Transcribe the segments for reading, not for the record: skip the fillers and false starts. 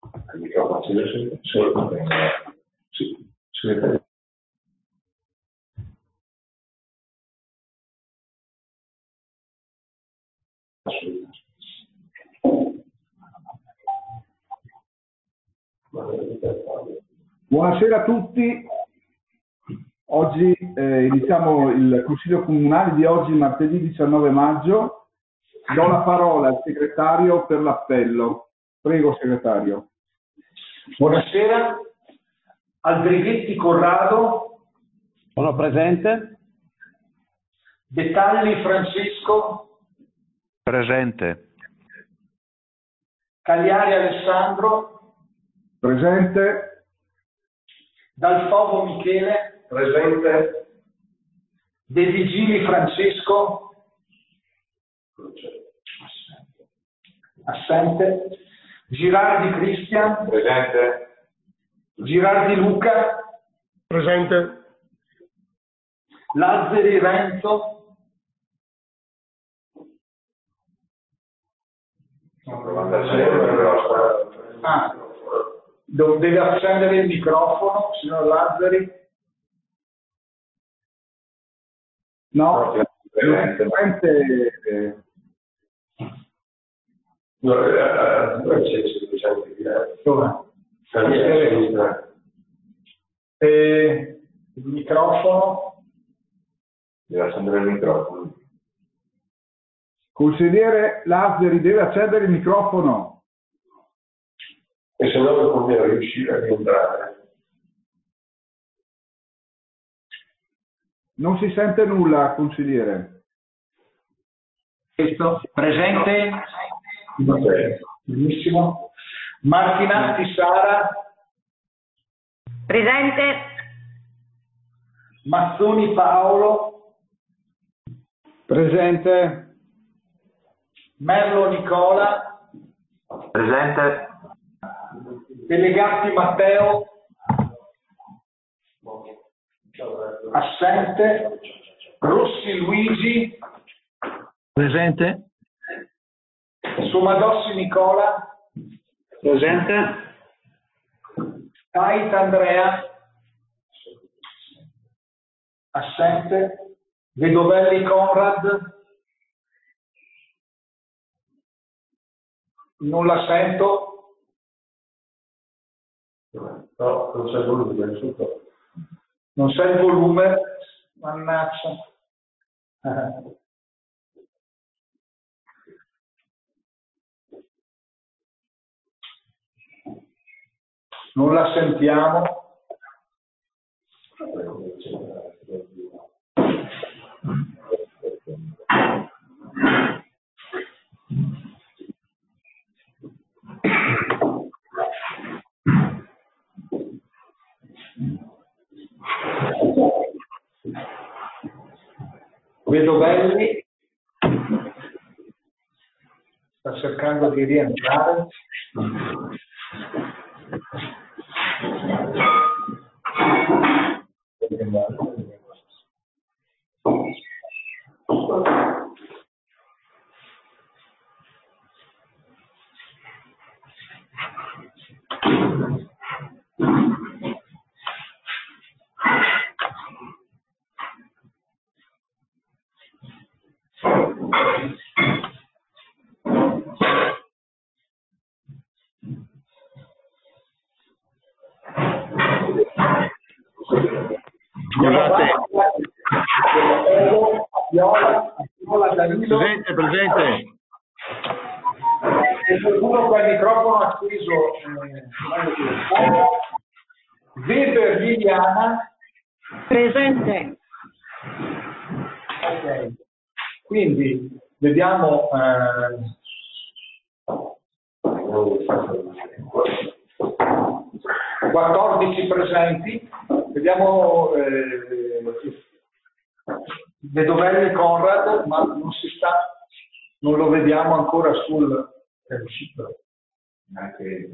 Il microfono acceso solo quando sì, segretario. Buonasera a tutti. Oggi iniziamo il Consiglio Comunale di oggi, martedì 19 maggio. Do la parola al segretario per l'appello. Prego, segretario. Buonasera. Albrighetti Corrado. Sono presente. Detalli Francesco. Presente. Cagliari Alessandro. Presente. Dalfovo Michele. Presente. De Vigili Francesco. Assente. Girardi Cristian. Presente. Girardi Luca. Presente. Lazzari Renzo. Deve accendere il microfono, signor Lazzari. No, presente. Il microfono. Deve accendere il microfono. Consigliere Lazzari deve accendere il microfono. E se no non conviene riuscire a rientrare. Non si sente nulla, consigliere. Presente? Benissimo. Martinatti Sara. Presente. Mazzoni Paolo. Presente. Merlo Nicola. Presente. Delegati Matteo. Assente. Rossi Luigi. Presente. Somadossi Nicola. Presente. Tait Andrea. Assente. Vedovelli Conrad. Non la sento. No, non c'è volume. Non c'è il volume. Mannaggia. Non la sentiamo. Vedovelli sta cercando di rientrare. Presente. E qualcuno con il microfono acceso. Weber Liliana. Presente. Ok. Quindi vediamo 14 presenti. Vediamo Vedovelli Conrad, ma non lo vediamo ancora sul Anche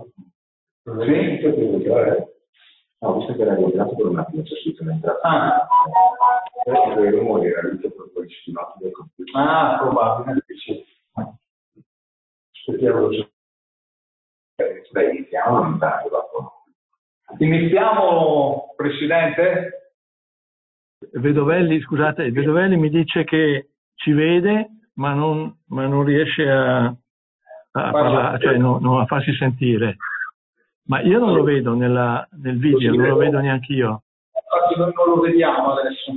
sì. No, visto che era entrato per un attimo, c'è scritto l'entrata. Il rumore era lì proprio il stimato del computer. Probabile. Aspettiamo. Beh, iniziamo intanto dopo. Iniziamo, Presidente? Vedovelli, scusate, Vedovelli mi dice che ci vede, ma non riesce a parlare, cioè non a farsi sentire. Ma io non lo vedo nel video, non lo vedo neanche io. Infatti noi non lo vediamo adesso.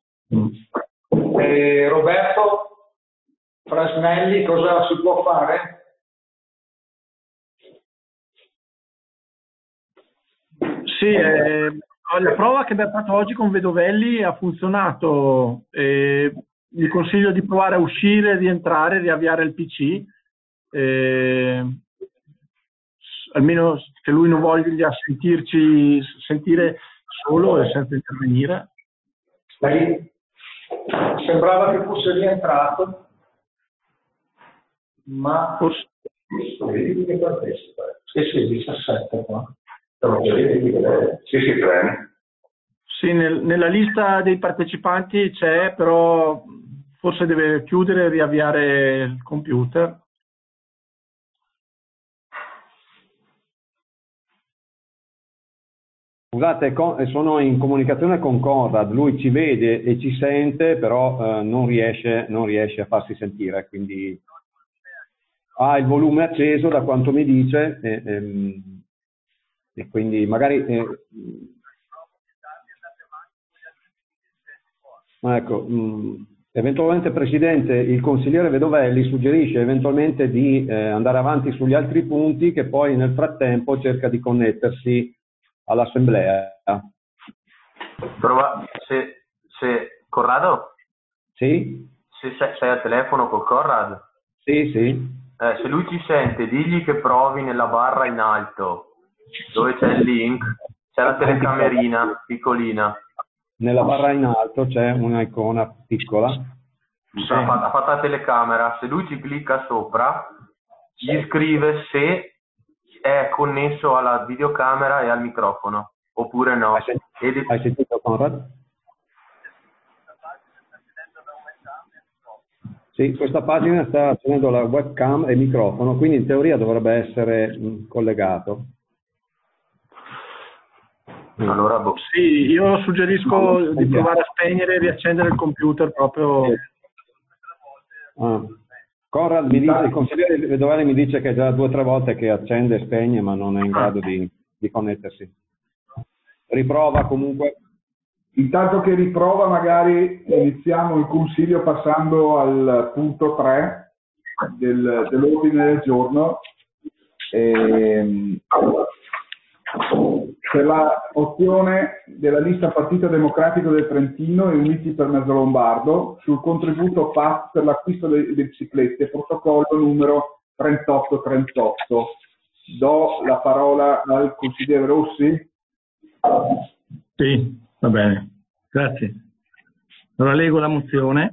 Roberto Frasnelli, cosa si può fare? Sì, la prova che abbiamo fatto oggi con Vedovelli ha funzionato. Gli consiglio di provare a uscire, rientrare, riavviare il PC. Almeno se lui non voglia sentire solo e senza intervenire. Sembrava che fosse rientrato, ma forse. Sì, 17 qua. Sì, premi. Sì, nella lista dei partecipanti c'è, però forse deve chiudere e riavviare il computer. Scusate, sono in comunicazione con Conrad, lui ci vede e ci sente, però non riesce a farsi sentire, quindi ha il volume acceso da quanto mi dice e quindi magari ecco, eventualmente Presidente, il consigliere Vedovelli suggerisce eventualmente di andare avanti sugli altri punti, che poi nel frattempo cerca di connettersi all'assemblea. Se Corrado? Sì? Se sei al telefono con Conrad? Sì, sì. Se lui ci sente, digli che provi nella barra in alto, dove c'è il link, c'è la telecamerina piccolina. Nella barra in alto c'è un'icona piccola. Ha fatto la telecamera, se lui ci clicca sopra, gli scrive se è connesso alla videocamera e al microfono, oppure no. Hai sentito, Conrad? Sì, questa pagina sta accendendo la webcam e il microfono, quindi in teoria dovrebbe essere collegato. Allora, sì, io suggerisco di provare a spegnere e riaccendere il computer proprio. Conrad mi dice, il consigliere Vedovelli mi dice che è già 2 o 3 volte che accende e spegne, ma non è in grado di connettersi. Riprova comunque. Intanto che riprova, magari iniziamo il consiglio passando al punto 3 dell'ordine del giorno. Per la opzione della lista Partito Democratico del Trentino e Uniti per Mezzolombardo sul contributo PAS per l'acquisto delle biciclette, protocollo numero 3838. Do la parola al consigliere Rossi. Sì, va bene, grazie. Allora leggo la mozione.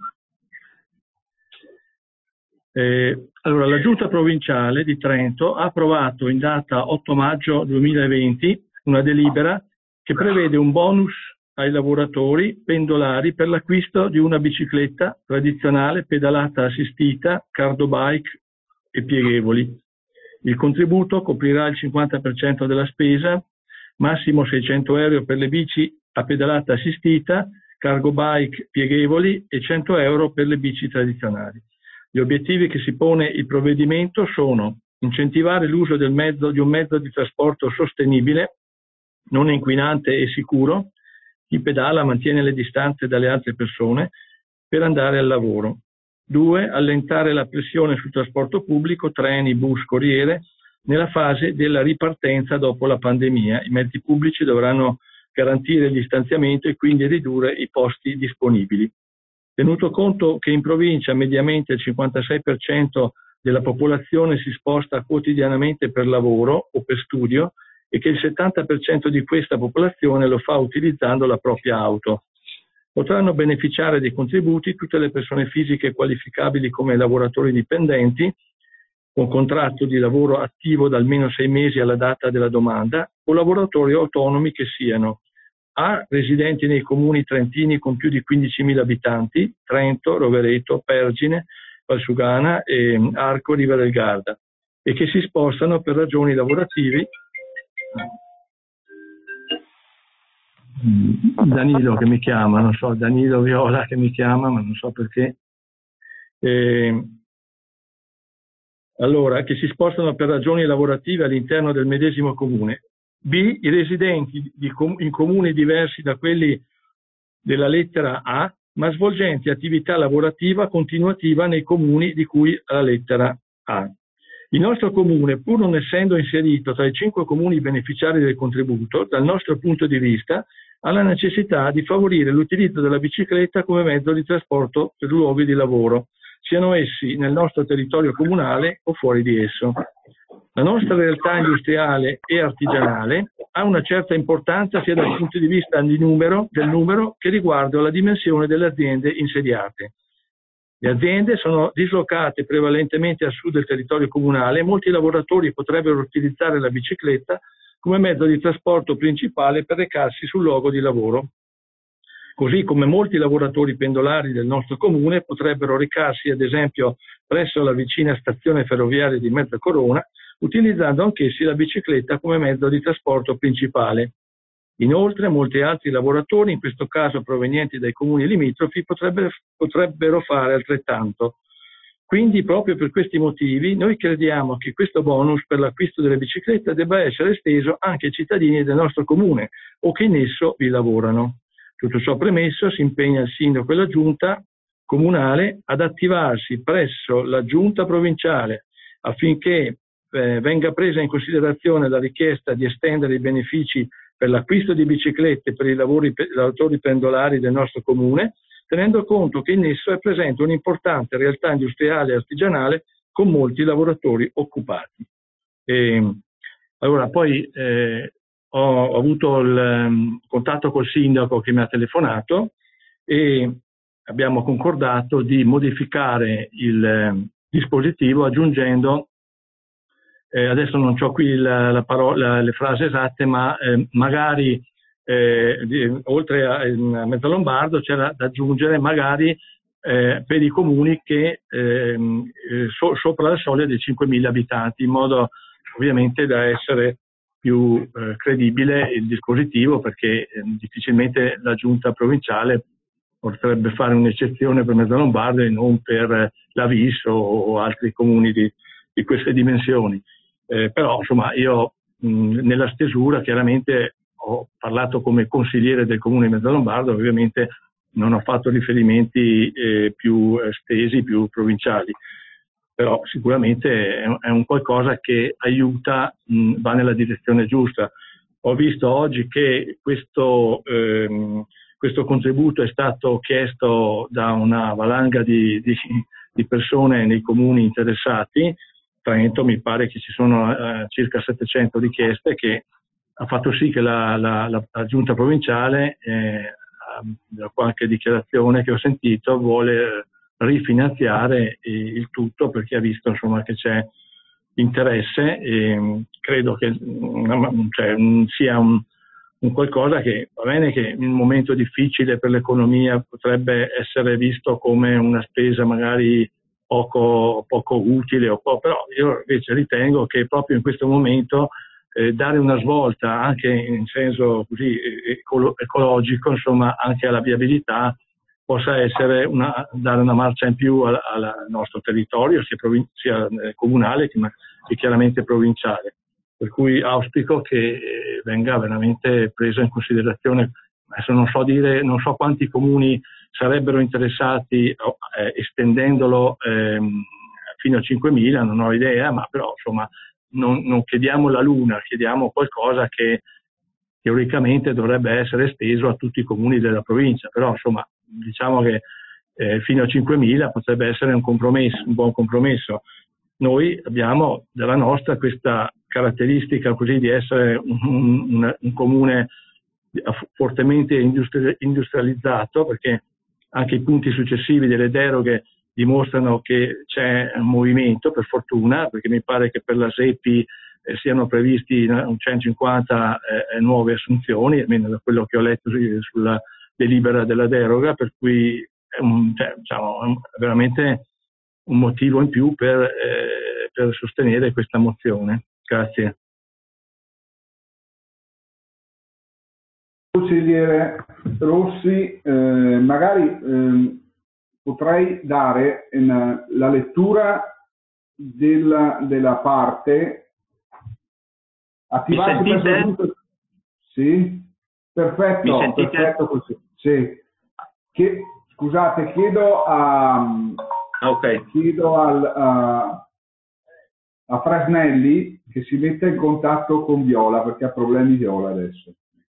Allora, la Giunta Provinciale di Trento ha approvato in data 8 maggio 2020 una delibera che prevede un bonus ai lavoratori pendolari per l'acquisto di una bicicletta tradizionale pedalata assistita, cardo bike e pieghevoli. Il contributo coprirà il 50% della spesa, massimo 600 euro per le bici a pedalata assistita, cargo bike pieghevoli e 100 euro per le bici tradizionali. Gli obiettivi che si pone il provvedimento sono incentivare l'uso di un mezzo di trasporto sostenibile, non inquinante e sicuro. Chi pedala mantiene le distanze dalle altre persone per andare al lavoro. 2. Allentare la pressione sul trasporto pubblico, treni, bus, corriere, nella fase della ripartenza dopo la pandemia. I mezzi pubblici dovranno garantire il distanziamento e quindi ridurre i posti disponibili. Tenuto conto che in provincia mediamente il 56% della popolazione si sposta quotidianamente per lavoro o per studio e che il 70% di questa popolazione lo fa utilizzando la propria auto. Potranno beneficiare dei contributi tutte le persone fisiche qualificabili come lavoratori dipendenti, con contratto di lavoro attivo da almeno 6 mesi alla data della domanda, o lavoratori autonomi che siano A. residenti nei comuni trentini con più di 15.000 abitanti, Trento, Rovereto, Pergine, Valsugana e Arco, Riva del Garda, e che si spostano per ragioni lavorative. Danilo che mi chiama, non so, Danilo Viola che mi chiama, ma non so perché. Allora, che si spostano per ragioni lavorative all'interno del medesimo comune. B. I residenti in comuni diversi da quelli della lettera A, ma svolgenti attività lavorativa continuativa nei comuni di cui alla lettera A. Il nostro comune, pur non essendo inserito tra i 5 comuni beneficiari del contributo, dal nostro punto di vista, ha la necessità di favorire l'utilizzo della bicicletta come mezzo di trasporto per luoghi di lavoro, siano essi nel nostro territorio comunale o fuori di esso. La nostra realtà industriale e artigianale ha una certa importanza sia dal punto di vista del numero che riguardo alla dimensione delle aziende insediate. Le aziende sono dislocate prevalentemente a sud del territorio comunale e molti lavoratori potrebbero utilizzare la bicicletta come mezzo di trasporto principale per recarsi sul luogo di lavoro. Così come molti lavoratori pendolari del nostro comune potrebbero recarsi ad esempio presso la vicina stazione ferroviaria di Mezzacorona, utilizzando anch'essi la bicicletta come mezzo di trasporto principale. Inoltre molti altri lavoratori, in questo caso provenienti dai comuni limitrofi, potrebbero fare altrettanto. Quindi proprio per questi motivi noi crediamo che questo bonus per l'acquisto delle biciclette debba essere esteso anche ai cittadini del nostro comune o che in esso vi lavorano. Tutto ciò premesso, si impegna il sindaco e la giunta comunale ad attivarsi presso la giunta provinciale affinché venga presa in considerazione la richiesta di estendere i benefici per l'acquisto di biciclette per i lavoratori pendolari del nostro comune, tenendo conto che in esso è presente un'importante realtà industriale e artigianale con molti lavoratori occupati. Allora, poi ho avuto il contatto col sindaco che mi ha telefonato e abbiamo concordato di modificare il dispositivo aggiungendo, adesso non ho qui le frasi esatte, ma magari oltre a Mezzalombardo c'era da aggiungere magari per i comuni che sopra la soglia dei 5.000 abitanti, in modo ovviamente da essere più credibile il dispositivo, perché difficilmente la giunta provinciale potrebbe fare un'eccezione per Mezzalombardo e non per la Vis o altri comuni di queste dimensioni. Però insomma io nella stesura chiaramente ho parlato come consigliere del comune di Mezzalombardo, ovviamente non ho fatto riferimenti più estesi, più provinciali, però sicuramente è un qualcosa che aiuta, va nella direzione giusta. Ho visto oggi che questo contributo è stato chiesto da una valanga di persone nei comuni interessati. Trento mi pare che ci sono circa 700 richieste, che ha fatto sì che la giunta provinciale, da qualche dichiarazione che ho sentito, vuole rifinanziare il tutto, perché ha visto insomma che c'è interesse, e credo che sia un qualcosa che va bene, che in un momento difficile per l'economia potrebbe essere visto come una spesa magari poco utile, però io invece ritengo che proprio in questo momento dare una svolta anche in senso così ecologico, insomma, anche alla viabilità, possa essere dare una marcia in più al nostro territorio, sia comunale che chiaramente provinciale. Per cui auspico che venga veramente preso in considerazione. Adesso non so quanti comuni sarebbero interessati estendendolo fino a 5.000, non ho idea, ma però insomma non chiediamo la luna, chiediamo qualcosa che teoricamente dovrebbe essere esteso a tutti i comuni della provincia, però insomma diciamo che fino a 5.000 potrebbe essere un buon compromesso. Noi abbiamo dalla nostra questa caratteristica così di essere un comune fortemente industrializzato, perché anche i punti successivi delle deroghe dimostrano che c'è un movimento, per fortuna, perché mi pare che per la SEPI siano previsti 150 nuove assunzioni, almeno da quello che ho letto sulla delibera della deroga, per cui è veramente un motivo in più per per sostenere questa mozione. Grazie. Consigliere Rossi, magari potrei dare la lettura della parte attivarsi Mi sentite? presso... Sì, perfetto, Mi sentite? perfetto così. Sì. Scusate, chiedo a Frasnelli che si metta in contatto con Viola, perché ha problemi Viola adesso.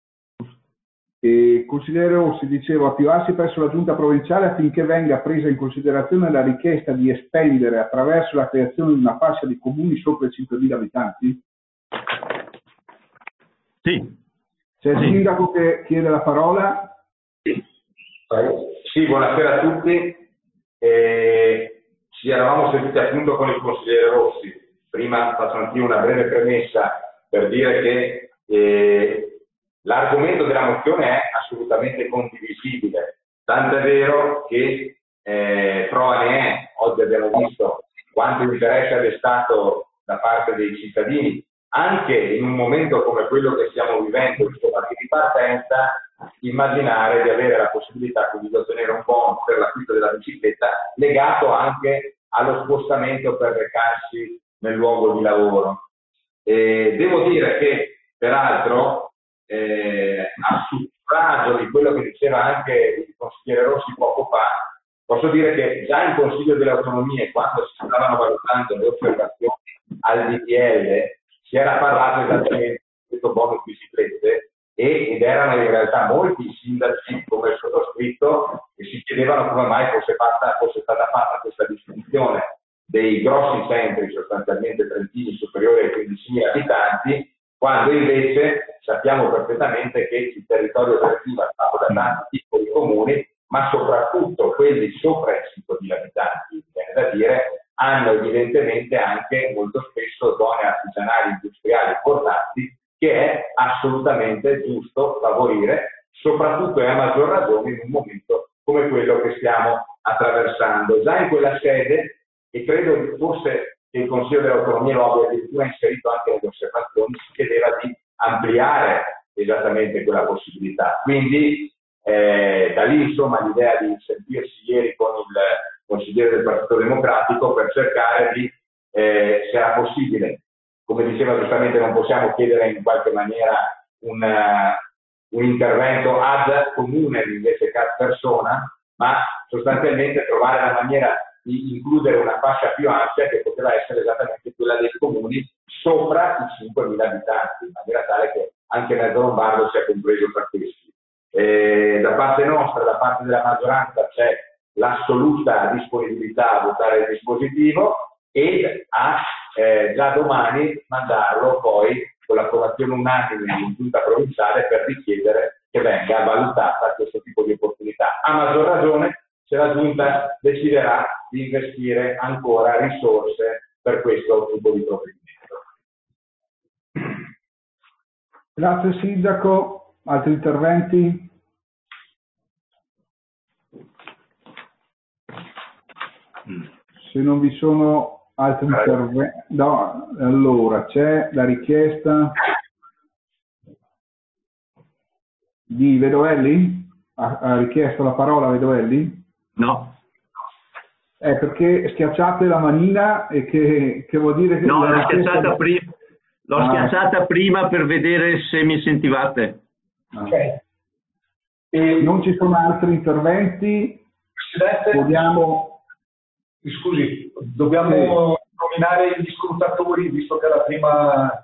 E consigliere Rossi, dicevo, attivarsi presso la giunta provinciale affinché venga presa in considerazione la richiesta di espendere attraverso la creazione di una fascia di comuni sopra i 5.000 abitanti? Sì. C'è il sindaco che chiede la parola? Sì, buonasera a tutti. Ci eravamo seduti appunto con il consigliere Rossi. Prima faccio anch'io una breve premessa per dire che l'argomento della mozione è assolutamente condivisibile, tant'è vero che prova ne è. Oggi abbiamo visto quanto interesse è destato da parte dei cittadini, anche in un momento come quello che stiamo vivendo, insomma, di partenza, immaginare di avere la possibilità quindi di ottenere un bonus per l'acquisto della bicicletta legato anche allo spostamento per recarsi nel luogo di lavoro. Devo dire che peraltro a suffragio di quello che diceva anche il consigliere Rossi poco fa, posso dire che già in Consiglio delle Autonomie, quando si stavano valutando le osservazioni al DPL, si era parlato esattamente di questo bonus biciclette ed erano in realtà molti sindaci come il sottoscritto che si chiedevano come mai fosse stata fatta questa distinzione dei grossi centri, sostanzialmente trentini superiori ai 15.000 abitanti, quando invece sappiamo perfettamente che il territorio trentino è fatto da tanti piccoli comuni, ma soprattutto quelli sopra i 5.000 abitanti, viene da dire, hanno evidentemente anche molto spesso zone artigianali industriali importanti che è assolutamente giusto favorire, soprattutto e a maggior ragione in un momento come quello che stiamo attraversando. Già in quella sede, e credo forse che il Consiglio delle Autonomie lo abbia addirittura inserito anche nelle osservazioni, si chiedeva di ampliare esattamente quella possibilità. Quindi da lì insomma l'idea di sentirsi ieri con il consigliere del Partito Democratico per cercare di, se era possibile, come diceva giustamente, non possiamo chiedere in qualche maniera un intervento ad comune invece che ad persona, ma sostanzialmente trovare la maniera di includere una fascia più ampia che poteva essere esattamente quella dei comuni sopra i 5.000 abitanti, in maniera tale che anche mezzo lombardo sia compreso tra questi. Da parte nostra, da parte della maggioranza, c'è l'assoluta disponibilità a votare il dispositivo e a già domani mandarlo poi con l'approvazione unanime in giunta provinciale per richiedere che venga valutata questo tipo di opportunità. A maggior ragione se la giunta deciderà di investire ancora risorse per questo tipo di provvedimento. Grazie Sindaco. Altri interventi? Se non vi sono altri interventi, no, allora c'è la richiesta di Vedovelli? Ha richiesto la parola Vedovelli? No. Perché schiacciate la manina e che vuol dire che... No, l'ho schiacciata prima. L'ho schiacciata prima per vedere se mi sentivate. Okay. Non ci sono altri interventi? Presidente, scusi, dobbiamo nominare gli scrutatori, visto che è la prima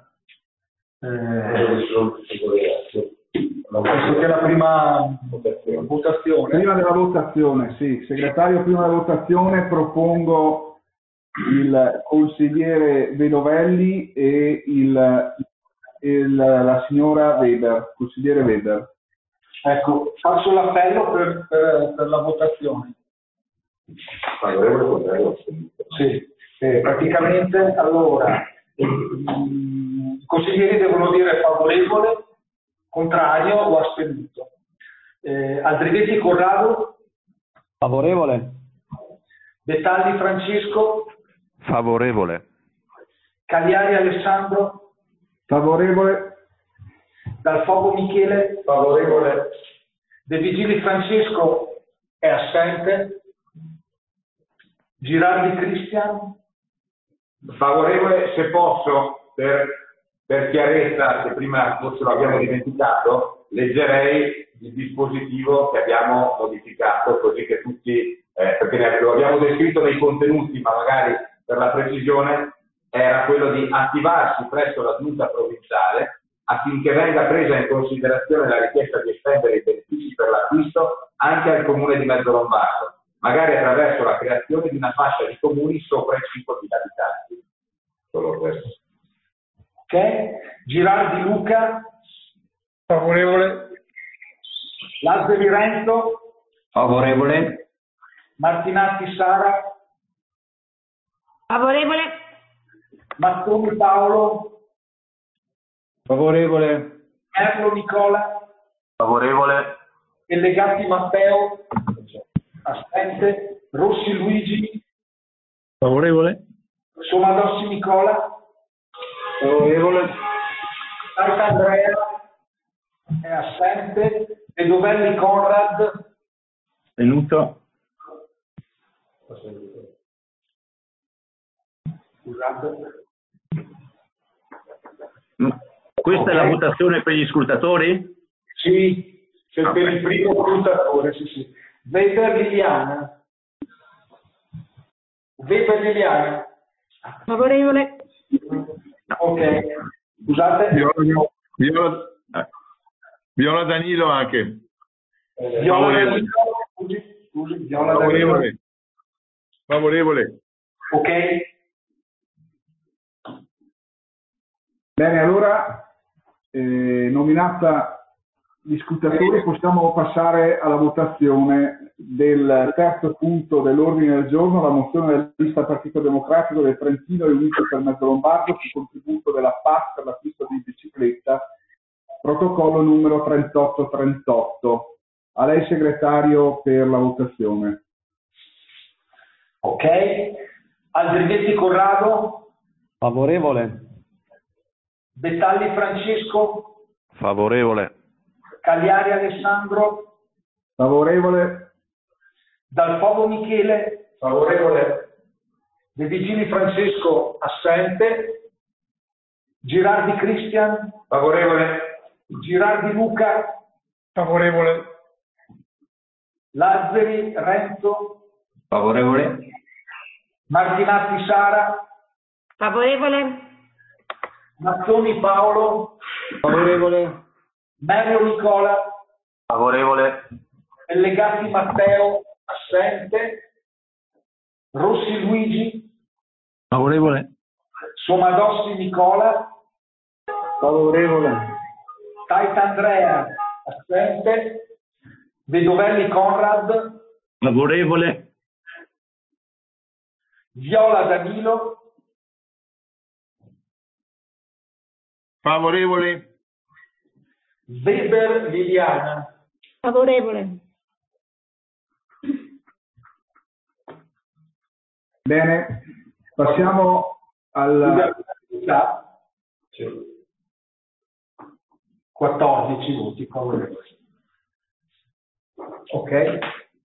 votazione. Prima della votazione, sì. Segretario, prima della votazione propongo il consigliere Vedovelli e la signora Weber, consigliere Weber. Ecco, faccio l'appello per la votazione. Sì, praticamente allora i consiglieri devono dire favorevole, contrario o astenuto. Aldriguetti Corrado? Favorevole. Betalli Francisco? Favorevole. Cagliari Alessandro, Favorevole. Dal Fogo Michele, Favorevole. De Vigili Francesco è assente, Girardi Cristian, Favorevole. Se posso, per chiarezza, se prima forse lo abbiamo dimenticato, leggerei il dispositivo che abbiamo modificato, così che tutti, perché lo abbiamo descritto nei contenuti, ma magari per la precisione era quello di attivarsi presso la giunta provinciale affinché venga presa in considerazione la richiesta di estendere i benefici per l'acquisto anche al comune di Mezzolombardo, magari attraverso la creazione di una fascia di comuni sopra i 5.000 abitanti. Solo questo. ok? Girardi Luca, Favorevole. Lazzari Rento, Favorevole. Martinatti Sara, Favorevole. Mattoni Paolo, Favorevole. Merlo Nicola, Favorevole. e Legatti Matteo, assente, Rossi Luigi, Favorevole? Somadossi Nicola, Favorevole. Santa Andrea è assente, Pedovelli Conrad, Tenuto. scusate, Questa è la votazione per gli scrutatori? sì, c'è per il primo scrutatore, sì, sì. Weber Liliana, Favorevole. ok, scusate, Viola Danilo anche. Viola favorevole. Danilo, scusi, Viola Danilo, Favorevole. Favorevole. ok, Bene, allora, nominata gli scrutatori, possiamo passare alla votazione del terzo punto dell'ordine del giorno, la mozione della lista Partito Democratico del Trentino e Unito per Mezzolombardo sul contributo della PAS per l'acquisto di bicicletta, protocollo numero 3838. A lei segretario per la votazione. ok, Aldrinetti Corrado, Favorevole. Bettalli Francesco, Favorevole. Cagliari Alessandro, Favorevole? Dal Fogo Michele, Favorevole. De Vigili Francesco assente, Girardi Cristian, Favorevole. Girardi Luca, Favorevole. Lazzari Rento, Favorevole. Martinatti Sara, Favorevole. Mattoni Paolo, Favorevole. Merlo Nicola, Favorevole. Legatti Matteo assente, Rossi Luigi, Favorevole? Somadossi Nicola, Favorevole. Taita Andrea assente, Vedovelli Conrad, Favorevole. Viola Danilo, Favorevole. Weber Liliana. Favorevole. Bene, passiamo al... 14 voti favorevoli. Ok,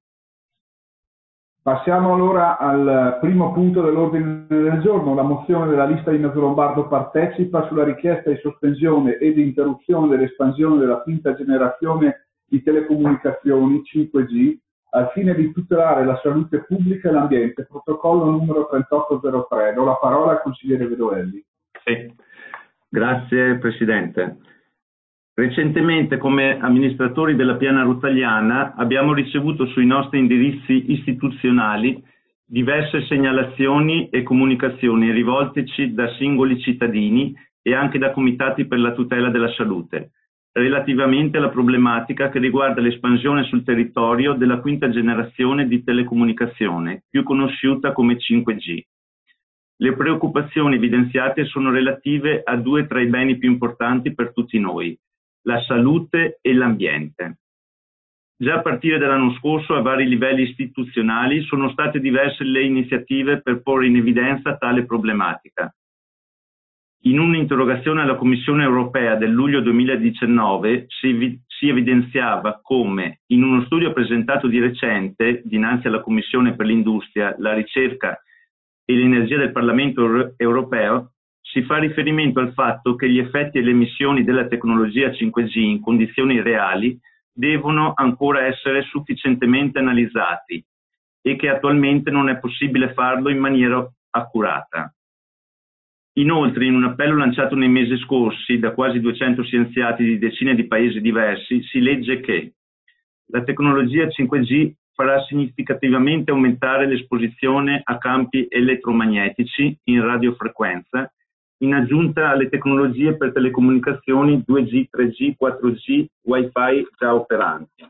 Passiamo allora al primo punto dell'ordine del giorno, la mozione della lista di Mezzolombardo partecipa sulla richiesta di sospensione e di interruzione dell'espansione della quinta generazione di telecomunicazioni 5G al fine di tutelare la salute pubblica e l'ambiente, protocollo numero 3803. Do la parola al consigliere Vedovelli. Sì. Grazie Presidente. Recentemente, come amministratori della Piana Ruttagliana, abbiamo ricevuto sui nostri indirizzi istituzionali diverse segnalazioni e comunicazioni rivolteci da singoli cittadini e anche da comitati per la tutela della salute, relativamente alla problematica che riguarda l'espansione sul territorio della quinta generazione di telecomunicazione, più conosciuta come 5G. Le preoccupazioni evidenziate sono relative a due tra i beni più importanti per tutti noi: la salute e l'ambiente. Già a partire dall'anno scorso a vari livelli istituzionali sono state diverse le iniziative per porre in evidenza tale problematica. In un'interrogazione alla Commissione europea del luglio 2019 si evidenziava come, in uno studio presentato di recente dinanzi alla Commissione per l'Industria, la Ricerca e l'Energia del Parlamento europeo, si fa riferimento al fatto che gli effetti e le emissioni della tecnologia 5G in condizioni reali devono ancora essere sufficientemente analizzati e che attualmente non è possibile farlo in maniera accurata. Inoltre, in un appello lanciato nei mesi scorsi da quasi 200 scienziati di decine di paesi diversi, si legge che la tecnologia 5G farà significativamente aumentare l'esposizione a campi elettromagnetici in radiofrequenza, in aggiunta alle tecnologie per telecomunicazioni 2G, 3G, 4G, Wi-Fi già operanti.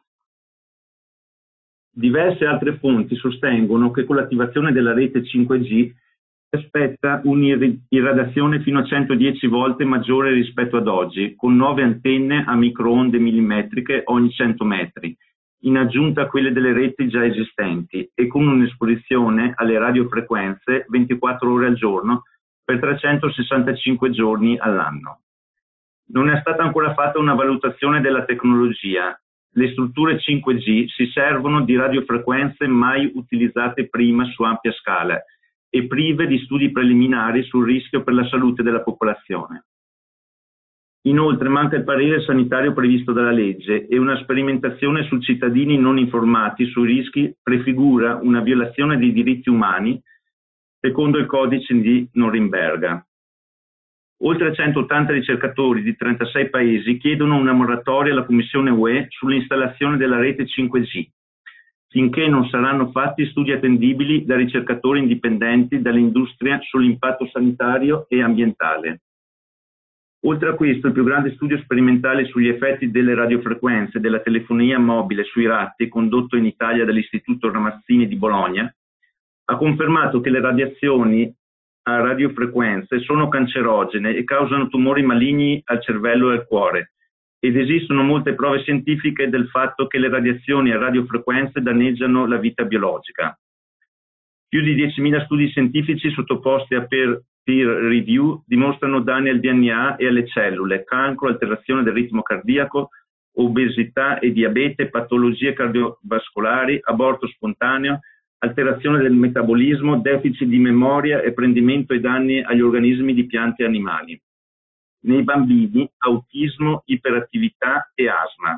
Diverse altre fonti sostengono che con l'attivazione della rete 5G si aspetta un'irradiazione fino a 110 volte maggiore rispetto ad oggi, con nuove antenne a microonde millimetriche ogni 100 metri, in aggiunta a quelle delle reti già esistenti, e con un'esposizione alle radiofrequenze 24 ore al giorno per 365 giorni all'anno. Non è stata ancora fatta una valutazione della tecnologia. Le strutture 5G si servono di radiofrequenze mai utilizzate prima su ampia scala e prive di studi preliminari sul rischio per la salute della popolazione. Inoltre manca il parere sanitario previsto dalla legge e una sperimentazione su cittadini non informati sui rischi prefigura una violazione dei diritti umani secondo il codice di Norimberga. Oltre 180 ricercatori di 36 paesi chiedono una moratoria alla Commissione UE sull'installazione della rete 5G, finché non saranno fatti studi attendibili da ricercatori indipendenti dall'industria sull'impatto sanitario e ambientale. Oltre a questo, il più grande studio sperimentale sugli effetti delle radiofrequenze della telefonia mobile sui ratti, condotto in Italia dall'Istituto Ramazzini di Bologna, ha confermato che le radiazioni a radiofrequenze sono cancerogene e causano tumori maligni al cervello e al cuore, ed esistono molte prove scientifiche del fatto che le radiazioni a radiofrequenze danneggiano la vita biologica. Più di 10.000 studi scientifici sottoposti a peer review dimostrano danni al DNA e alle cellule, cancro, alterazione del ritmo cardiaco, obesità e diabete, patologie cardiovascolari, aborto spontaneo, alterazione del metabolismo, deficit di memoria e prendimento e danni agli organismi di piante e animali. Nei bambini, autismo, iperattività e asma.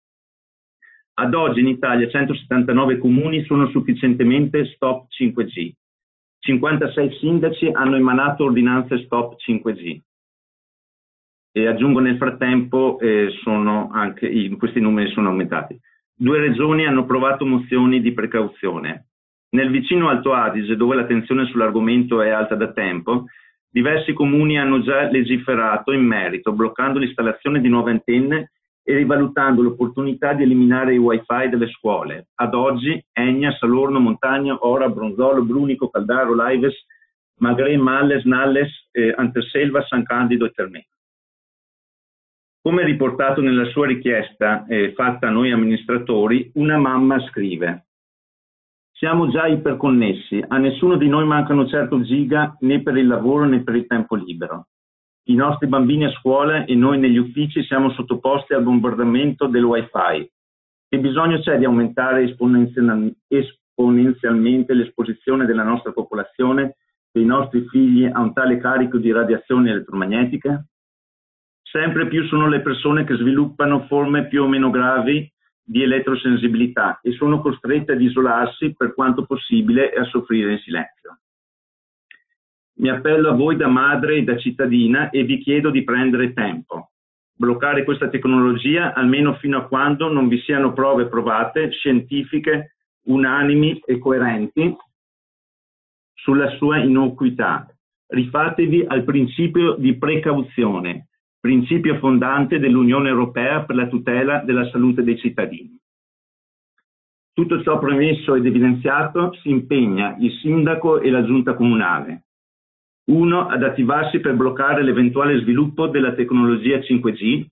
Ad oggi in Italia 179 comuni sono sufficientemente stop 5G. 56 sindaci hanno emanato ordinanze stop 5G. E aggiungo nel frattempo, questi numeri sono aumentati. 2 regioni hanno approvato mozioni di precauzione. Nel vicino Alto Adige, dove l'attenzione sull'argomento è alta da tempo, diversi comuni hanno già legiferato in merito, bloccando l'installazione di nuove antenne e rivalutando l'opportunità di eliminare i wifi delle scuole. Ad oggi Egna, Salorno, Montagna, Ora, Bronzolo, Brunico, Caldaro, Laives, Magrè, Malles, Nalles, Anterselva, San Candido e Termeno. Come riportato nella sua richiesta fatta a noi amministratori, una mamma scrive: siamo già iperconnessi, a nessuno di noi mancano certo giga né per il lavoro né per il tempo libero. I nostri bambini a scuola e noi negli uffici siamo sottoposti al bombardamento del wifi. Che bisogno c'è di aumentare esponenzialmente l'esposizione della nostra popolazione, dei nostri figli, a un tale carico di radiazioni elettromagnetiche? Sempre più sono le persone che sviluppano forme più o meno gravi di elettrosensibilità e sono costrette ad isolarsi per quanto possibile e a soffrire in silenzio. Mi appello a voi da madre e da cittadina e vi chiedo di prendere tempo. Bloccare questa tecnologia almeno fino a quando non vi siano prove provate, scientifiche, unanimi e coerenti sulla sua innocuità. Rifatevi al principio di precauzione, principio fondante dell'Unione Europea per la tutela della salute dei cittadini. Tutto ciò premesso ed evidenziato, si impegna il sindaco e la giunta comunale. 1. Ad attivarsi per bloccare l'eventuale sviluppo della tecnologia 5G,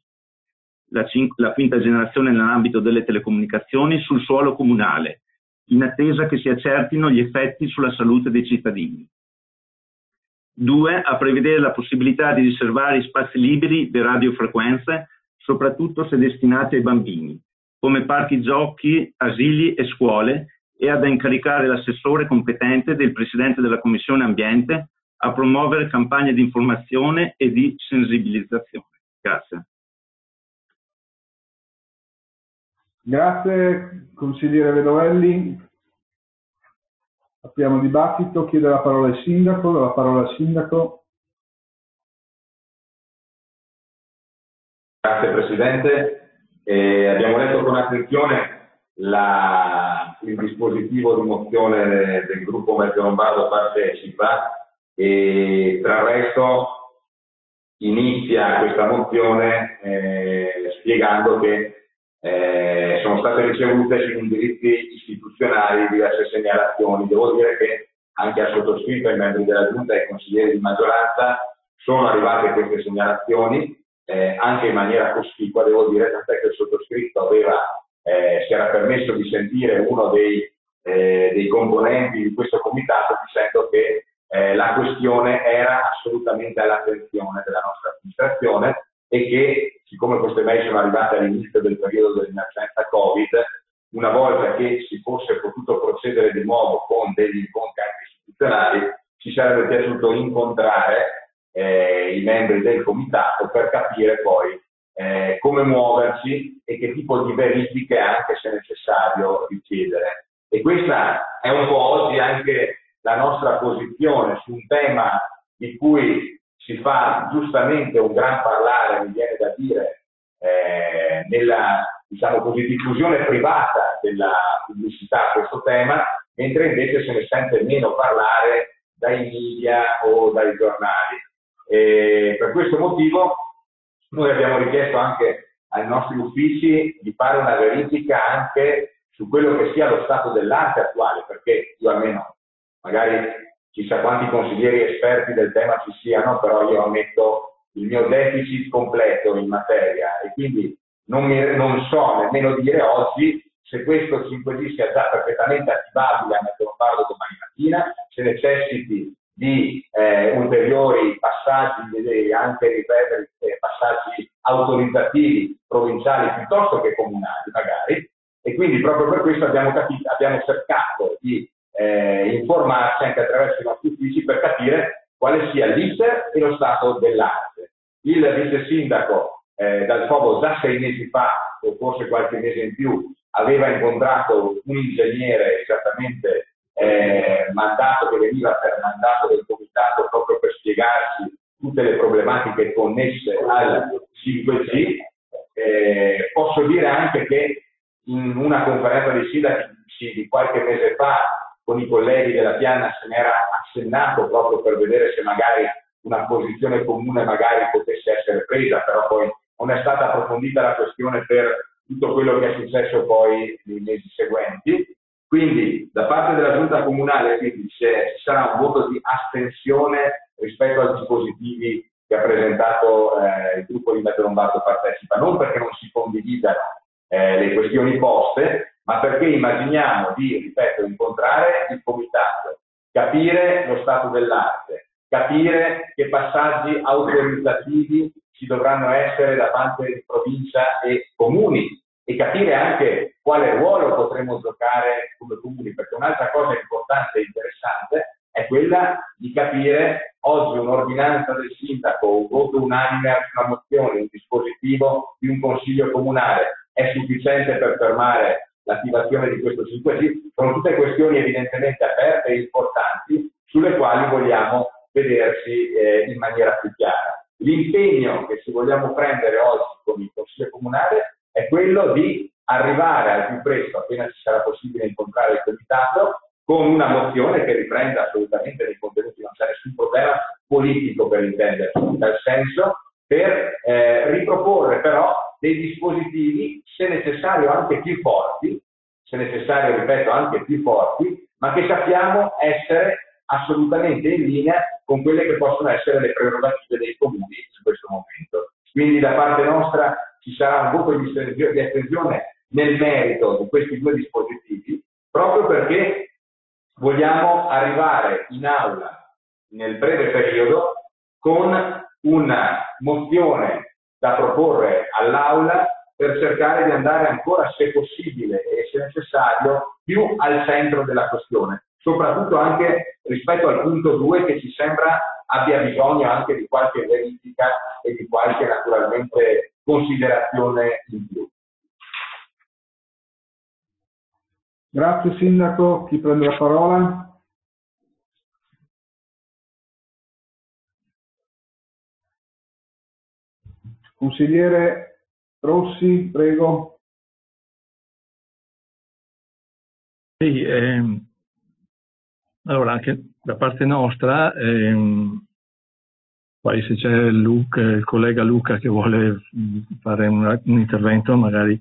la quinta generazione nell'ambito delle telecomunicazioni, sul suolo comunale, in attesa che si accertino gli effetti sulla salute dei cittadini. 2. A prevedere la possibilità di riservare spazi liberi di radiofrequenze, soprattutto se destinati ai bambini, come parchi giochi, asili e scuole, e ad incaricare l'assessore competente del Presidente della Commissione Ambiente a promuovere campagne di informazione e di sensibilizzazione. Grazie. Grazie, consigliere Vedovelli. Apriamo il dibattito. Chiede la parola al sindaco. Do la parola al sindaco. Grazie Presidente. Abbiamo letto con attenzione il dispositivo di mozione del gruppo Mezzo Lombardo Partecipa, e tra il resto inizia questa mozione spiegando che sono state ricevute sugli indirizzi istituzionali diverse segnalazioni. Devo dire che anche a sottoscritto, ai membri della Giunta e ai consiglieri di maggioranza sono arrivate queste segnalazioni, anche in maniera cospicua, devo dire, tant'è che il sottoscritto si era permesso di sentire uno dei componenti di questo comitato dicendo che la questione era assolutamente all'attenzione della nostra amministrazione e che, siccome queste mail sono arrivate all'inizio del periodo dell'emergenza Covid, una volta che si fosse potuto procedere di nuovo con degli incontri anche istituzionali, ci sarebbe piaciuto incontrare i membri del comitato per capire poi come muoverci e che tipo di verifiche anche se necessario richiedere. E questa è un po' oggi anche la nostra posizione su un tema di cui si fa giustamente un gran parlare, mi viene da dire, nella, diciamo così, diffusione privata della pubblicità a questo tema, mentre invece se ne sente meno parlare dai media o dai giornali. E per questo motivo noi abbiamo richiesto anche ai nostri uffici di fare una verifica anche su quello che sia lo stato dell'arte attuale, perché io almeno, magari chissà quanti consiglieri esperti del tema ci siano, però io ammetto il mio deficit completo in materia e quindi non so nemmeno dire oggi se questo 5G sia già perfettamente attivabile a Mezzo Lombardo domani mattina, se necessiti di ulteriori passaggi, anche ripetere, passaggi autorizzativi provinciali piuttosto che comunali magari, e quindi proprio per questo abbiamo cercato di informarci anche attraverso i nostri uffici per capire quale sia l'iter e lo stato dell'arte. Il vice sindaco dal Fobo già 6 mesi fa, o forse qualche mese in più, aveva incontrato un ingegnere esattamente mandato, che veniva per mandato del comitato proprio per spiegarci tutte le problematiche connesse al 5G. Posso dire anche che in una conferenza dei sindaci di qualche mese fa con i colleghi della Piana se ne era accennato proprio per vedere se magari una posizione comune magari potesse essere presa, però poi non è stata approfondita la questione per tutto quello che è successo poi nei mesi seguenti. Quindi da parte della Giunta Comunale ci sarà un voto di astensione rispetto ai dispositivi che ha presentato il gruppo di Mezzo Lombardo Partecipa, non perché non si condividano le questioni poste, ma perché immaginiamo di, ripeto, incontrare il comitato, capire lo stato dell'arte, capire che passaggi autorizzativi ci dovranno essere da parte di provincia e comuni e capire anche quale ruolo potremo giocare come comuni, perché un'altra cosa importante e interessante è quella di capire oggi un'ordinanza del sindaco, un voto unanime su una mozione, un dispositivo di un consiglio comunale è sufficiente per fermare l'attivazione di questo 5G. Sono tutte questioni evidentemente aperte e importanti sulle quali vogliamo vederci in maniera più chiara. L'impegno che ci vogliamo prendere oggi con il Consiglio Comunale è quello di arrivare al più presto, appena ci sarà possibile incontrare il Comitato, con una mozione che riprenda assolutamente dei contenuti, non c'è nessun problema politico per intenderci, in tal senso, per riproporre però dei dispositivi, se necessario anche più forti, se necessario, ripeto, anche più forti, ma che sappiamo essere assolutamente in linea con quelle che possono essere le prerogative dei comuni in questo momento. Quindi da parte nostra ci sarà un voto di astensione nel merito di questi 2 dispositivi, proprio perché vogliamo arrivare in aula nel breve periodo con una mozione da proporre all'Aula per cercare di andare ancora, se possibile e se necessario, più al centro della questione, soprattutto anche rispetto al punto 2 che ci sembra abbia bisogno anche di qualche verifica e di qualche naturalmente considerazione in più. Grazie Sindaco, chi prende la parola? Consigliere Rossi, prego. Sì, allora anche da parte nostra, poi se c'è il collega Luca che vuole fare un intervento magari,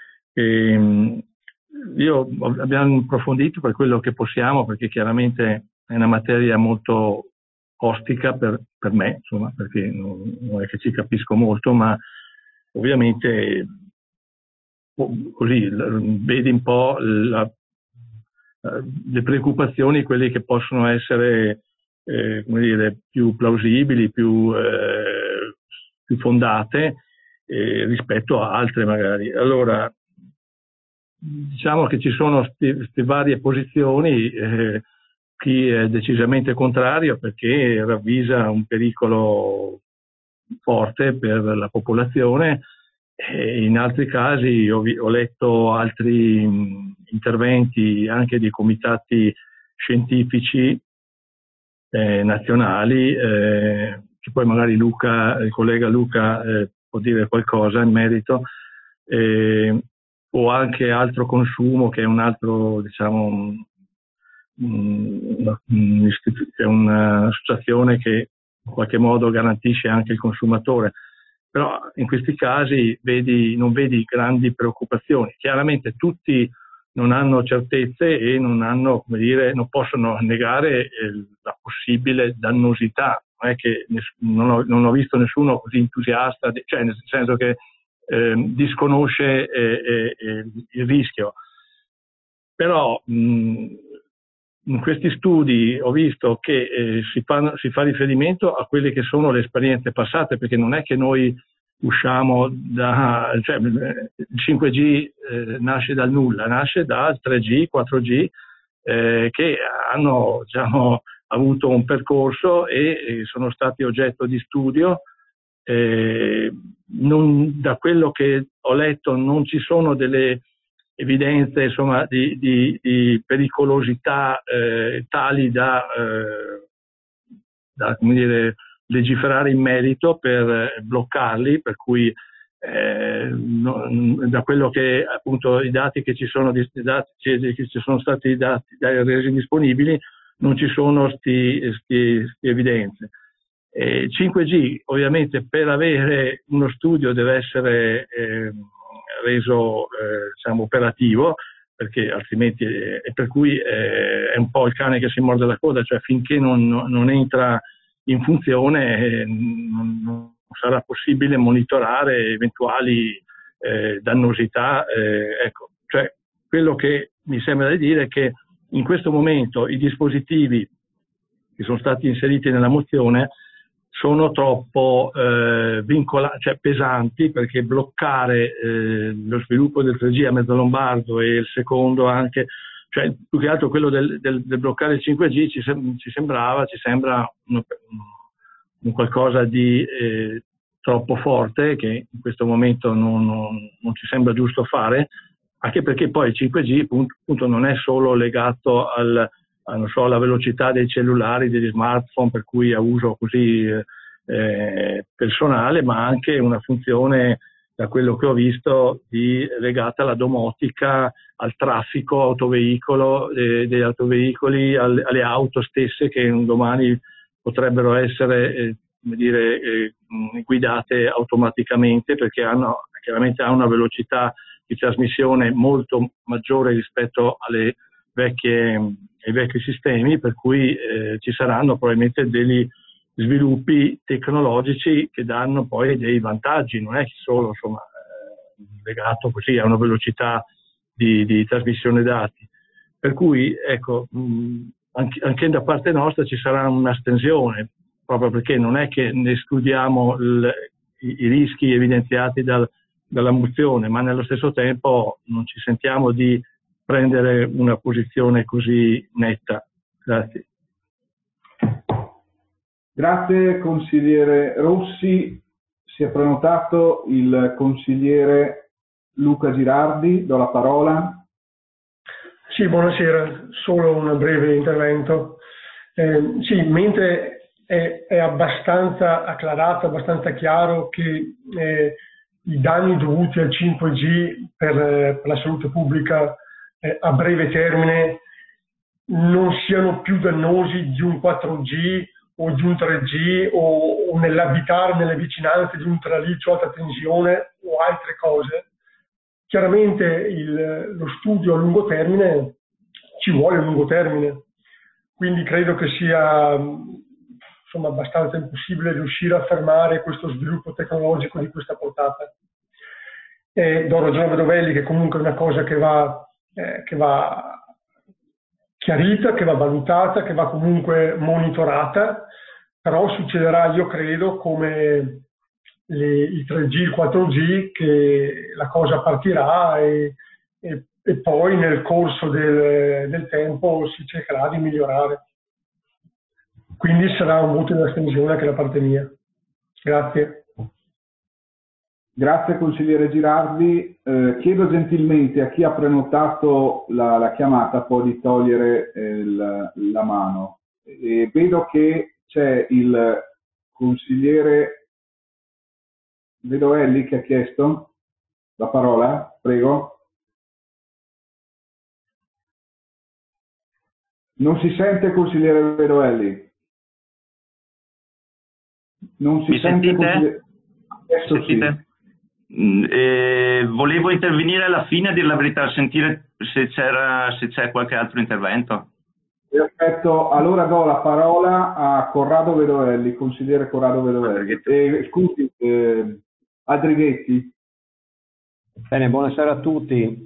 abbiamo approfondito per quello che possiamo, perché chiaramente è una materia molto ostica per me, insomma, perché non è che ci capisco molto, ma ovviamente così vedi un po' le preoccupazioni, quelle che possono essere come dire, più plausibili, più fondate rispetto a altre magari. Allora, diciamo che ci sono queste varie posizioni, chi è decisamente contrario perché ravvisa un pericolo forte per la popolazione, e in altri casi ho letto altri interventi anche di comitati scientifici nazionali, che poi magari il collega Luca può dire qualcosa in merito, o anche altro consumo, che è un altro, diciamo, è un'associazione che in qualche modo garantisce anche il consumatore. Però in questi casi non vedi grandi preoccupazioni. Chiaramente tutti non hanno certezze e non hanno, come dire, non possono negare la possibile dannosità. Non è che non ho visto nessuno così entusiasta, cioè nel senso che disconosce il rischio. Però in questi studi ho visto che si fa riferimento a quelle che sono le esperienze passate, perché non è che noi usciamo cioè il 5G nasce dal nulla, nasce dal 3G, 4G, che hanno, diciamo, avuto un percorso e sono stati oggetto di studio. Da quello che ho letto non ci sono delle evidenze, insomma, di pericolosità tali da come dire, legiferare in merito per bloccarli, per cui da quello che appunto i dati che ci sono stati resi disponibili non ci sono sti evidenze. 5G ovviamente per avere uno studio deve essere reso diciamo operativo, perché altrimenti per cui è un po' il cane che si morde la coda, cioè finché non entra in funzione non sarà possibile monitorare eventuali dannosità. Ecco, cioè quello che mi sembra di dire è che in questo momento i dispositivi che sono stati inseriti nella mozione sono troppo cioè pesanti, perché bloccare lo sviluppo del 3G a Mezzalombardo e il secondo anche, cioè più che altro quello del bloccare il 5G ci sembra un qualcosa di troppo forte, che in questo momento non ci sembra giusto fare, anche perché poi il 5G appunto non è solo legato alla velocità dei cellulari, degli smartphone, per cui a uso così personale, ma anche una funzione, da quello che ho visto, legata alla domotica, al traffico autoveicolo, degli autoveicoli, alle auto stesse, che un domani potrebbero essere guidate automaticamente, perché chiaramente hanno una velocità di trasmissione molto maggiore rispetto ai vecchi sistemi, per cui ci saranno probabilmente degli sviluppi tecnologici che danno poi dei vantaggi, non è solo legato così a una velocità di trasmissione dati. Per cui ecco, anche da parte nostra ci sarà un'astensione, proprio perché non è che ne escludiamo i rischi evidenziati dalla mozione, ma nello stesso tempo non ci sentiamo di prendere una posizione così netta. Grazie. Grazie consigliere Rossi. Si è prenotato il consigliere Luca Girardi, do la parola. Sì, buonasera, solo un breve intervento. Sì, mentre è abbastanza acclarato, abbastanza chiaro che i danni dovuti al 5G per la salute pubblica a breve termine non siano più dannosi di un 4G o di un 3G o nell'abitare nelle vicinanze di un traliccio alta tensione o altre cose. Chiaramente lo studio a lungo termine ci vuole a lungo termine, quindi credo che sia insomma abbastanza impossibile riuscire a fermare questo sviluppo tecnologico di questa portata. Do ragione a Vedovelli che comunque è una cosa che va chiarita, che va valutata, che va comunque monitorata, però succederà, io credo, come il 3G, il 4G, che la cosa partirà e poi nel corso del tempo si cercherà di migliorare. Quindi sarà un voto di astensione anche da parte mia. Grazie. Grazie consigliere Girardi. Chiedo gentilmente a chi ha prenotato la chiamata poi di togliere la mano. Vedo che c'è il consigliere Vedovelli che ha chiesto la parola. Prego. Non si sente consigliere Vedovelli. Non si Mi sente sentite? Adesso sentite? Sì. Volevo intervenire alla fine, a dire la verità, sentire se c'è qualche altro intervento. Perfetto, allora do la parola a Corrado Vedovelli, consigliere Corrado Vedovelli. Scusi, Adrighetti. Bene, buonasera a tutti.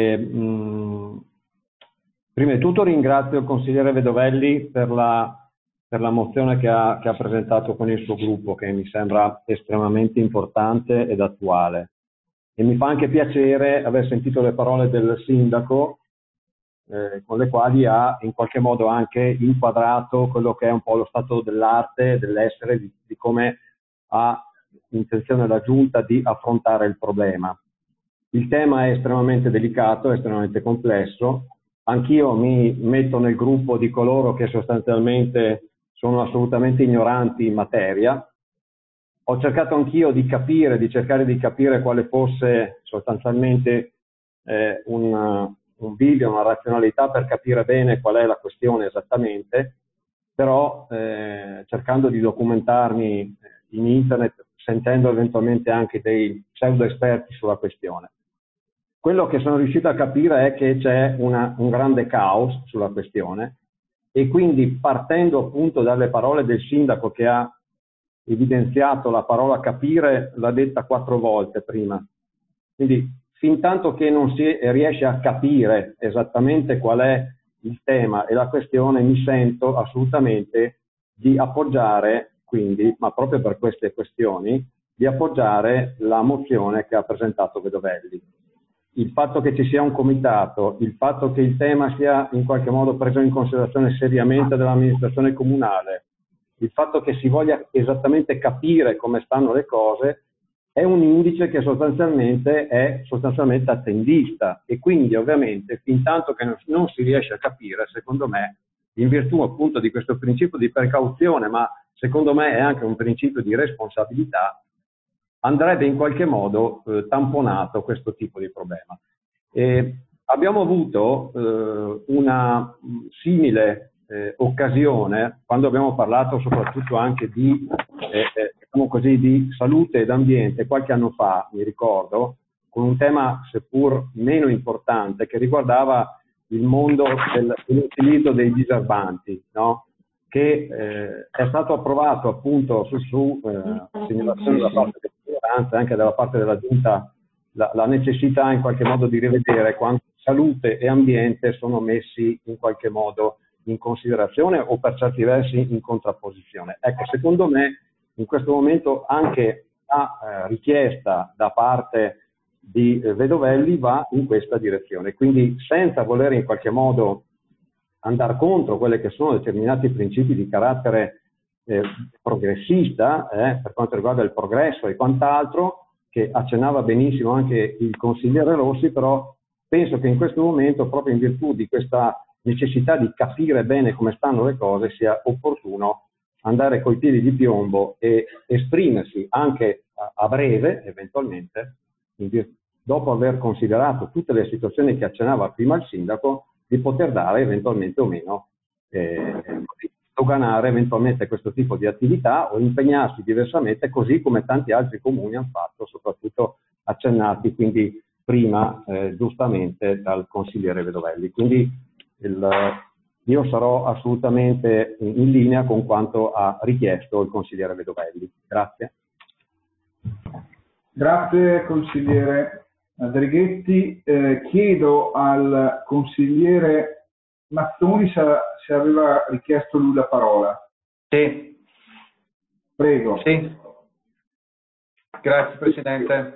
Prima di tutto ringrazio il consigliere Vedovelli per la mozione che ha presentato con il suo gruppo, che mi sembra estremamente importante ed attuale. E mi fa anche piacere aver sentito le parole del sindaco, con le quali ha in qualche modo anche inquadrato quello che è un po' lo stato dell'arte, dell'essere, di come ha intenzione la Giunta di affrontare il problema. Il tema è estremamente delicato, è estremamente complesso. Anch'io mi metto nel gruppo di coloro che sostanzialmente sono assolutamente ignoranti in materia. Ho cercato anch'io di cercare di capire quale fosse sostanzialmente un video, una razionalità per capire bene qual è la questione esattamente, però cercando di documentarmi in internet, sentendo eventualmente anche dei pseudo esperti sulla questione. Quello che sono riuscito a capire è che c'è un grande caos sulla questione, e quindi partendo appunto dalle parole del sindaco, che ha evidenziato la parola capire, l'ha detta 4 volte prima. Quindi fin tanto che non si riesce a capire esattamente qual è il tema e la questione, mi sento assolutamente di appoggiare, quindi, ma proprio per queste questioni, di appoggiare la mozione che ha presentato Vedovelli. Il fatto che ci sia un comitato, il fatto che il tema sia in qualche modo preso in considerazione seriamente dall'amministrazione comunale, il fatto che si voglia esattamente capire come stanno le cose, è un indice che è sostanzialmente attendista, e quindi ovviamente fin tanto che non si riesce a capire, secondo me, in virtù appunto di questo principio di precauzione, ma secondo me è anche un principio di responsabilità, andrebbe in qualche modo tamponato questo tipo di problema. Abbiamo avuto una simile occasione quando abbiamo parlato soprattutto anche di, diciamo così, di salute ed ambiente qualche anno fa, mi ricordo, con un tema seppur meno importante che riguardava il mondo dell'utilizzo dei diserbanti, no? Che è stato approvato appunto su segnalazione da parte della minoranza e anche dalla parte della Giunta la necessità in qualche modo di rivedere quando salute e ambiente sono messi in qualche modo in considerazione o per certi versi in contrapposizione. Ecco, secondo me in questo momento anche la richiesta da parte di Vedovelli va in questa direzione, quindi senza voler in qualche modo andare contro quelli che sono determinati principi di carattere progressista per quanto riguarda il progresso e quant'altro, che accennava benissimo anche il consigliere Rossi, però penso che in questo momento, proprio in virtù di questa necessità di capire bene come stanno le cose, sia opportuno andare coi piedi di piombo e esprimersi anche a breve, eventualmente, dopo aver considerato tutte le situazioni che accennava prima il sindaco, di poter dare eventualmente o meno, doganare eventualmente questo tipo di attività o impegnarsi diversamente, così come tanti altri comuni hanno fatto, soprattutto accennati quindi prima giustamente dal consigliere Vedovelli. Quindi io sarò assolutamente in linea con quanto ha richiesto il consigliere Vedovelli. Grazie. Grazie consigliere Drighetti. Chiedo al consigliere Mazzoni se aveva richiesto lui la parola. Sì. Prego. Sì. Grazie Presidente.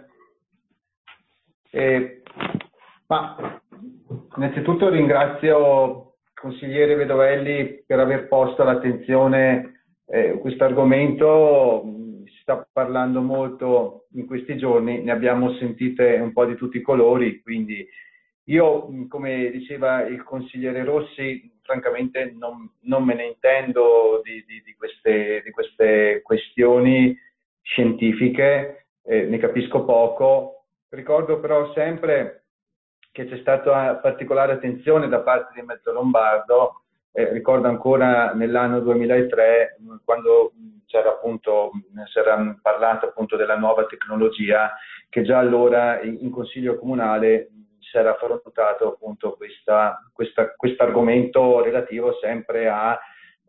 Ma innanzitutto ringrazio il consigliere Vedovelli per aver posto all'attenzione questo argomento. Si sta parlando molto in questi giorni, ne abbiamo sentite un po' di tutti i colori, quindi io, come diceva il consigliere Rossi, francamente non me ne intendo di queste questioni scientifiche, ne capisco poco. Ricordo però sempre che c'è stata particolare attenzione da parte di Mezzo Lombardo, ricordo ancora nell'anno 2003, quando si era parlato appunto della nuova tecnologia, che già allora in Consiglio Comunale si era affrontato appunto questo argomento relativo sempre a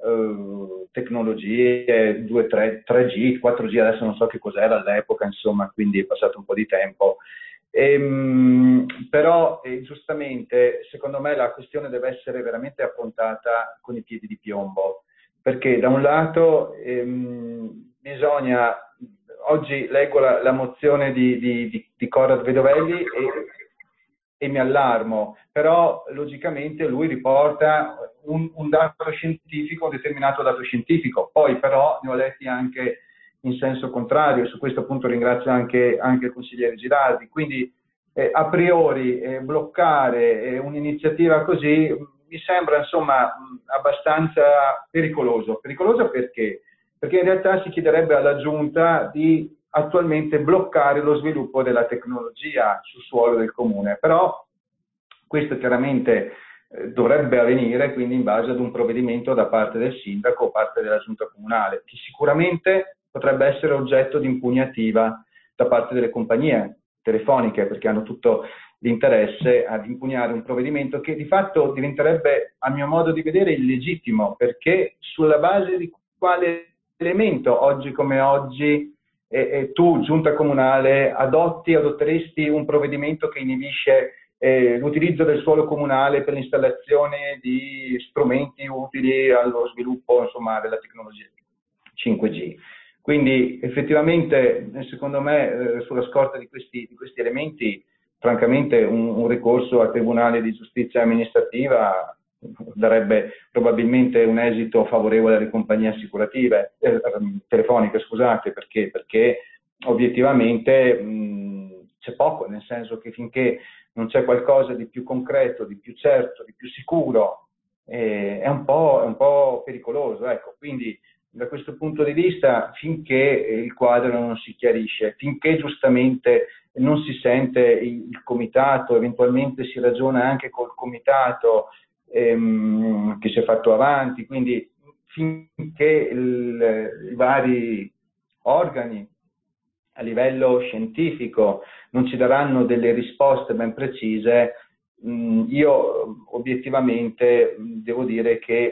tecnologie 3G, 4G, adesso non so che cos'era all'epoca, insomma, quindi è passato un po' di tempo. Però giustamente secondo me la questione deve essere veramente affrontata con i piedi di piombo, perché da un lato bisogna, oggi leggo la mozione di Corrado Vedovelli e mi allarmo, però logicamente lui riporta un dato scientifico, un determinato dato scientifico, poi però ne ho letti anche in senso contrario, e su questo punto ringrazio anche il consigliere Girardi. Quindi a priori bloccare un'iniziativa così mi sembra insomma abbastanza pericoloso. Pericoloso perché? Perché in realtà si chiederebbe alla Giunta di attualmente bloccare lo sviluppo della tecnologia sul suolo del comune, però questo chiaramente dovrebbe avvenire quindi in base ad un provvedimento da parte del sindaco o parte della Giunta comunale, che sicuramente potrebbe essere oggetto di impugnativa da parte delle compagnie telefoniche, perché hanno tutto l'interesse ad impugnare un provvedimento che di fatto diventerebbe, a mio modo di vedere, illegittimo, perché sulla base di quale elemento oggi come oggi tu, Giunta comunale, adotteresti un provvedimento che inibisce l'utilizzo del suolo comunale per l'installazione di strumenti utili allo sviluppo, insomma, della tecnologia 5G. Quindi effettivamente, secondo me, sulla scorta di questi elementi, francamente un ricorso al Tribunale di Giustizia Amministrativa darebbe probabilmente un esito favorevole alle compagnie assicurative, telefoniche, scusate, perché obiettivamente c'è poco, nel senso che finché non c'è qualcosa di più concreto, di più certo, di più sicuro, è un po' pericoloso, ecco. Quindi da questo punto di vista, finché il quadro non si chiarisce, finché giustamente non si sente il comitato, eventualmente si ragiona anche col comitato che si è fatto avanti, quindi finché i vari organi a livello scientifico non ci daranno delle risposte ben precise, io obiettivamente devo dire che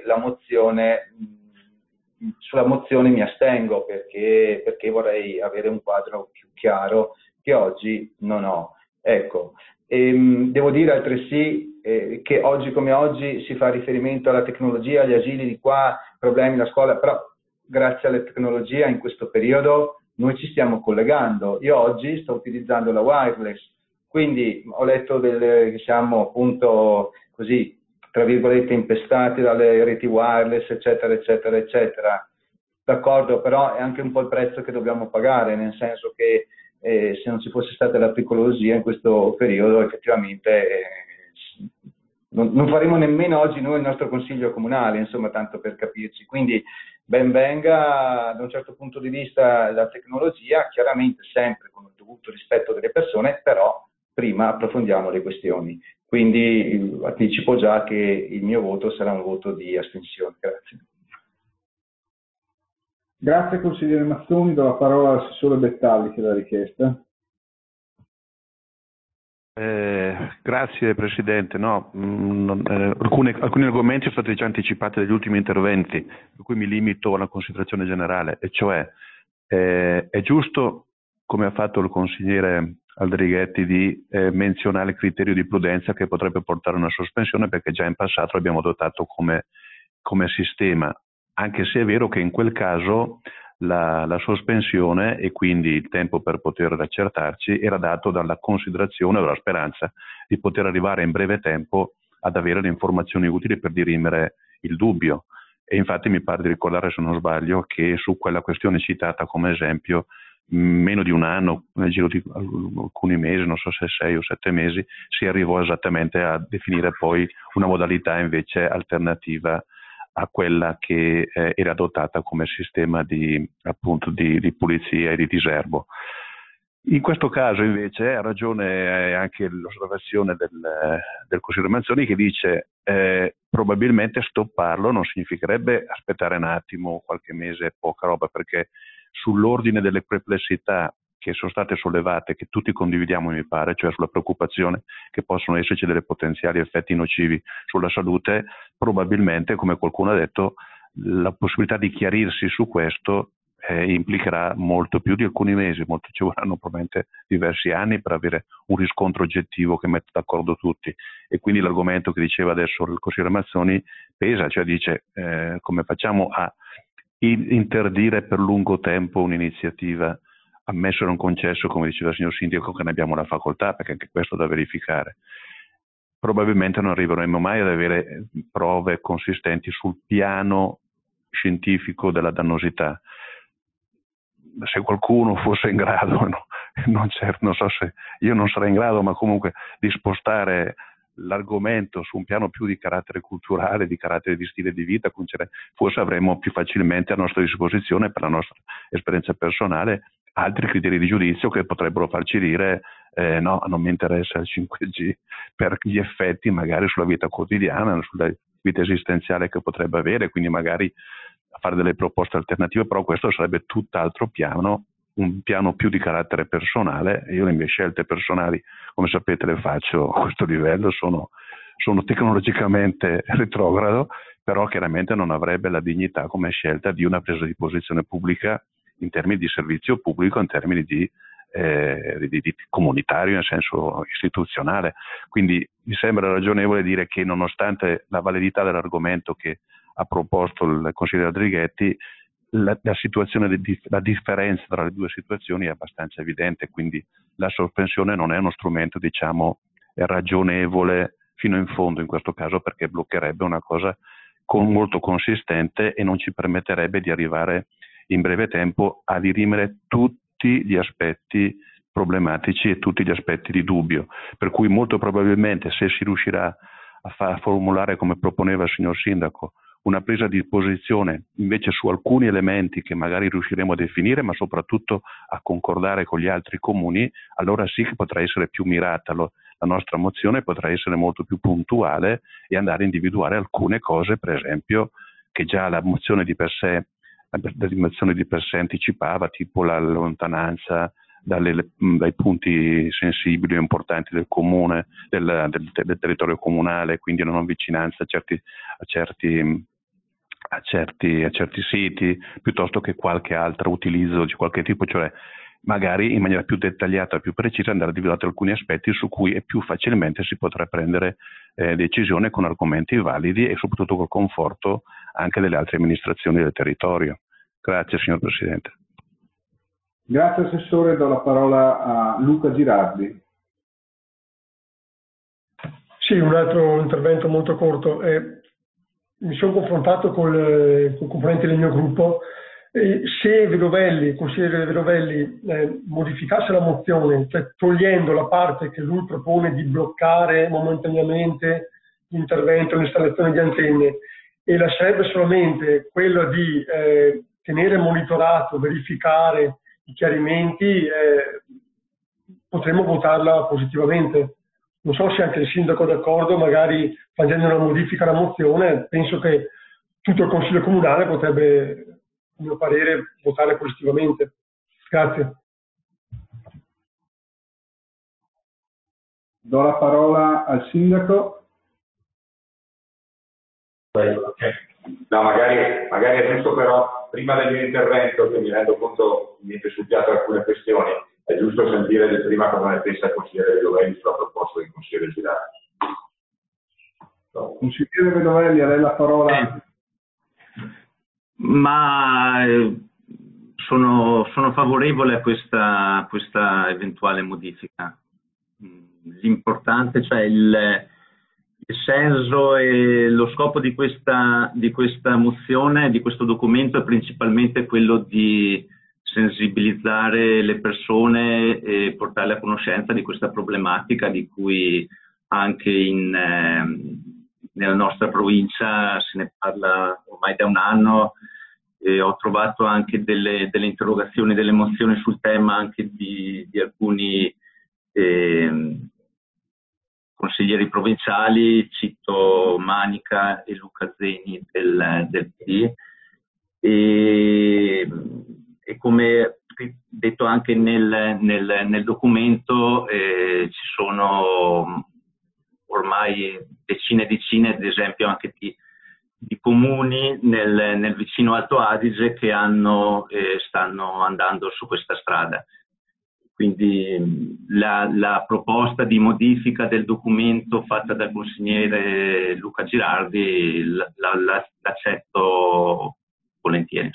sulla mozione mi astengo perché vorrei avere un quadro più chiaro che oggi non ho. Ecco. Devo dire altresì che oggi come oggi si fa riferimento alla tecnologia, agli asili di qua, problemi la scuola, però grazie alla tecnologia in questo periodo noi ci stiamo collegando. Io oggi sto utilizzando la wireless, quindi ho letto che siamo appunto così, tra virgolette, impestati dalle reti wireless, eccetera, eccetera, eccetera. D'accordo, però è anche un po' il prezzo che dobbiamo pagare, nel senso che se non ci fosse stata la pericolosia in questo periodo, effettivamente non faremo nemmeno oggi noi il nostro consiglio comunale, insomma, tanto per capirci. Quindi ben venga da un certo punto di vista la tecnologia, chiaramente sempre con il dovuto rispetto delle persone, però prima approfondiamo le questioni. Quindi anticipo già che il mio voto sarà un voto di astensione. Grazie. Grazie consigliere Mazzoni, do la parola all'assessore Bettalli che l'ha richiesta. Grazie Presidente. No, alcuni argomenti sono stati già anticipati dagli ultimi interventi, per cui mi limito alla considerazione generale, e cioè è giusto, come ha fatto il consigliere Aldrighetti, di menzionare il criterio di prudenza che potrebbe portare a una sospensione, perché già in passato l'abbiamo adottato come sistema, anche se è vero che in quel caso la sospensione e quindi il tempo per poter accertarci era dato dalla considerazione o dalla speranza di poter arrivare in breve tempo ad avere le informazioni utili per dirimere il dubbio. E infatti mi pare di ricordare, se non sbaglio, che su quella questione citata come esempio, meno di un anno, nel giro di alcuni mesi, non so se 6 o 7 mesi, si arrivò esattamente a definire poi una modalità invece alternativa a quella che era adottata come sistema appunto di pulizia e di diserbo. In questo caso invece ha ragione anche l'osservazione del consigliere Mazzoni, che dice probabilmente stopparlo non significherebbe aspettare un attimo, qualche mese, poca roba, perché sull'ordine delle perplessità che sono state sollevate, che tutti condividiamo mi pare, cioè sulla preoccupazione che possono esserci delle potenziali effetti nocivi sulla salute, probabilmente, come qualcuno ha detto, la possibilità di chiarirsi su questo implicherà molto più di alcuni mesi, ci vorranno probabilmente diversi anni per avere un riscontro oggettivo che metta d'accordo tutti, e quindi l'argomento che diceva adesso il consigliere Mazzoni pesa, cioè dice come facciamo a interdire per lungo tempo un'iniziativa, ammesso e non concesso, come diceva il signor Sindaco, che ne abbiamo la facoltà, perché anche questo è da verificare. Probabilmente non arriveremo mai ad avere prove consistenti sul piano scientifico della dannosità. Se qualcuno fosse in grado, non so se io non sarei in grado, ma comunque di spostare l'argomento su un piano più di carattere culturale, di carattere di stile di vita, forse avremo più facilmente a nostra disposizione, per la nostra esperienza personale, altri criteri di giudizio che potrebbero farci dire no, non mi interessa il 5G per gli effetti magari sulla vita quotidiana, sulla vita esistenziale che potrebbe avere, quindi magari fare delle proposte alternative, però questo sarebbe tutt'altro piano, un piano più di carattere personale. Io le mie scelte personali, come sapete, le faccio a questo livello, sono tecnologicamente retrogrado, però chiaramente non avrebbe la dignità come scelta di una presa di posizione pubblica in termini di servizio pubblico, in termini di comunitario, in senso istituzionale. Quindi mi sembra ragionevole dire che, nonostante la validità dell'argomento che ha proposto il consigliere Aldrighetti, la differenza tra le due situazioni è abbastanza evidente, quindi la sospensione non è uno strumento, ragionevole fino in fondo in questo caso, perché bloccherebbe una cosa molto consistente e non ci permetterebbe di arrivare in breve tempo a dirimere tutti gli aspetti problematici e tutti gli aspetti di dubbio, per cui molto probabilmente, se si riuscirà a formulare, come proponeva il signor Sindaco, una presa di posizione invece su alcuni elementi che magari riusciremo a definire, ma soprattutto a concordare con gli altri comuni, allora sì che potrà essere più mirata la nostra mozione, potrà essere molto più puntuale e andare a individuare alcune cose, per esempio, che già la mozione di per sé anticipava, tipo la lontananza dai punti sensibili e importanti del comune, del territorio comunale, quindi la non vicinanza a certi siti, piuttosto che qualche altro utilizzo di qualche tipo, cioè magari in maniera più dettagliata, più precisa, andare a individuare alcuni aspetti su cui più facilmente si potrà prendere decisione con argomenti validi e soprattutto col conforto anche delle altre amministrazioni del territorio. Grazie signor Presidente. Grazie Assessore, do la parola a Luca Girardi. Sì, un altro intervento molto corto. Mi sono confrontato con componenti del mio gruppo. Se Vedovelli, il consigliere Vedovelli, modificasse la mozione, cioè togliendo la parte che lui propone di bloccare momentaneamente l'intervento, l'installazione di antenne, e lascerebbe solamente quello di tenere monitorato, verificare i chiarimenti, potremmo votarla positivamente. Non so se anche il sindaco è d'accordo, magari facendo una modifica alla mozione, penso che tutto il Consiglio Comunale potrebbe, a mio parere, votare positivamente. Grazie. Do la parola al sindaco. No, magari è giusto, però prima del mio intervento, che mi rendo conto mi è sul piatto alcune questioni, è giusto sentire prima cosa ne pensa il consigliere Vedovelli sulla proposta del consigliere Girardi. Consigliere Vedovelli, a lei la parola. Ma sono favorevole a questa eventuale modifica. L'importante, cioè il senso e lo scopo di questa mozione, di questo documento, è principalmente quello di sensibilizzare le persone e portarle a conoscenza di questa problematica di cui anche nella nostra provincia se ne parla ormai da un anno. Ho trovato anche delle interrogazioni, delle mozioni sul tema anche di alcuni consiglieri provinciali, cito Manica e Luca Zeni del PD, e come detto anche nel documento ci sono ormai decine ad esempio anche di comuni nel vicino Alto Adige che stanno andando su questa strada. Quindi la proposta di modifica del documento fatta dal consigliere Luca Girardi l'accetto volentieri.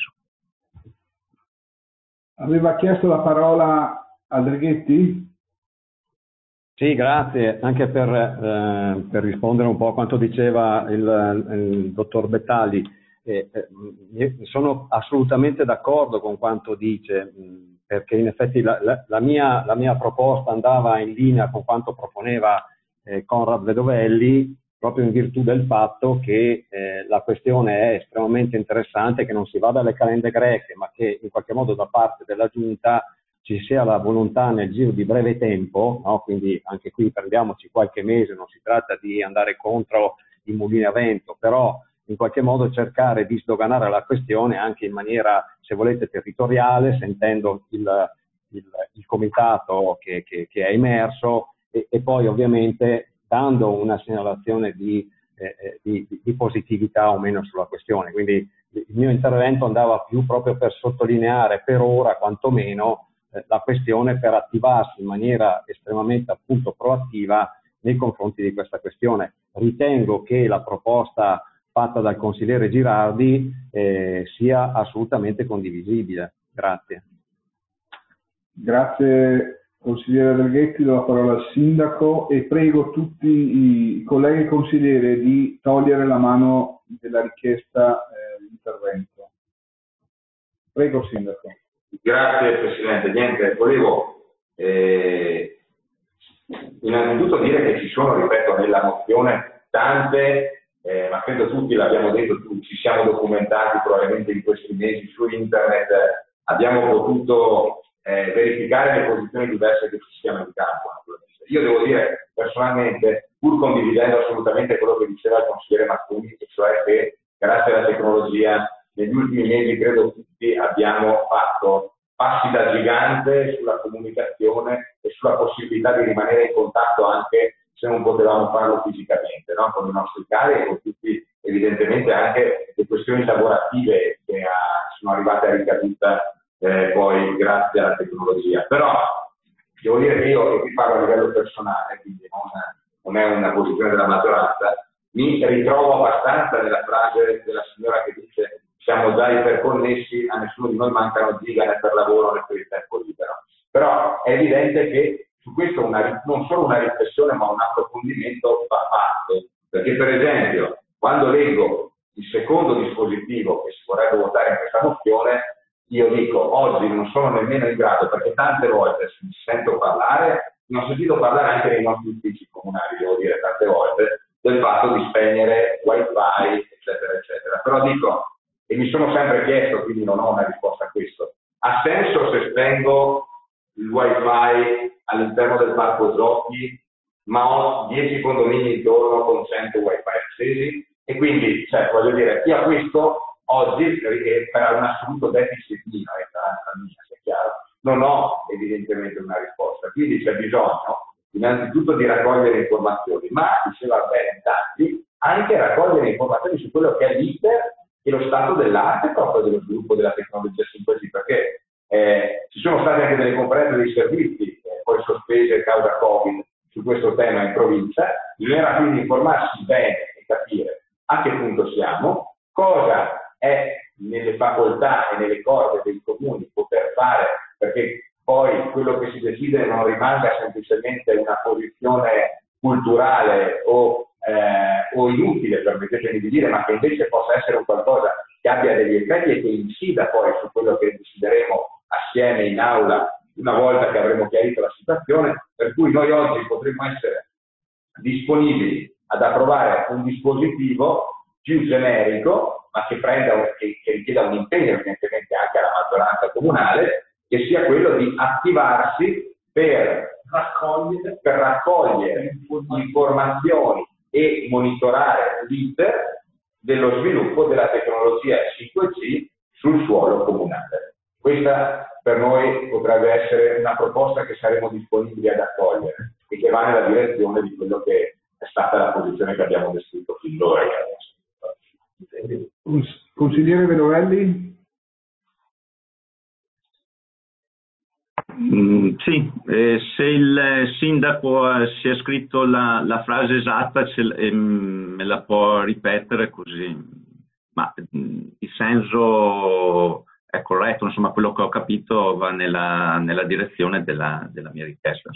Aveva chiesto la parola a Draghetti? Sì, grazie, anche per rispondere un po' a quanto diceva il dottor Bettali. Sono assolutamente d'accordo con quanto dice, perché in effetti la mia proposta andava in linea con quanto proponeva Conrad Vedovelli, proprio in virtù del fatto che la questione è estremamente interessante, che non si vada alle calende greche, ma che in qualche modo da parte della Giunta ci sia la volontà nel giro di breve tempo, no? Quindi anche qui prendiamoci qualche mese, non si tratta di andare contro i mulini a vento, però in qualche modo cercare di sdoganare la questione anche in maniera, se volete, territoriale, sentendo il comitato che è emerso e poi ovviamente dando una segnalazione di positività o meno sulla questione. Quindi il mio intervento andava più proprio per sottolineare per ora quantomeno la questione, per attivarsi in maniera estremamente appunto proattiva nei confronti di questa questione. Ritengo che la proposta fatta dal consigliere Girardi sia assolutamente condivisibile. Grazie. Grazie consigliere Draghetti, do la parola al sindaco e prego tutti i colleghi consiglieri di togliere la mano della richiesta di intervento. Prego sindaco. Grazie Presidente. Niente, volevo innanzitutto dire che ci sono, ripeto, nella mozione tante, ma credo tutti l'abbiamo detto, ci siamo documentati probabilmente in questi mesi su internet, abbiamo potuto verificare le posizioni diverse che ci siano in campo. Io devo dire personalmente, pur condividendo assolutamente quello che diceva il consigliere Mazzoni, cioè che grazie alla tecnologia negli ultimi mesi credo tutti abbiamo fatto passi da gigante sulla comunicazione e sulla possibilità di rimanere in contatto anche se non potevamo farlo fisicamente, no? Con i nostri cari e con tutti evidentemente anche le questioni lavorative che sono arrivate a ricaduta poi grazie alla tecnologia. Però devo dire che io vi parlo a livello personale, quindi non è una posizione della maggioranza, mi ritrovo abbastanza nella frase della signora che dice siamo già iperconnessi, a nessuno di noi mancano giga né per lavoro né per il tempo libero. Però è evidente che su questo non solo una riflessione ma un approfondimento va fatto, perché per esempio quando leggo il secondo dispositivo che si vorrebbe votare in questa mozione, io dico oggi non sono nemmeno in grado, perché tante volte sento parlare, ne ho sentito parlare anche nei nostri uffici comunali, devo dire tante volte, del fatto di spegnere wifi, eccetera, eccetera. Però dico, e mi sono sempre chiesto, quindi non ho una risposta a questo, ha senso se spengo il wifi all'interno del parco giochi, ma ho 10 condomini intorno con 100 wifi accesi? E quindi, voglio dire, io a questo oggi, per un assoluto deficit mio, sia chiaro, non ho evidentemente una risposta. Quindi c'è bisogno innanzitutto di raccogliere informazioni, ma, diceva bene Tanti, anche raccogliere informazioni su quello che è l'iter e lo stato dell'arte proprio dello sviluppo della tecnologia 5G, perché ci sono state anche delle conferenze dei servizi, poi sospese a causa Covid, su questo tema in provincia. Bisognerà quindi informarsi bene e capire a che punto siamo, cosa è nelle facoltà e nelle corde dei comuni poter fare, perché poi quello che si decide non rimanga semplicemente una posizione culturale o inutile, permettetemi di dire, ma che invece possa essere un qualcosa che abbia degli effetti e che incida poi su quello che decideremo assieme in aula una volta che avremo chiarito la situazione, per cui noi oggi potremmo essere disponibili ad approvare un dispositivo più generico, ma che richieda un impegno evidentemente anche alla maggioranza comunale, che sia quello di attivarsi per raccogliere informazioni e monitorare l'iter dello sviluppo della tecnologia 5G sul suolo comunale. Questa per noi potrebbe essere una proposta che saremo disponibili ad accogliere e che va nella direzione di quello che è stata la posizione che abbiamo descritto fin d'ora. Consigliere Vedovelli? Sì, se il sindaco si è scritto la frase esatta me la può ripetere così, ma il senso è corretto, insomma quello che ho capito va nella direzione della mia richiesta.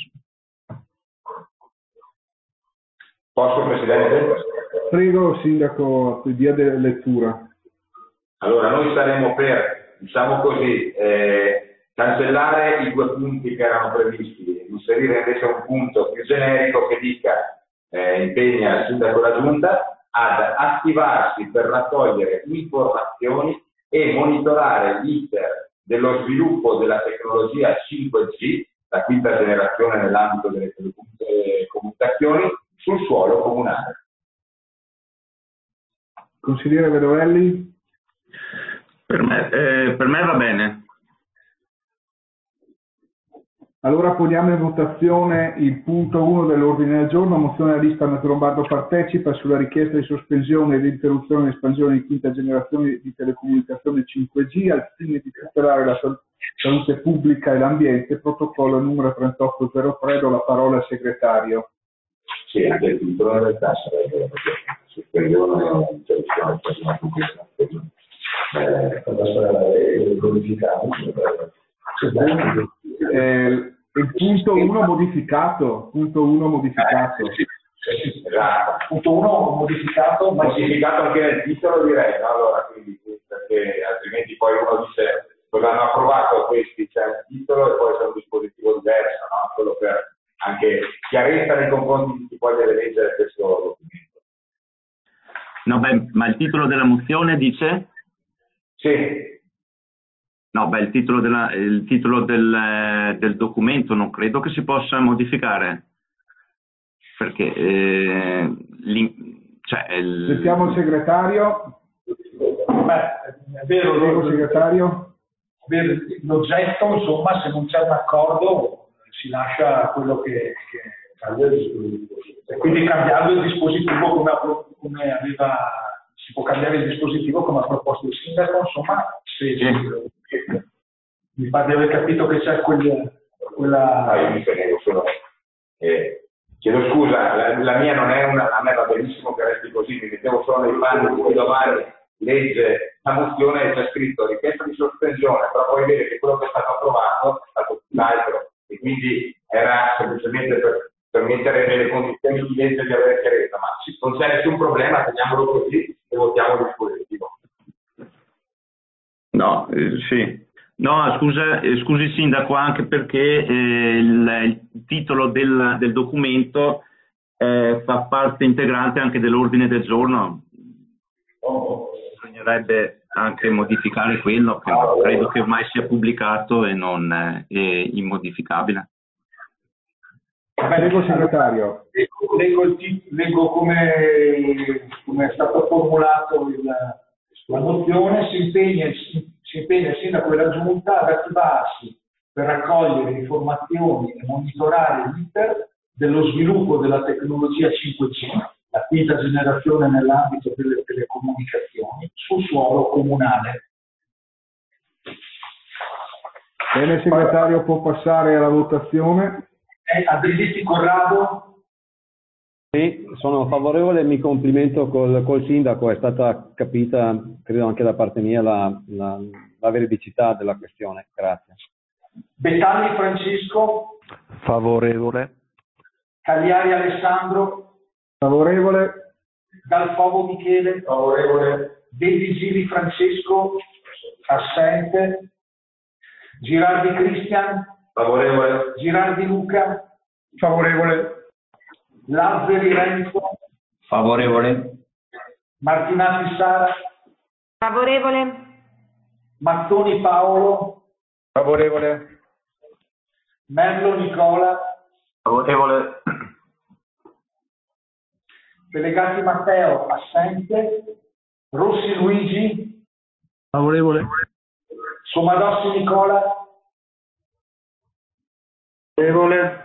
Posso, Presidente? Prego, Sindaco, dia della lettura. Allora, noi saremo per, diciamo così, cancellare i 2 punti che erano previsti, inserire invece un punto più generico che dica impegna il Sindaco e la Giunta ad attivarsi per raccogliere informazioni e monitorare l'iter dello sviluppo della tecnologia 5G, la quinta generazione nell'ambito delle telecomunicazioni, sul suolo comunale. Consigliere Vedovelli? Per me va bene. Allora poniamo in votazione il punto 1 dell'ordine del giorno, mozione a lista Nato Lombardo partecipa sulla richiesta di sospensione ed interruzione e espansione di quinta generazione di telecomunicazione 5G al fine di tutelare la salute pubblica e l'ambiente, protocollo numero 3803, do la parola al segretario. Sì, anche il titolo in realtà sarebbe sospensione e interruzione e espansione pubblica. Il punto 1 modificato. Esatto. Punto 1 modificato anche nel titolo, direi, no? Allora, quindi, perché altrimenti poi uno dice cosa hanno approvato questi, c'è il titolo e poi c'è un dispositivo diverso, no? Quello per anche chiarezza nei confronti di chi poi deve leggere questo documento. No, ma il titolo della mozione dice? Sì. No, il titolo del documento non credo che si possa modificare, perché sentiamo il segretario. È vero, Prego, segretario. L'oggetto, insomma, se non c'è un accordo si lascia quello che cambia il dispositivo. E quindi cambiando il dispositivo come aveva, si può cambiare il dispositivo come ha proposto il sindaco, insomma, se mi pare di aver capito che c'è quella... Io mi tenevo solo... chiedo scusa, la mia non è a me va benissimo che resti così, mi mettevo solo nei panni di cui domani legge la mozione e c'è scritto richiesta di sospensione, però poi vede che quello che è stato approvato è stato tutt'altro e quindi era semplicemente per mettere nelle condizioni di legge di avere chiarezza, ma non c'è nessun problema, teniamolo così e votiamo il dispositivo. No, sì. No, scusi Sindaco, anche perché il titolo del documento fa parte integrante anche dell'ordine del giorno. Bisognerebbe anche modificare quello, che credo che ormai sia pubblicato e non è immodificabile. Prego, segretario. Leggo come è stato formulato la mozione. Si impegna il Sindaco e la Giunta ad attivarsi per raccogliere informazioni e monitorare l'iter dello sviluppo della tecnologia 5G, la quinta generazione nell'ambito delle telecomunicazioni, sul suolo comunale. Bene, segretario, può passare alla votazione. Adelisti Corrado? Sì, sono favorevole e mi complimento col Sindaco, è stata capita, credo anche da parte mia, la veridicità della questione. Grazie. Bettani Francesco? Favorevole. Cagliari Alessandro? Favorevole. Dalfogo Michele? Favorevole. De Vigili Francesco? Assente. Girardi Cristian? Favorevole. Girardi Luca? Favorevole. Lazzari Renzo? Favorevole. Martinati Sara? Favorevole. Mattoni Paolo? Favorevole. Merlo Nicola? Favorevole. Delegati Matteo? Assente. Rossi Luigi? Favorevole. Somadossi Nicola? Favorevole.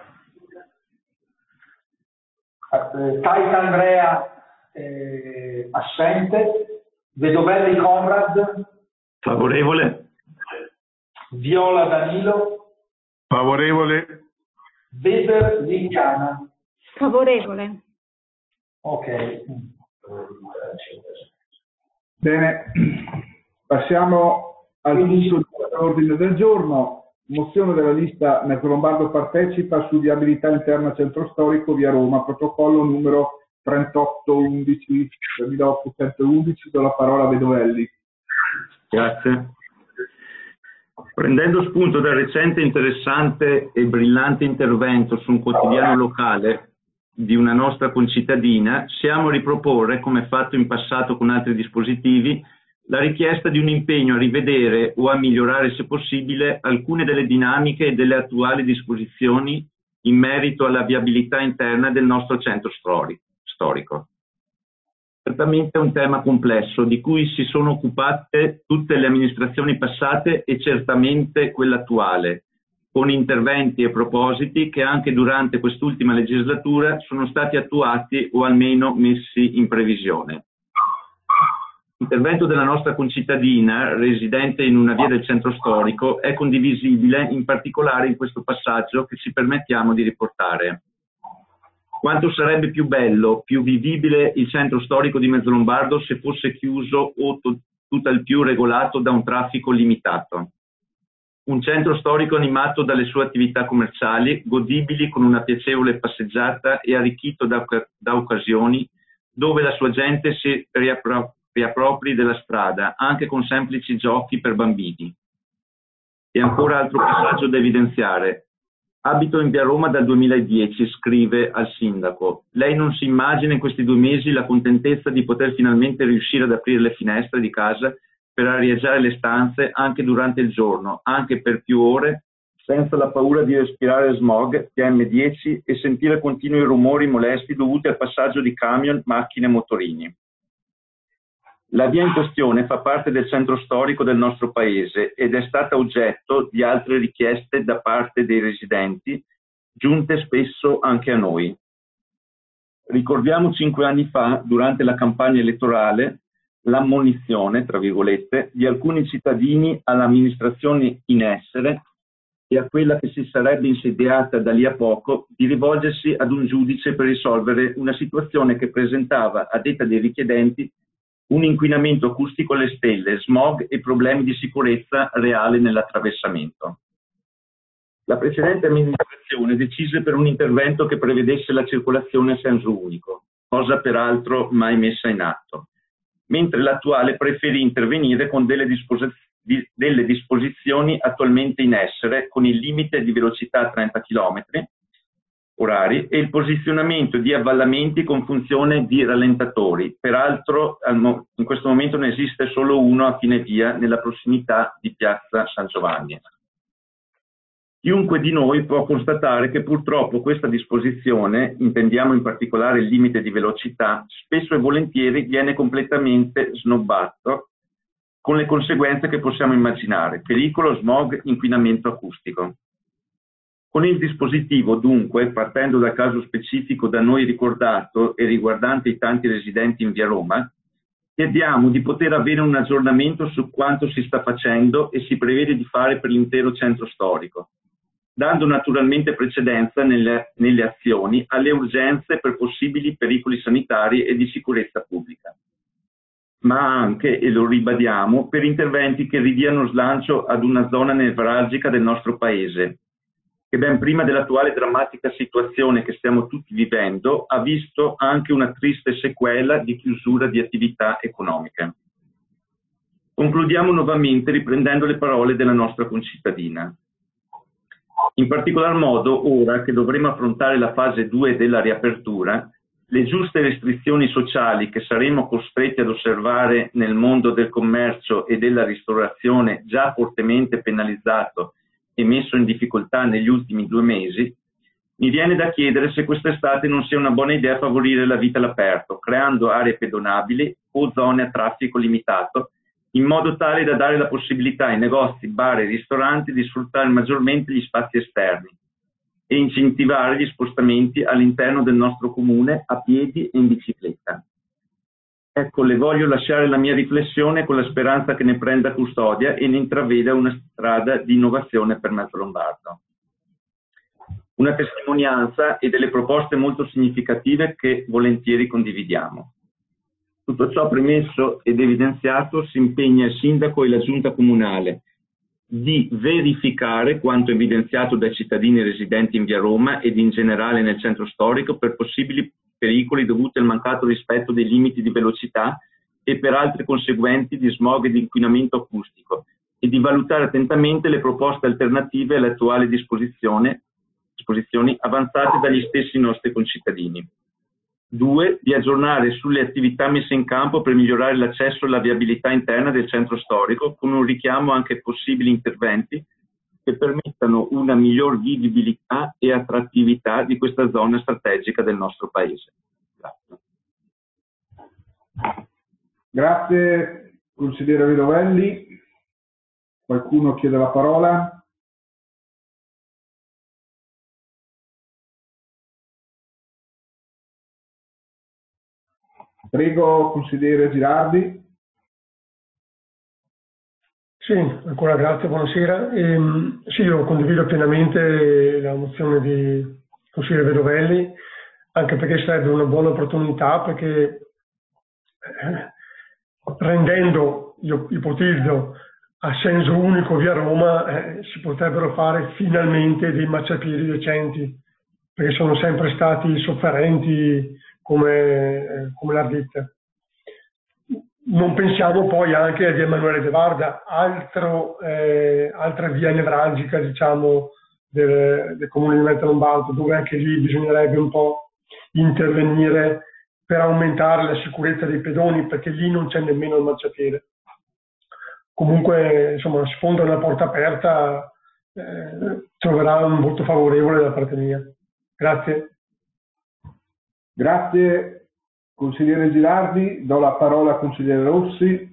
Taita Andrea assente. Vedovelli Conrad? Favorevole. Viola Danilo? Favorevole. Weber Lincana? Favorevole. Ok. Bene, passiamo al punto dell'ordine del giorno. Mozione della lista Mezzolombardo partecipa su viabilità interna centro storico via Roma, protocollo numero 3811 do la parola a Vedovelli. Grazie. Prendendo spunto dal recente interessante e brillante intervento su un quotidiano locale di una nostra concittadina, siamo a riproporre, come fatto in passato con altri dispositivi, la richiesta di un impegno a rivedere o a migliorare, se possibile, alcune delle dinamiche e delle attuali disposizioni in merito alla viabilità interna del nostro centro storico. Certamente è un tema complesso di cui si sono occupate tutte le amministrazioni passate e certamente quella attuale, con interventi e propositi che anche durante quest'ultima legislatura sono stati attuati o almeno messi in previsione. L'intervento della nostra concittadina, residente in una via del centro storico, è condivisibile in particolare in questo passaggio che ci permettiamo di riportare. Quanto sarebbe più bello, più vivibile il centro storico di Mezzolombardo se fosse chiuso o tutt'al più regolato da un traffico limitato. Un centro storico animato dalle sue attività commerciali, godibili con una piacevole passeggiata e arricchito da occasioni dove la sua gente si riappropri della strada, anche con semplici giochi per bambini. E ancora altro passaggio da evidenziare. Abito in via Roma dal 2010, scrive al sindaco. Lei non si immagina in questi 2 mesi la contentezza di poter finalmente riuscire ad aprire le finestre di casa per arieggiare le stanze anche durante il giorno, anche per più ore, senza la paura di respirare smog, PM10 e sentire continui rumori molesti dovuti al passaggio di camion, macchine e motorini. La via in questione fa parte del centro storico del nostro paese ed è stata oggetto di altre richieste da parte dei residenti, giunte spesso anche a noi. Ricordiamo 5 anni fa, durante la campagna elettorale, l'ammonizione, tra virgolette, di alcuni cittadini all'amministrazione in essere e a quella che si sarebbe insediata da lì a poco di rivolgersi ad un giudice per risolvere una situazione che presentava, a detta dei richiedenti, un inquinamento acustico alle stelle, smog e problemi di sicurezza reale nell'attraversamento. La precedente amministrazione decise per un intervento che prevedesse la circolazione a senso unico, cosa peraltro mai messa in atto, mentre l'attuale preferì intervenire con delle disposizioni attualmente in essere, con il limite di velocità a 30 km orari e il posizionamento di avvallamenti con funzione di rallentatori. Peraltro in questo momento ne esiste solo uno a fine via nella prossimità di Piazza San Giovanni. Chiunque di noi può constatare che purtroppo questa disposizione, intendiamo in particolare il limite di velocità, spesso e volentieri viene completamente snobbato con le conseguenze che possiamo immaginare: pericolo, smog, inquinamento acustico. Con il dispositivo, dunque, partendo dal caso specifico da noi ricordato e riguardante i tanti residenti in via Roma, chiediamo di poter avere un aggiornamento su quanto si sta facendo e si prevede di fare per l'intero centro storico, dando naturalmente precedenza nelle azioni alle urgenze per possibili pericoli sanitari e di sicurezza pubblica, ma anche, e lo ribadiamo, per interventi che ridiano slancio ad una zona nevralgica del nostro Paese, che ben prima dell'attuale drammatica situazione che stiamo tutti vivendo ha visto anche una triste sequela di chiusura di attività economiche. Concludiamo nuovamente riprendendo le parole della nostra concittadina. In particolar modo, ora che dovremo affrontare la fase 2 della riapertura, le giuste restrizioni sociali che saremo costretti ad osservare nel mondo del commercio e della ristorazione, già fortemente penalizzato e messo in difficoltà negli ultimi 2 mesi, mi viene da chiedere se quest'estate non sia una buona idea favorire la vita all'aperto, creando aree pedonabili o zone a traffico limitato, in modo tale da dare la possibilità ai negozi, bar e ristoranti di sfruttare maggiormente gli spazi esterni e incentivare gli spostamenti all'interno del nostro comune a piedi e in bicicletta. Ecco, le voglio lasciare la mia riflessione con la speranza che ne prenda custodia e ne intraveda una strada di innovazione per Mezzo Lombardo. Una testimonianza e delle proposte molto significative che volentieri condividiamo. Tutto ciò premesso ed evidenziato, si impegna il sindaco e la giunta comunale di verificare quanto evidenziato dai cittadini residenti in via Roma ed in generale nel centro storico per possibili pericoli dovuti al mancato rispetto dei limiti di velocità e per altri conseguenti di smog e di inquinamento acustico, e di valutare attentamente le proposte alternative alle attuali disposizioni avanzate dagli stessi nostri concittadini. 2. Di aggiornare sulle attività messe in campo per migliorare l'accesso e la viabilità interna del centro storico, con un richiamo anche a possibili interventi che permettano una miglior vivibilità e attrattività di questa zona strategica del nostro Paese. Grazie. Grazie, consigliere Vedovelli. Qualcuno chiede la parola? Prego, consigliere Girardi. Sì, ancora grazie, buonasera. Sì, io condivido pienamente la mozione di consigliere Vedovelli, anche perché sarebbe una buona opportunità, perché rendendo, io ipotizzo, a senso unico via Roma, si potrebbero fare finalmente dei marciapiedi decenti, perché sono sempre stati sofferenti come l'Ardita. Non pensiamo poi anche a via Emanuele De Varda, altra via nevralgica, diciamo, del comune di Mezzo Lombardo, dove anche lì bisognerebbe un po' intervenire per aumentare la sicurezza dei pedoni, perché lì non c'è nemmeno il marciapiede. Comunque, insomma, sfonda una porta aperta, troverà un voto favorevole da parte mia. Grazie. Grazie, consigliere Girardi. Do la parola al consigliere Rossi.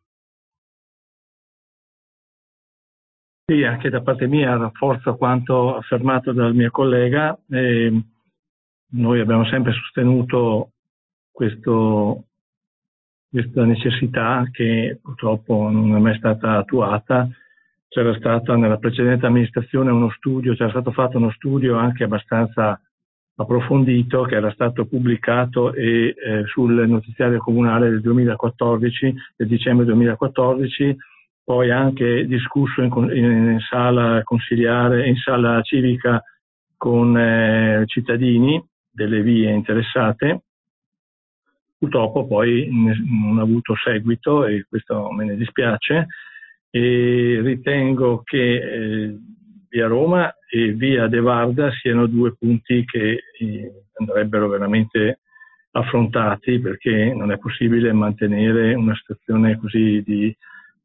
Sì, anche da parte mia rafforzo quanto affermato dal mio collega. Noi abbiamo sempre sostenuto questo questa necessità che purtroppo non è mai stata attuata. C'era stata nella precedente amministrazione c'era stato fatto uno studio anche abbastanza approfondito che era stato pubblicato sul notiziario comunale del 2014, del dicembre 2014, poi anche discusso in sala consiliare, in sala civica con cittadini delle vie interessate. Purtroppo poi non ha avuto seguito e questo me ne dispiace, e ritengo che via Roma e via De Varda siano due punti che andrebbero veramente affrontati, perché non è possibile mantenere una situazione così di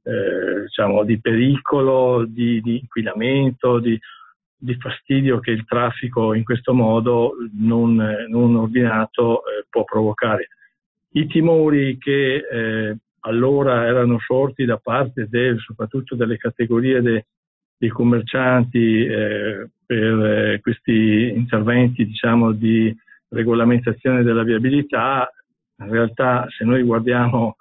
pericolo, di inquinamento, di fastidio che il traffico in questo modo non ordinato può provocare. I timori che allora erano sorti da parte soprattutto delle categorie dei commercianti per questi interventi, diciamo, di regolamentazione della viabilità, in realtà se noi guardiamo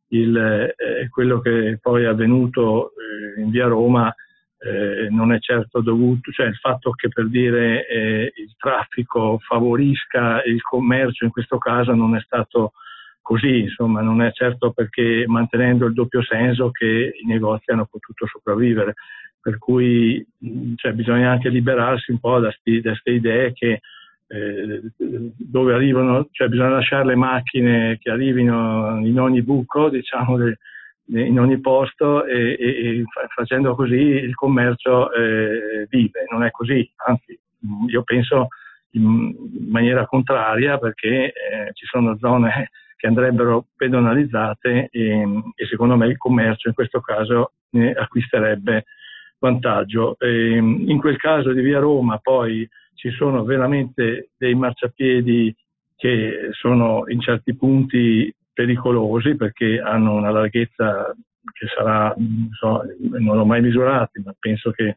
quello che poi è avvenuto in via Roma, non è certo dovuto, cioè il fatto che, per dire, il traffico favorisca il commercio in questo caso non è stato così, insomma, non è certo perché mantenendo il doppio senso che i negozi hanno potuto sopravvivere, per cui bisogna anche liberarsi un po' da queste idee che dove arrivano, bisogna lasciare le macchine che arrivino in ogni buco, diciamo, in ogni posto, e facendo così il commercio vive. Non è così, anzi io penso in maniera contraria, perché ci sono zone che andrebbero pedonalizzate e secondo me il commercio in questo caso ne acquisterebbe vantaggio. In quel caso di via Roma poi ci sono veramente dei marciapiedi che sono in certi punti pericolosi, perché hanno una larghezza che sarà, non l'ho mai misurati, ma penso che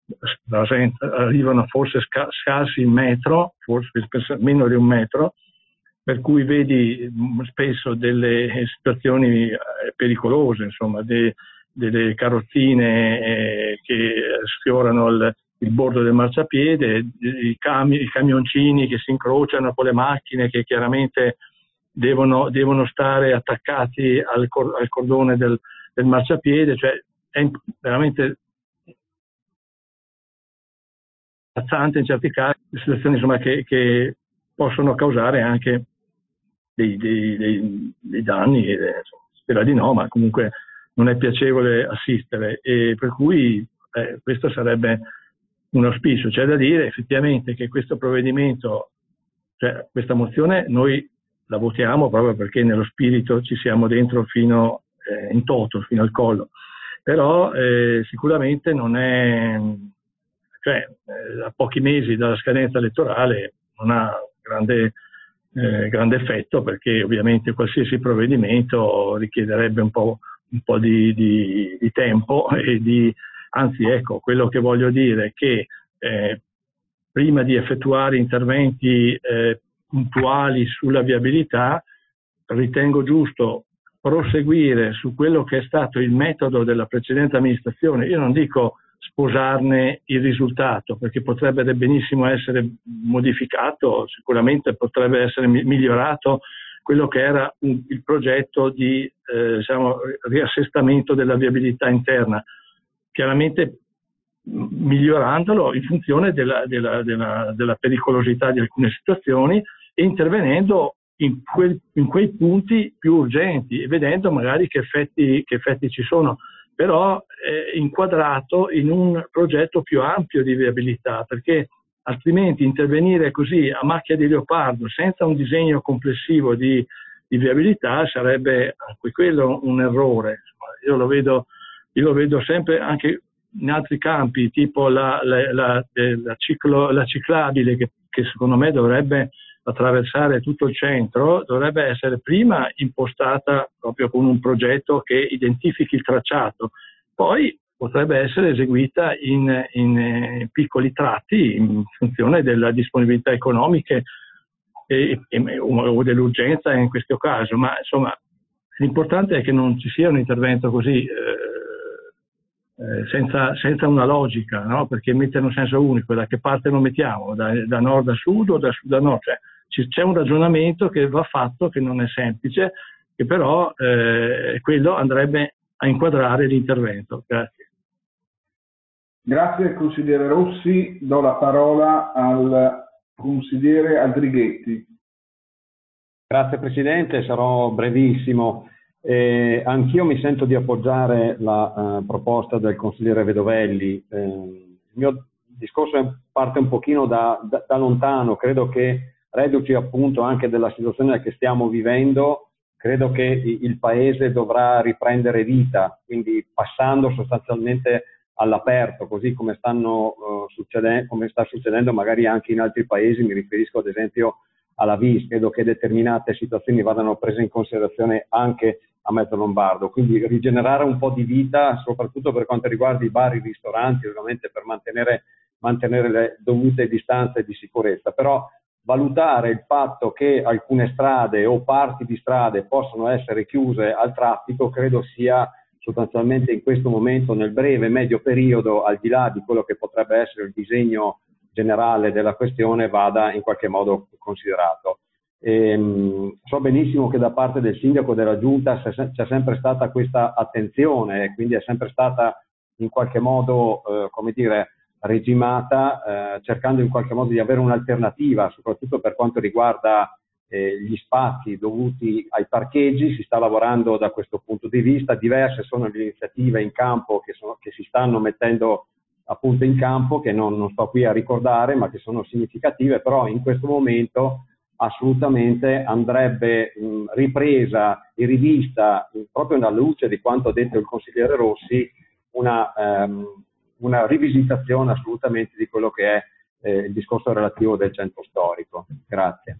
arrivano forse scarsi il metro, forse meno di un metro, per cui vedi spesso delle situazioni pericolose, insomma, delle carrozzine che sfiorano il bordo del marciapiede, i camioncini che si incrociano con le macchine che chiaramente devono stare attaccati al cordone del marciapiede, cioè è veramente imbarazzante in certi casi, situazioni insomma che possono causare anche dei danni, spero di no, ma comunque non è piacevole assistere, e per cui questo sarebbe un auspicio. C'è da dire effettivamente che questo provvedimento, questa mozione noi la votiamo proprio perché nello spirito ci siamo dentro fino in toto, fino al collo, però sicuramente non è, a pochi mesi dalla scadenza elettorale non ha grande effetto, perché ovviamente qualsiasi provvedimento richiederebbe un po' di tempo anzi, ecco, quello che voglio dire è che prima di effettuare interventi puntuali sulla viabilità, ritengo giusto proseguire su quello che è stato il metodo della precedente amministrazione. Io non dico sposarne il risultato, perché potrebbe benissimo essere modificato, sicuramente potrebbe essere migliorato quello che era il progetto di riassestamento della viabilità interna, chiaramente migliorandolo in funzione della pericolosità di alcune situazioni e intervenendo in quei punti più urgenti e vedendo magari che effetti ci sono, però inquadrato in un progetto più ampio di viabilità, perché altrimenti intervenire così a macchia di leopardo senza un disegno complessivo di viabilità sarebbe anche quello un errore. Io lo vedo sempre anche in altri campi, tipo la ciclabile che secondo me dovrebbe attraversare tutto il centro, dovrebbe essere prima impostata proprio con un progetto che identifichi il tracciato, poi potrebbe essere eseguita in piccoli tratti in funzione della disponibilità economiche o dell'urgenza in questo caso, ma insomma L'importante è che non ci sia un intervento così senza una logica, no? Perché mettere un senso unico, da che parte lo mettiamo? Da nord a sud o da sud a nord? Cioè, c'è un ragionamento che va fatto, che non è semplice, che però quello andrebbe a inquadrare l'intervento. Grazie. Grazie consigliere Rossi, do la parola al consigliere Aldrighetti. Grazie Presidente, sarò brevissimo. Anch'io mi sento di appoggiare la proposta del consigliere Vedovelli. Il mio discorso parte un pochino da lontano, credo che reduci appunto anche della situazione che stiamo vivendo, credo che il Paese dovrà riprendere vita, quindi passando sostanzialmente all'aperto, così come sta succedendo magari anche in altri paesi, mi riferisco ad esempio alla VIS, credo che determinate situazioni vadano prese in considerazione anche a mezzo lombardo, quindi rigenerare un po' di vita, soprattutto per quanto riguarda i bar, i ristoranti, ovviamente per mantenere le dovute distanze di sicurezza, però valutare il fatto che alcune strade o parti di strade possono essere chiuse al traffico credo sia sostanzialmente in questo momento, nel breve e medio periodo, al di là di quello che potrebbe essere il disegno generale della questione, vada in qualche modo considerato. So benissimo che da parte del sindaco della giunta c'è sempre stata questa attenzione e quindi è sempre stata in qualche modo, come dire, regimata, cercando in qualche modo di avere un'alternativa, soprattutto per quanto riguarda gli spazi dovuti ai parcheggi. Si sta lavorando da questo punto di vista, diverse sono le iniziative in campo che si stanno mettendo appunto in campo, che non sto qui a ricordare, ma che sono significative, però in questo momento assolutamente andrebbe ripresa e rivista, proprio alla luce di quanto ha detto il consigliere Rossi, una rivisitazione assolutamente di quello che è il discorso relativo del centro storico. Grazie.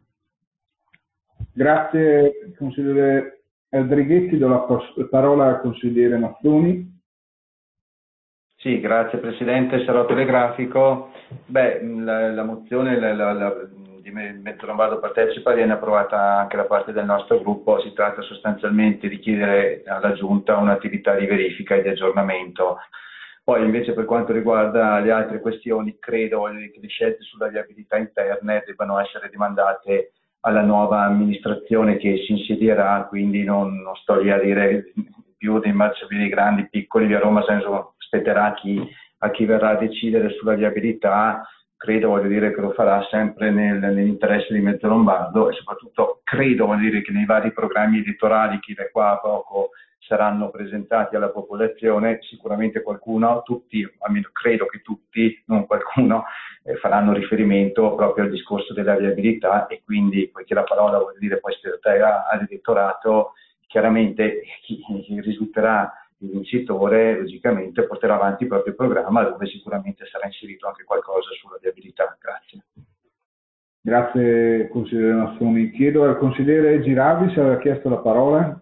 Grazie consigliere Aldrighetti, do la parola al consigliere Mazzoni. Sì, grazie Presidente, sarò telegrafico. La mozione di Mezzo Lombardo Partecipa viene approvata anche da parte del nostro gruppo. Si tratta sostanzialmente di chiedere alla Giunta un'attività di verifica e di aggiornamento. Poi invece per quanto riguarda le altre questioni, credo che le scelte sulla viabilità interne debbano essere demandate alla nuova amministrazione che si insedierà, quindi non sto lì a dire più dei marciapiedi grandi, piccoli, via Roma, senso spetterà a chi verrà a decidere sulla viabilità. Credo, che lo farà sempre nell'interesse di Mezzo Lombardo e soprattutto credo, che nei vari programmi elettorali che da qua a poco saranno presentati alla popolazione, sicuramente qualcuno, tutti, almeno credo che tutti, non qualcuno, faranno riferimento proprio al discorso della viabilità e quindi, poiché la parola poi spetterà all'elettorato, chiaramente chi risulterà il vincitore logicamente porterà avanti il proprio programma dove sicuramente sarà inserito anche qualcosa sulla viabilità. Grazie. Grazie consigliere Mazzoni. Chiedo al consigliere Girardi se aveva chiesto la parola.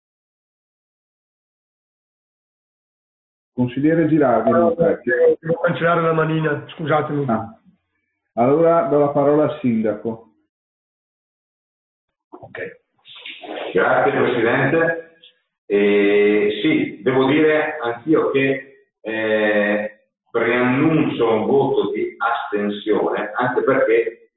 Consigliere Girardi. Devo cancellare la manina, scusatemi. Allora do la parola al sindaco. Ok. Grazie Presidente. Sì, devo dire anch'io che preannuncio un voto di astensione, anche perché,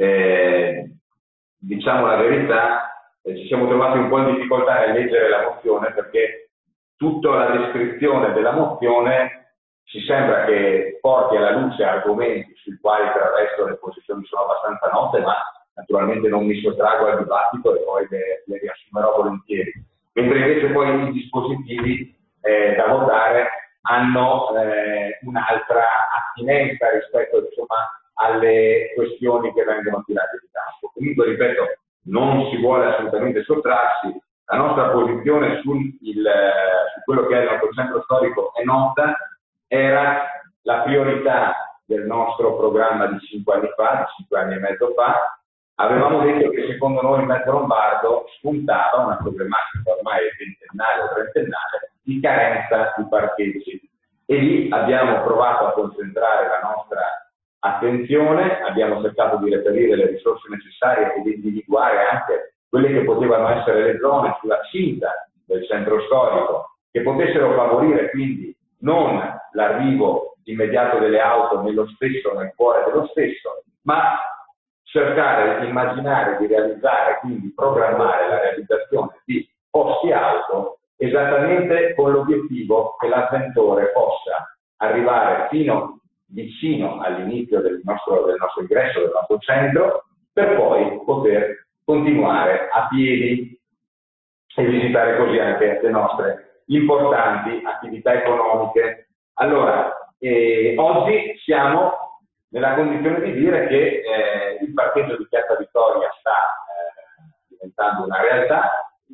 diciamo la verità, ci siamo trovati un po' in difficoltà nel leggere la mozione, perché tutta la descrizione della mozione ci sembra che porti alla luce argomenti sui quali per il resto le posizioni sono abbastanza note, ma naturalmente non mi sottraggo al dibattito e poi le riassumerò volentieri. Mentre invece poi i dispositivi da votare hanno un'altra attinenza rispetto alle questioni che vengono tirate in campo. Comunque, ripeto, non si vuole assolutamente sottrarsi. La nostra posizione su quello che è il nostro centro storico è nota, era la priorità del nostro programma di 5 anni fa, 5 anni e mezzo fa. Avevamo detto che secondo noi il Mezzo Lombardo spuntava una problematica ormai ventennale o trentennale di carenza di parcheggi e lì abbiamo provato a concentrare la nostra attenzione, abbiamo cercato di reperire le risorse necessarie e di individuare anche quelle che potevano essere le zone sulla cinta del centro storico, che potessero favorire quindi non l'arrivo immediato delle auto nel cuore dello stesso, ma cercare di immaginare, di realizzare, quindi programmare la realizzazione di posti auto esattamente con l'obiettivo che l'avventore possa arrivare fino vicino all'inizio del nostro ingresso, del nostro centro, per poi poter continuare a piedi e visitare così anche le nostre importanti attività economiche. Allora, oggi siamo nella condizione di dire che il parcheggio di Piazza Vittoria sta diventando una realtà.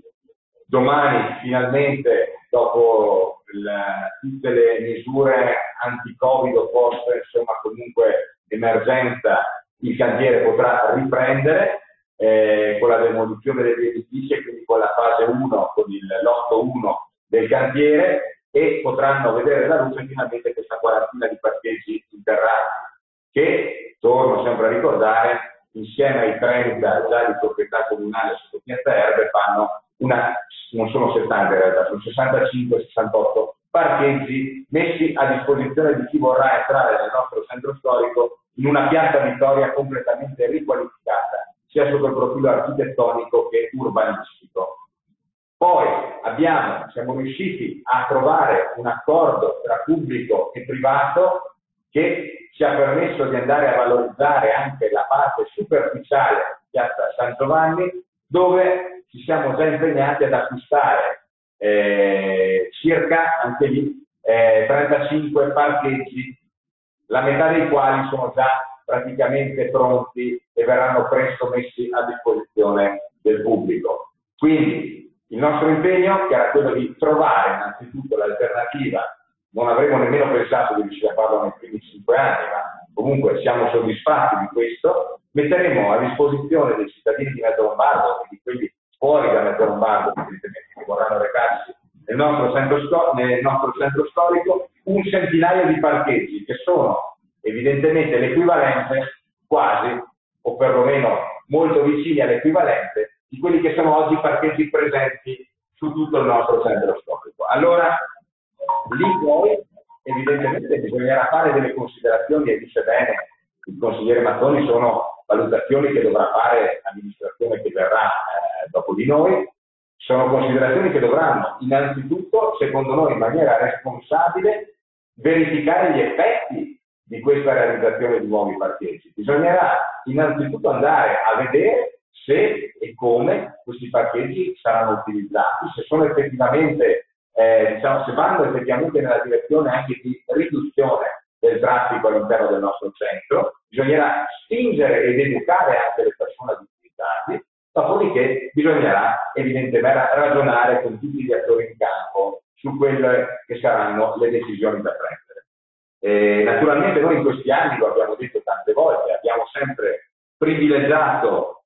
Domani finalmente, dopo tutte le misure anti-Covid opposte, insomma comunque emergenza, il cantiere potrà riprendere con la demolizione degli edifici e quindi con la fase 1, con il lotto 1 del cantiere, e potranno vedere la luce finalmente questa quarantina di parcheggi interrati che, torno sempre a ricordare, insieme ai 30 già di proprietà comunale sotto Piazza Erbe fanno non sono 70 in realtà, sono 65-68 parcheggi messi a disposizione di chi vorrà entrare nel nostro centro storico in una Piazza Vittoria completamente riqualificata, sia sotto il profilo architettonico che urbanistico. Poi siamo riusciti a trovare un accordo tra pubblico e privato che ci ha permesso di andare a valorizzare anche la parte superficiale di Piazza San Giovanni, dove ci siamo già impegnati ad acquistare circa, anche lì, 35 parcheggi, la metà dei quali sono già praticamente pronti e verranno presto messi a disposizione del pubblico. Quindi il nostro impegno, che era quello di trovare innanzitutto l'alternativa, non avremmo nemmeno pensato di riuscire a farlo nei primi 5 anni, ma comunque siamo soddisfatti di questo, metteremo a disposizione dei cittadini di Mezzo Lombardo e di quelli fuori da Mezzo Lombardo, evidentemente, che vorranno recarsi nel nostro centro storico, un centinaio di parcheggi che sono evidentemente l'equivalente, quasi, o perlomeno molto vicini all'equivalente, di quelli che sono oggi parcheggi presenti su tutto il nostro centro storico. Allora, lì poi evidentemente bisognerà fare delle considerazioni, e dice bene il consigliere Mattoni, sono valutazioni che dovrà fare l'amministrazione che verrà dopo di noi, sono considerazioni che dovranno innanzitutto, secondo noi in maniera responsabile, verificare gli effetti di questa realizzazione di nuovi parcheggi. Bisognerà innanzitutto andare a vedere se e come questi parcheggi saranno utilizzati, se sono effettivamente se vanno effettivamente nella direzione anche di riduzione del traffico all'interno del nostro centro. Bisognerà spingere ed educare anche le persone ad utilizzarli, dopodiché bisognerà evidentemente ragionare con tutti gli attori in campo su quelle che saranno le decisioni da prendere. Naturalmente noi in questi anni, lo abbiamo detto tante volte, abbiamo sempre privilegiato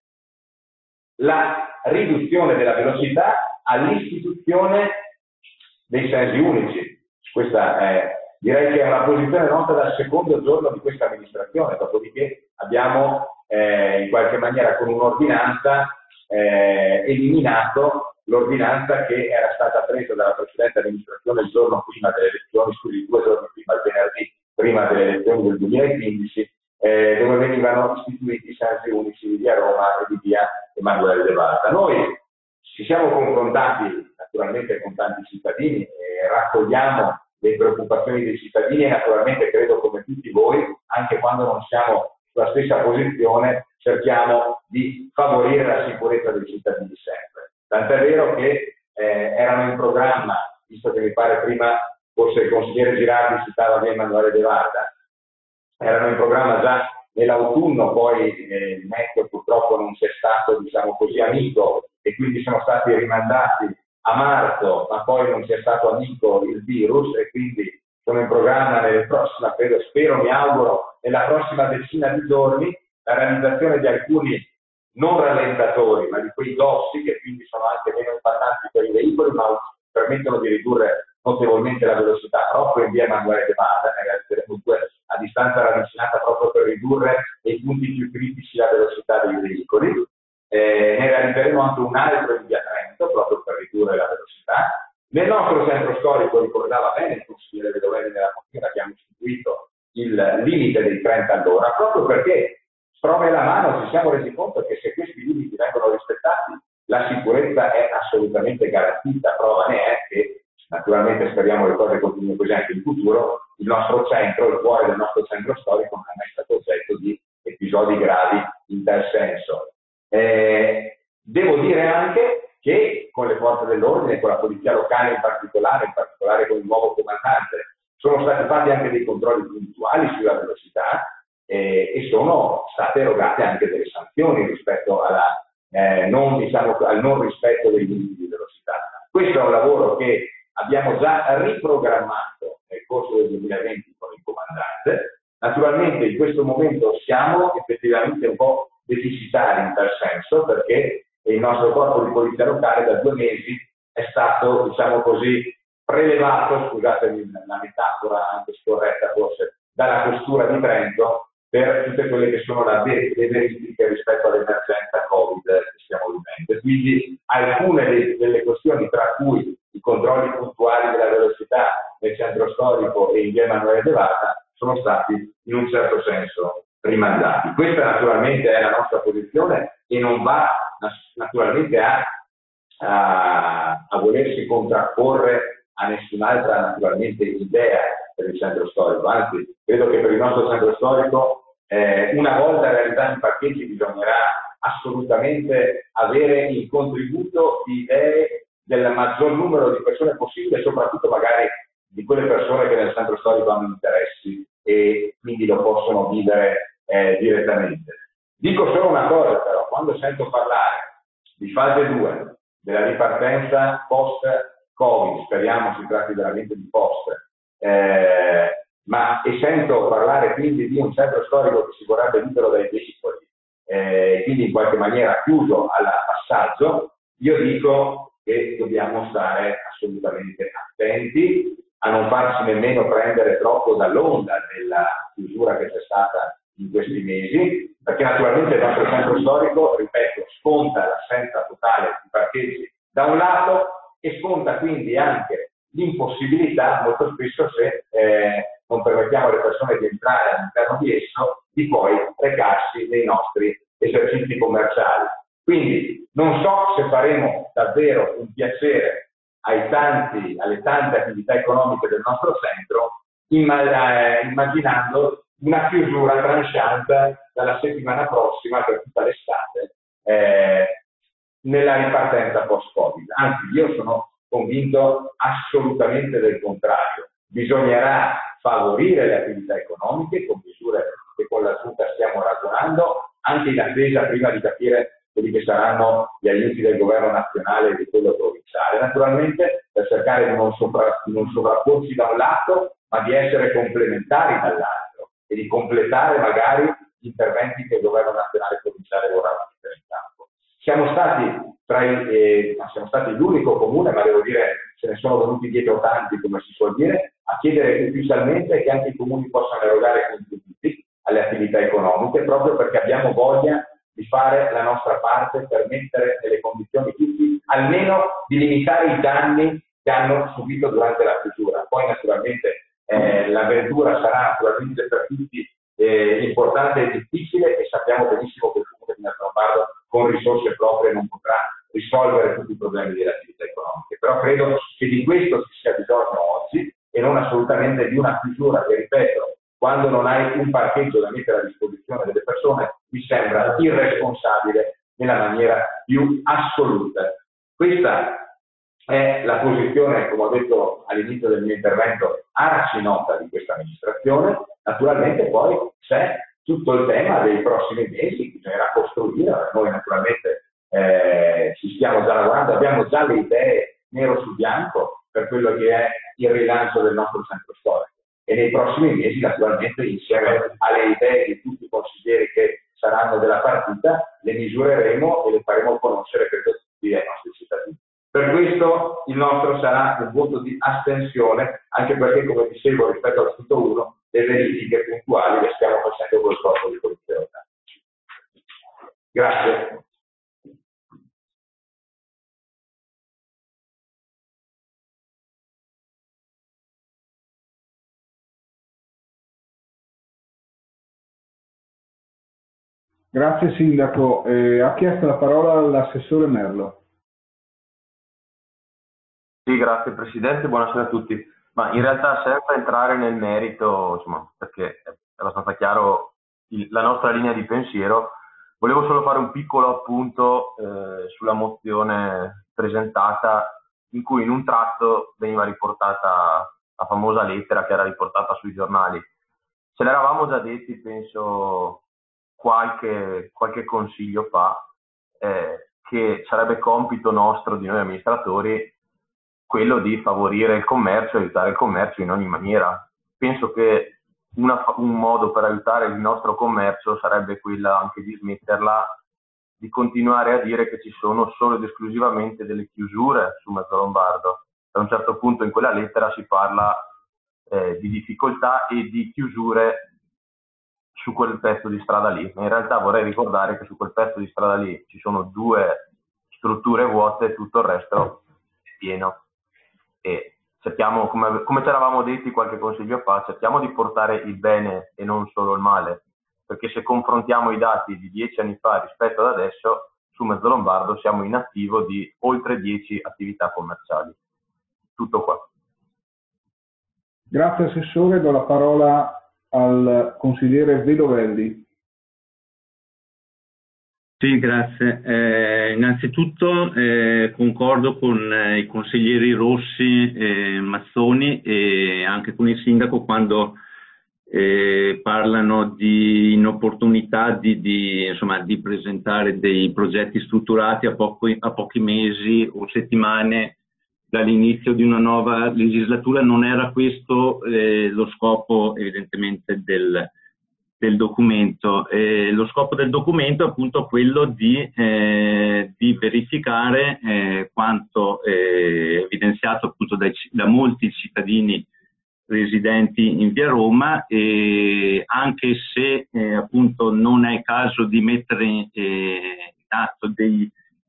la riduzione della velocità all'istituzione dei sensi unici. Questa direi che è una posizione nostra dal secondo giorno di questa amministrazione, dopodiché abbiamo in qualche maniera con un'ordinanza eliminato l'ordinanza che era stata presa dalla precedente amministrazione il giorno prima delle elezioni, 2 giorni prima, il venerdì, prima delle elezioni del 2015, dove venivano istituiti i sensi unici di via Roma e di via Emanuele De Valda. Noi ci siamo confrontati naturalmente con tanti cittadini, raccogliamo le preoccupazioni dei cittadini e naturalmente credo come tutti voi, anche quando non siamo sulla stessa posizione, cerchiamo di favorire la sicurezza dei cittadini sempre. Tant'è vero che erano in programma, visto che mi pare prima forse il consigliere Girardi citava via Emanuele De Valda, erano in programma già nell'autunno, poi il MEC purtroppo non c'è stato, diciamo così, amico, e quindi sono stati rimandati a marzo, ma poi non c'è stato amico il virus, e quindi sono in programma nelle prossime, spero, mi auguro, nella prossima decina di giorni, la realizzazione di alcuni non rallentatori, ma di quei dossi che quindi sono anche meno impattanti per i veicoli, ma permettono di ridurre notevolmente la velocità proprio in via Emanuele De Valda. Ne realizzeremo 2 a distanza ravvicinata proprio per ridurre nei punti più critici la velocità dei veicoli. Ne realizzeremo anche un altro in via traffico proprio per ridurre la velocità. Nel nostro centro storico, ricordava bene il consigliere Vedovelli nella mattina, abbiamo istituito il limite dei 30 all'ora, proprio perché prove alla mano ci siamo resi conto che se questi limiti vengono rispettati la sicurezza è assolutamente garantita. Prova ne è che naturalmente speriamo le cose continuino così anche in futuro, il nostro centro, il cuore del nostro centro storico non è mai stato oggetto di episodi gravi in tal senso. Devo dire anche che con le forze dell'ordine, con la polizia locale in particolare con il nuovo comandante, sono stati fatti anche dei controlli puntuali sulla velocità e sono state erogate anche delle sanzioni rispetto alla, al non rispetto dei limiti di velocità. Questo è un lavoro che abbiamo già riprogrammato nel corso del 2020 con il comandante. Naturalmente in questo momento siamo effettivamente un po' deficitari in tal senso, perché il nostro corpo di polizia locale da 2 mesi è stato, diciamo così, prelevato, scusatemi la metafora anche scorretta forse, dalla questura di Trento per tutte quelle che sono le verifiche rispetto all'emergenza Covid che stiamo vivendo. Quindi alcune delle questioni, tra cui i controlli puntuali della velocità nel centro storico e in via Emanuele De Vata, sono stati in un certo senso rimandati. Questa naturalmente è la nostra posizione e non va naturalmente a volersi contrapporre a nessun'altra naturalmente idea per il centro storico, anzi credo che per il nostro centro storico una volta realizzati i parcheggi bisognerà assolutamente avere il contributo di idee del maggior numero di persone possibile e soprattutto magari di quelle persone che nel centro storico hanno interessi e quindi lo possono vivere direttamente. Dico solo una cosa però, quando sento parlare di fase 2, della ripartenza post-Covid, speriamo si tratti veramente di post, e sento parlare quindi di un centro storico che si vorrebbe libero dai veicoli, quindi in qualche maniera chiuso al passaggio, io dico che dobbiamo stare assolutamente attenti a non farci nemmeno prendere troppo dall'onda della chiusura che c'è stata in questi mesi, perché naturalmente il nostro centro storico, ripeto, sconta l'assenza totale di parcheggi da un lato e sconta quindi anche l'impossibilità, molto spesso se non permettiamo alle persone di entrare all'interno di esso, di poi recarsi nei nostri esercizi commerciali. Quindi non so se faremo davvero un piacere alle tante attività economiche del nostro centro, immaginando una chiusura tranchante dalla settimana prossima per tutta l'estate nella ripartenza post-Covid. Anzi, io sono convinto assolutamente del contrario. Bisognerà favorire le attività economiche con misure che con la Giunta stiamo ragionando, anche in attesa prima di capire quelli che saranno gli aiuti del governo nazionale e di quello provinciale, naturalmente per cercare di non sovrapporsi da un lato, ma di essere complementari dall'altro e di completare magari gli interventi che il governo nazionale e provinciale vorranno mettere in campo. Siamo stati l'unico comune, ma devo dire ce ne sono venuti dietro tanti, come si suol dire, a chiedere ufficialmente che anche i comuni possano erogare contributi alle attività economiche, proprio perché abbiamo voglia di fare la nostra parte per mettere nelle condizioni tutti, almeno di limitare i danni che hanno subito durante la chiusura. Poi naturalmente l'avventura sarà naturalmente per tutti importante e difficile e sappiamo benissimo che il Comune di Nastro con risorse proprie non potrà risolvere tutti i problemi delle attività economiche. Però credo che di questo ci sia bisogno oggi e non assolutamente di una chiusura che, ripeto, quando non hai un parcheggio da mettere a disposizione delle persone, mi sembra irresponsabile nella maniera più assoluta. Questa è la posizione, come ho detto all'inizio del mio intervento, arcinota di questa amministrazione. Naturalmente poi c'è tutto il tema dei prossimi mesi, bisognerà costruire, noi naturalmente ci stiamo già lavorando, abbiamo già le idee nero su bianco per quello che è il rilancio del nostro centro storico. E nei prossimi mesi, naturalmente, insieme alle idee di tutti i consiglieri che saranno della partita, le misureremo e le faremo conoscere per tutti ai nostri cittadini. Per questo il nostro sarà un voto di astensione, anche perché, come dicevo, rispetto al punto 1, le verifiche puntuali le stiamo facendo col corpo di polizia locale. Grazie. Grazie Sindaco. Ha chiesto la parola l'assessore Merlo. Sì, grazie Presidente, buonasera a tutti. Ma in realtà senza entrare nel merito, insomma, perché è abbastanza chiaro la nostra linea di pensiero, volevo solo fare un piccolo appunto sulla mozione presentata, in cui in un tratto veniva riportata la famosa lettera che era riportata sui giornali. Ce l'eravamo già detti, penso, qualche consiglio fa, che sarebbe compito nostro di noi amministratori quello di favorire il commercio, aiutare il commercio in ogni maniera. Penso che un modo per aiutare il nostro commercio sarebbe quella anche di smetterla di continuare a dire che ci sono solo ed esclusivamente delle chiusure su Mezzolombardo. Da un certo punto in quella lettera si parla di difficoltà e di chiusure su quel pezzo di strada lì. Ma in realtà vorrei ricordare che su quel pezzo di strada lì ci sono 2 strutture vuote e tutto il resto è pieno. E cerchiamo, come ci eravamo detti qualche consiglio fa, cerchiamo di portare il bene e non solo il male, perché se confrontiamo i dati di 10 anni fa rispetto ad adesso, su Mezzolombardo siamo in attivo di oltre 10 attività commerciali. Tutto qua. Grazie Assessore, do la parola al consigliere Vedovelli. Sì, grazie. Innanzitutto concordo con i consiglieri Rossi e Mazzoni e anche con il Sindaco quando parlano di inopportunità di presentare dei progetti strutturati a pochi mesi o settimane dall'inizio di una nuova legislatura. Non era questo lo scopo evidentemente del documento. Lo scopo del documento è appunto quello di verificare quanto evidenziato appunto da molti cittadini residenti in via Roma, e anche se appunto non è il caso di mettere in atto dei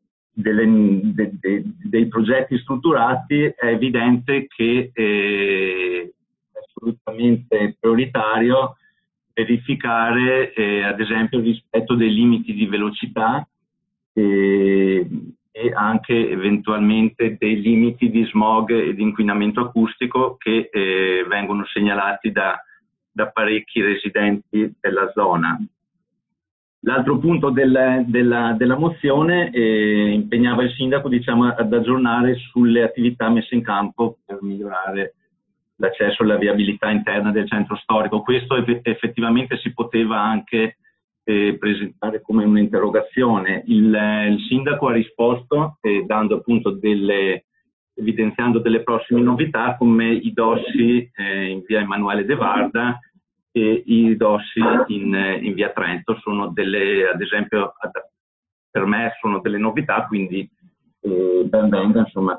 progetti strutturati, è evidente che è assolutamente prioritario verificare ad esempio il rispetto dei limiti di velocità e anche eventualmente dei limiti di smog e di inquinamento acustico che vengono segnalati da parecchi residenti della zona. L'altro punto della mozione impegnava il Sindaco ad aggiornare sulle attività messe in campo per migliorare l'accesso alla viabilità interna del centro storico. Questo effettivamente si poteva anche presentare come un'interrogazione. Il Sindaco ha risposto dando appunto evidenziando delle prossime novità come i dossi in via Emanuele De Varda e i dossi in via Trento. Sono ad esempio per me sono delle novità, quindi ben venga insomma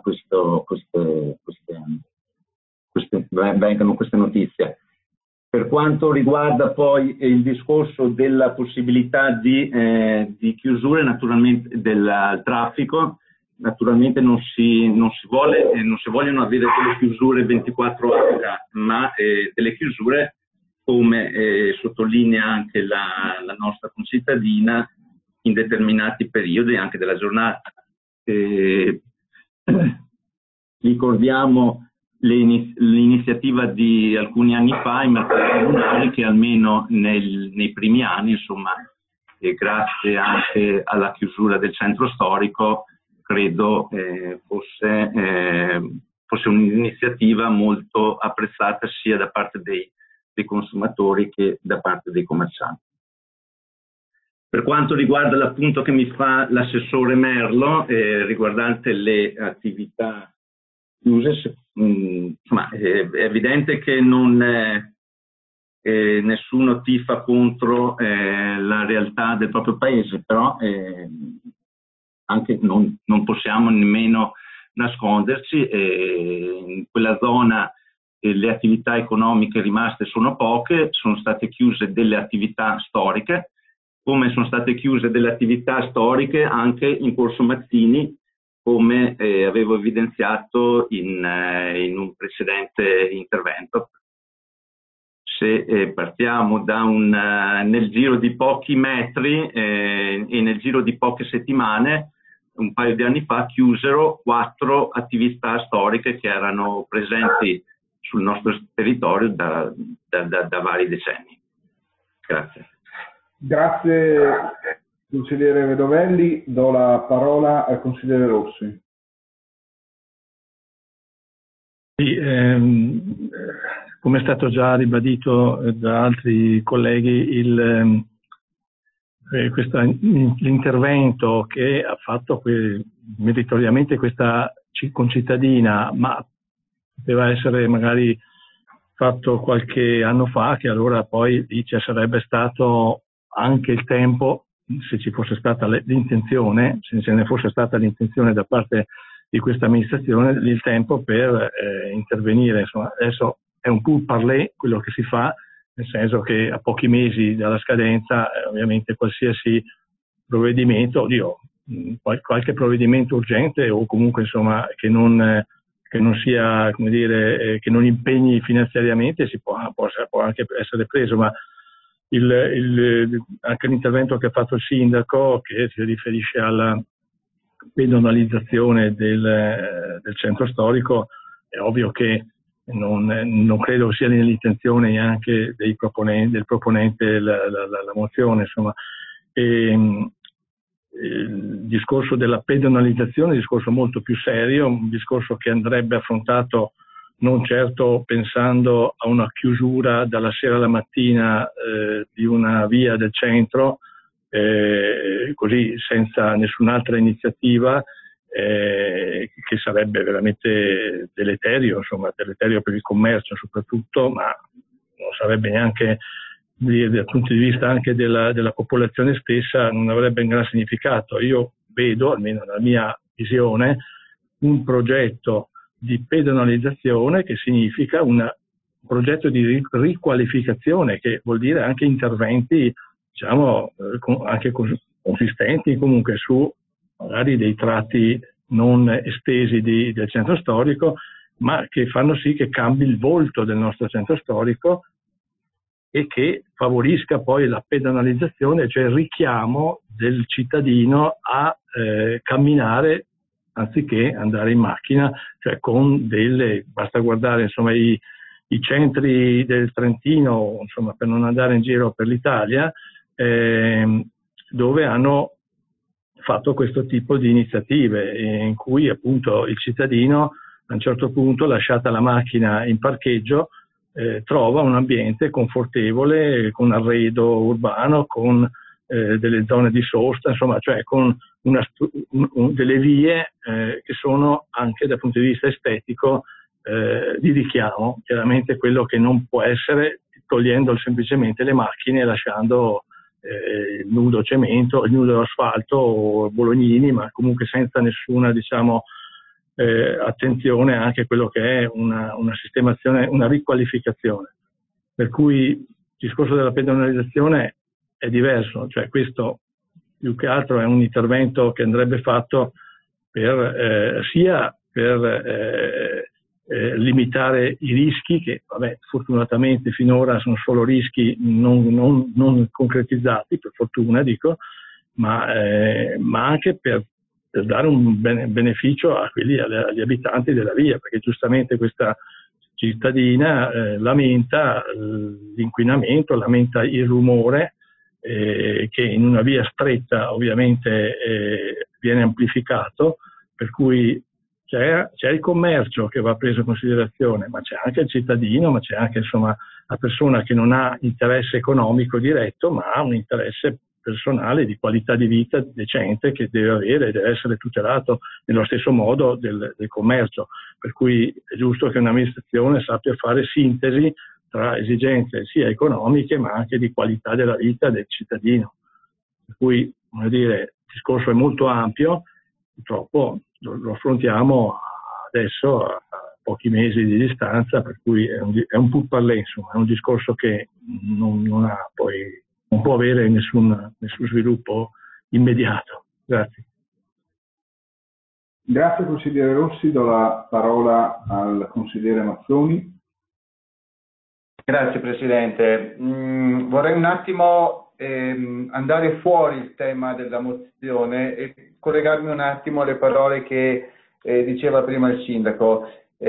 vengano queste notizie. Per quanto riguarda poi il discorso della possibilità di chiusure naturalmente del traffico, naturalmente non si vogliono avere delle chiusure 24 ore, ma delle chiusure come sottolinea anche la nostra concittadina in determinati periodi anche della giornata. Ricordiamo l'iniziativa di alcuni anni fa in mercati comunali che almeno nei primi anni, insomma, grazie anche alla chiusura del centro storico, credo fosse un'iniziativa molto apprezzata sia da parte dei consumatori che da parte dei commercianti. Per quanto riguarda l'appunto che mi fa l'assessore Merlo riguardante le attività chiuse, insomma, è evidente che nessuno tifa contro la realtà del proprio paese, però anche non possiamo nemmeno nasconderci. In quella zona le attività economiche rimaste sono poche, sono state chiuse delle attività storiche, come sono state chiuse delle attività storiche anche in Corso Mazzini, come avevo evidenziato in un precedente intervento. se partiamo da nel giro di pochi metri e nel giro di poche settimane, un paio di anni fa, chiusero 4 attività storiche che erano presenti sul nostro territorio da vari decenni. Grazie. Grazie consigliere Vedovelli, do la parola al consigliere Rossi. Sì, come è stato già ribadito da altri colleghi, l'intervento che ha fatto meritoriamente questa concittadina, ma poteva essere magari fatto qualche anno fa, che allora poi ci sarebbe stato anche il tempo, se ci fosse stata l'intenzione, se ce ne fosse stata l'intenzione da parte di questa amministrazione, il tempo per intervenire. Insomma, adesso è un pourparlers quello che si fa, nel senso che a pochi mesi dalla scadenza ovviamente qualsiasi provvedimento, qualche provvedimento urgente o comunque insomma che non sia, come dire, che non impegni finanziariamente può anche essere preso, ma anche l'intervento che ha fatto il sindaco, che si riferisce alla pedonalizzazione del centro storico, è ovvio che non credo sia nell'intenzione neanche del proponente la mozione, insomma. Il discorso della pedonalizzazione è un discorso molto più serio, un discorso che andrebbe affrontato non certo pensando a una chiusura dalla sera alla mattina di una via del centro, così senza nessun'altra iniziativa, che sarebbe veramente deleterio, insomma, deleterio per il commercio soprattutto, ma non sarebbe neanche, dal punto di vista anche della popolazione stessa, non avrebbe un gran significato. Io vedo, almeno nella mia visione, un progetto di pedonalizzazione che significa un progetto di riqualificazione, che vuol dire anche interventi, diciamo, anche consistenti comunque su magari dei tratti non estesi del centro storico, ma che fanno sì che cambi il volto del nostro centro storico e che favorisca poi la pedonalizzazione, cioè il richiamo del cittadino a camminare anziché andare in macchina, cioè basta guardare insomma i centri del Trentino, insomma, per non andare in giro per l'Italia, dove hanno fatto questo tipo di iniziative in cui appunto il cittadino a un certo punto, lasciata la macchina in parcheggio, trova un ambiente confortevole, con arredo urbano, con delle zone di sosta, insomma, cioè con delle vie che sono anche dal punto di vista estetico di richiamo, chiaramente quello che non può essere togliendo semplicemente le macchine e lasciando il nudo cemento, il nudo asfalto o bolognini, ma comunque senza nessuna, diciamo, attenzione anche a quello che è una sistemazione, una riqualificazione. Per cui il discorso della pedonalizzazione è diverso, cioè questo più che altro è un intervento che andrebbe fatto sia per limitare i rischi, che vabbè, fortunatamente finora sono solo rischi non concretizzati, per fortuna dico, ma anche per dare un beneficio agli abitanti della via, perché giustamente questa cittadina lamenta l'inquinamento, lamenta il rumore che in una via stretta ovviamente viene amplificato, per cui c'è il commercio che va preso in considerazione, ma c'è anche il cittadino, ma c'è anche insomma la persona che non ha interesse economico diretto, ma ha un interesse personale di qualità di vita decente che deve avere e deve essere tutelato nello stesso modo del commercio. Per cui è giusto che un'amministrazione sappia fare sintesi tra esigenze sia economiche ma anche di qualità della vita del cittadino. Per cui, come dire, il discorso è molto ampio, purtroppo lo affrontiamo adesso a pochi mesi di distanza, per cui è un pourparlers, insomma, è un discorso che non può avere nessun sviluppo immediato. Grazie. Grazie consigliere Rossi, do la parola al consigliere Mazzoni. Grazie Presidente. Vorrei un attimo andare fuori il tema della mozione e collegarmi un attimo alle parole che diceva prima il Sindaco,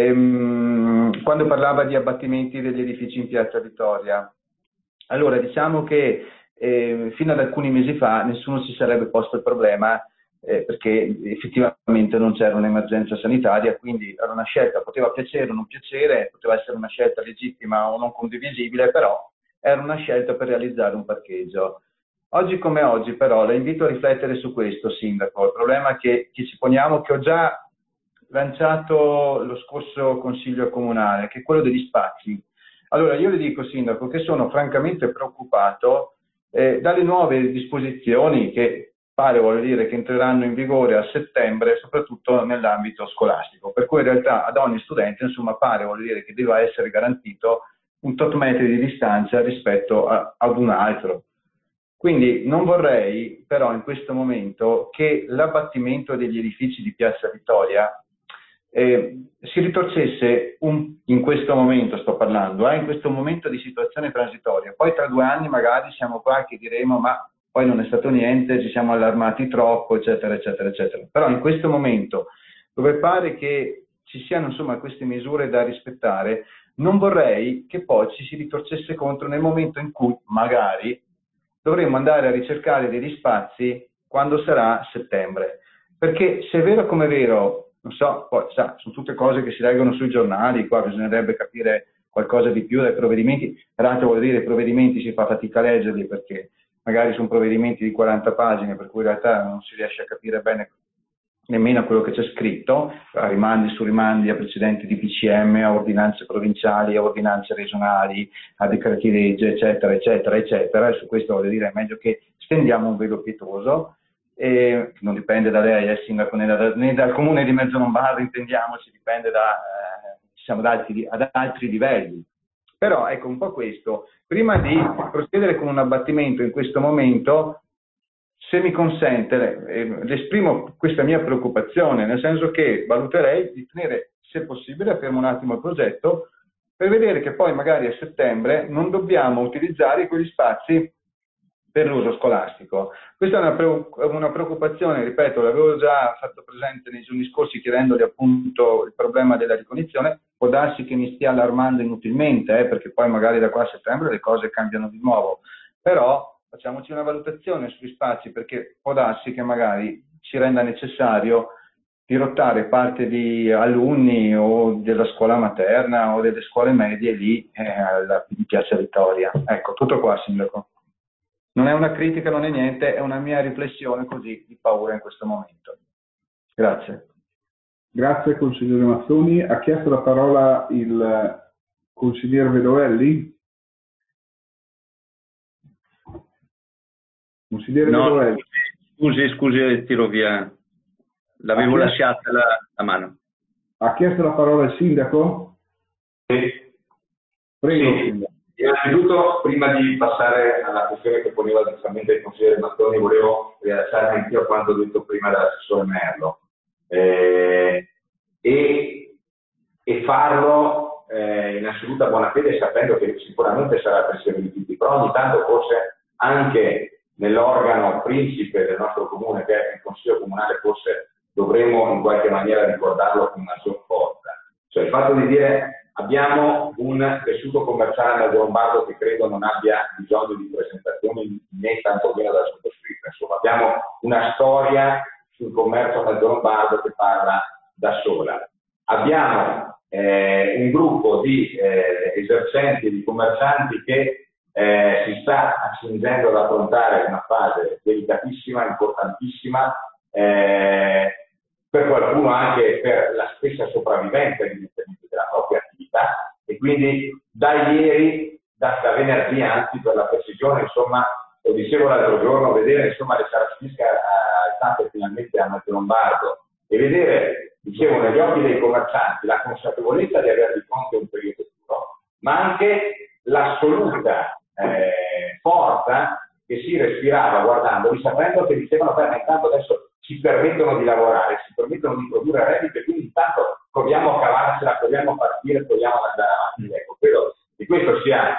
quando parlava di abbattimenti degli edifici in Piazza Vittoria. Allora, diciamo che fino ad alcuni mesi fa nessuno si sarebbe posto il problema perché effettivamente non c'era un'emergenza sanitaria, quindi era una scelta, poteva piacere o non piacere, poteva essere una scelta legittima o non condivisibile, però era una scelta per realizzare un parcheggio. Oggi come oggi però la invito a riflettere su questo, Sindaco, il problema che ci poniamo, che ho già lanciato lo scorso Consiglio Comunale, che è quello degli spazi. Allora io le dico, Sindaco, che sono francamente preoccupato dalle nuove disposizioni che pare, voglio dire, che entreranno in vigore a settembre, soprattutto nell'ambito scolastico, per cui in realtà ad ogni studente, insomma, pare, voglio dire, che deve essere garantito un tot metri di distanza rispetto ad un altro. Quindi non vorrei però in questo momento che l'abbattimento degli edifici di Piazza Vittoria si ritorcesse in questo momento, sto parlando, in questo momento di situazione transitoria. Poi tra 2 anni magari siamo qua che diremo ma poi non è stato niente, ci siamo allarmati troppo, eccetera, eccetera, eccetera. Però in questo momento, dove pare che ci siano insomma queste misure da rispettare, non vorrei che poi ci si ritorcesse contro nel momento in cui magari dovremmo andare a ricercare degli spazi quando sarà settembre. Perché se è vero come è vero, non so, poi sono tutte cose che si leggono sui giornali, qua bisognerebbe capire qualcosa di più dai provvedimenti, peraltro vuol dire i provvedimenti si fa fatica a leggerli perché magari sono provvedimenti di 40 pagine, per cui in realtà non si riesce a capire bene nemmeno quello che c'è scritto, a rimandi su rimandi a precedenti di DPCM, a ordinanze provinciali, a ordinanze regionali, a decreti legge, eccetera, eccetera, eccetera, e su questo voglio dire è meglio che stendiamo un velo pietoso, e non dipende da lei, Sindaco, né dal Comune di Mezzo Lombardo, intendiamoci, dipende ad altri livelli. Però ecco un po' questo, prima di procedere con un abbattimento in questo momento, se mi consente, le esprimo questa mia preoccupazione, nel senso che valuterei di tenere, se possibile, fermo un attimo il progetto, per vedere che poi magari a settembre non dobbiamo utilizzare quegli spazi per l'uso scolastico. Questa è una preoccupazione, ripeto, l'avevo già fatto presente nei giorni scorsi chiedendogli appunto il problema della ricognizione, può darsi che mi stia allarmando inutilmente, perché poi magari da qua a settembre le cose cambiano di nuovo, però facciamoci una valutazione sugli spazi perché può darsi che magari ci renda necessario dirottare parte di alunni o della scuola materna o delle scuole medie lì in Piazza Vittoria. Ecco, tutto qua, Sindaco. Non è una critica, non è niente, è una mia riflessione così di paura in questo momento. Grazie. Grazie consigliere Mazzoni. Ha chiesto la parola il consigliere Vedovelli? Consigliere Vedovelli. Scusi, tiro via. L'avevo lasciata la mano. Ha chiesto la parola il sindaco? Sì. Prego. Sì. Sindaco. Innanzitutto, prima di passare alla questione che poneva giustamente il consigliere Mazzoni, volevo rilasciarmi anch'io a quanto detto prima dall'assessore Merlo e farlo in assoluta buona fede, sapendo che sicuramente sarà pressione di tutti, però ogni tanto forse anche nell'organo principe del nostro comune, che è il Consiglio Comunale, forse dovremmo in qualche maniera ricordarlo con maggior forza. Cioè il fatto di dire abbiamo un tessuto commerciale a Mezzo Lombardo che credo non abbia bisogno di presentazioni né tantomeno dalla sottoscritta. Insomma, abbiamo una storia sul commercio a Mezzo Lombardo che parla da sola. Abbiamo un gruppo di esercenti, di commercianti che si sta accingendo ad affrontare una fase delicatissima, importantissima, per qualcuno anche per la stessa sopravvivenza evidentemente della propria attività, e quindi da ieri, da venerdì anzi per la precisione, insomma, lo dicevo l'altro giorno, vedere insomma le saracinesche alzate finalmente a Mezzo Lombardo e vedere, dicevo, negli occhi dei commercianti la consapevolezza di avere di fronte un periodo duro, ma anche l'assoluta forza che si respirava guardandoli, sapendo che dicevano beh, intanto adesso ci permettono di lavorare, ci permettono di produrre reddito, e quindi intanto proviamo a cavarcela, proviamo a partire, proviamo ad andare avanti. Ecco, quello e questo sia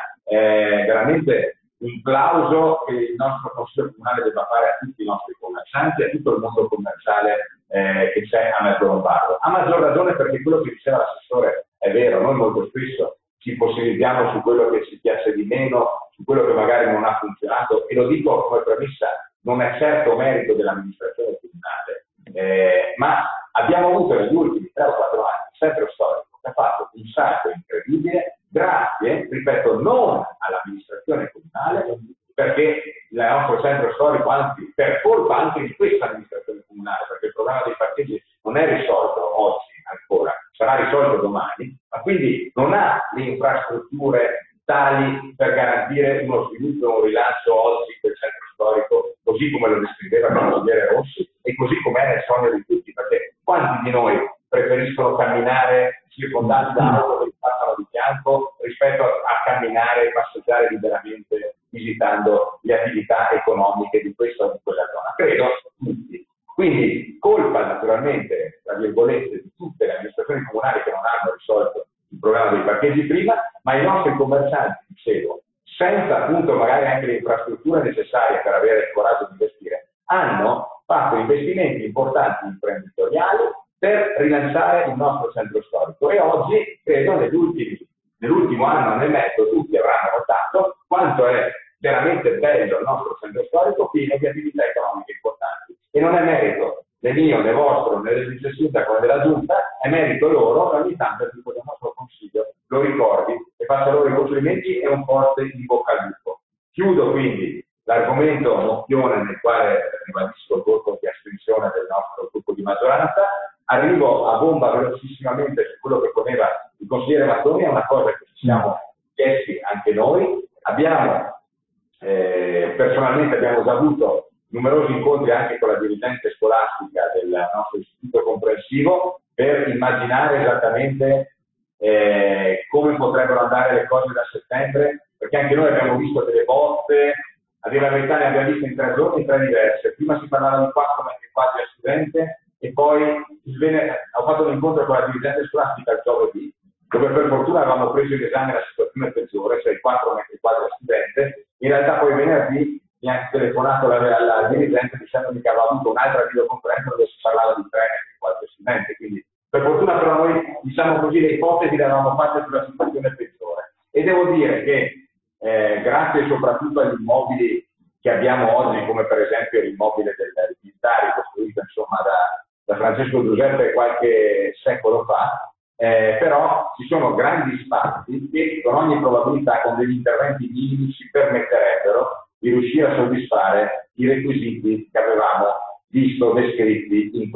veramente un plauso che il nostro Consiglio Comunale debba fare a tutti i nostri commercianti, a tutto il mondo commerciale che c'è a Mezzo Lombardo. A maggior ragione perché quello che diceva l'assessore è vero, noi molto spesso ci fossilizziamo su quello che ci piace di meno, su quello che magari non ha funzionato, e lo dico come premessa, non è certo merito dell'amministrazione comunale, ma abbiamo avuto negli ultimi 3 o 4 anni un centro storico che ha fatto un salto incredibile grazie, ripeto, non all'amministrazione comunale, perché il nostro centro storico, anzi per colpa anche di questa amministrazione comunale, perché il problema dei parcheggi non è risolto oggi ancora, sarà risolto domani, ma quindi non ha le infrastrutture tali per garantire uno sviluppo e un rilancio oggi del centro storico, così come lo descriveva il consigliere Rossi e così come è nel sogno di tutti, perché quanti di noi preferiscono camminare circondati da auto che passano di fianco rispetto a camminare e passeggiare liberamente visitando le attività economiche di questa o di quella zona? Credo tutti. Quindi colpa naturalmente, tra virgolette, di tutte le amministrazioni comunali che non hanno risolto il problema dei parcheggi prima, ma i nostri commercianti, dicevo, senza appunto magari anche le infrastrutture necessarie per avere il coraggio di investire, hanno fatto investimenti importanti imprenditoriali per rilanciare il nostro centro storico, e oggi credo nell'ultimo anno e mezzo tutti avranno notato quanto è veramente bello il nostro centro storico, pieno di attività economiche importanti, e non è merito né mio né vostro né del vice sindaco né della giunta, è merito loro, e ogni tanto il nostro consiglio lo ricordi e faccia loro i complimenti e un forte in bocca al lupo. Chiudo quindi l'argomento mozione, nel quale ribadisco il voto di astensione del nostro gruppo di maggioranza. Arrivo a bomba velocissimamente su quello che poneva il consigliere Mattoni, è una cosa che ci siamo chiesti anche noi. Personalmente abbiamo già avuto numerosi incontri anche con la dirigente scolastica del nostro istituto comprensivo per immaginare esattamente come potrebbero andare le cose da settembre, perché anche noi abbiamo visto delle botte, a dire la verità ne abbiamo viste in 3 giorni, 3 diverse. Prima si parlava di 4 metri quadri a studente, e poi ho fatto un incontro con la dirigente scolastica il giovedì, dove per fortuna avevamo preso in esame la situazione peggiore, cioè i 4 metri quadri a studente. In realtà poi venerdì mi ha telefonato la dirigente dicendomi che aveva avuto un'altra videoconferenza dove si parlava di 3 metri quadri a studente, quindi per fortuna però noi, diciamo così, le ipotesi le avevamo fatte sulla situazione peggiore. E devo dire che grazie soprattutto agli immobili che abbiamo oggi, come per esempio l'immobile del Militari, costruito insomma da Francesco Giuseppe qualche secolo fa, però ci sono grandi spazi che con ogni probabilità, con degli interventi minimi, ci permetterebbero di riuscire a soddisfare i requisiti che avevamo visto descritti in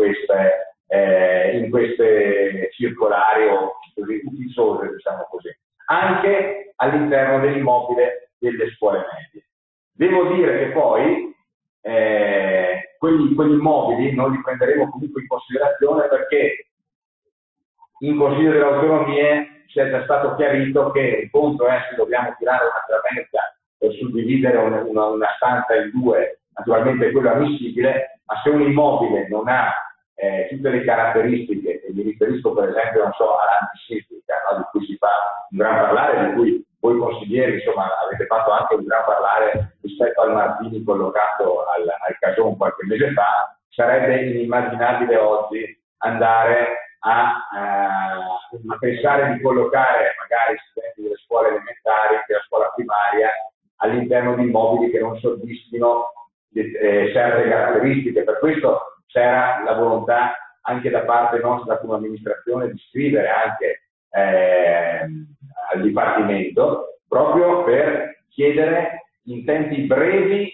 queste circolari o così ufficiose, diciamo così, anche all'interno dell'immobile delle scuole medie. Devo dire che poi quegli immobili noi li prenderemo comunque in considerazione, perché in Consiglio delle Autonomie ci è già stato chiarito che il conto è se dobbiamo tirare una traversa e suddividere una stanza in 2, naturalmente quello è ammissibile, ma se un immobile non ha tutte le caratteristiche, e mi riferisco per esempio, non so, all'antisismica, no? Di cui si fa un gran parlare, di cui voi consiglieri insomma avete fatto anche un gran parlare rispetto al Martini collocato al Cajon qualche mese fa, sarebbe inimmaginabile oggi andare a pensare di collocare magari studenti delle scuole elementari, della scuola primaria, all'interno di immobili che non soddisfino certe caratteristiche. Per questo c'era la volontà anche da parte nostra come amministrazione di scrivere anche al Dipartimento, proprio per chiedere in tempi brevi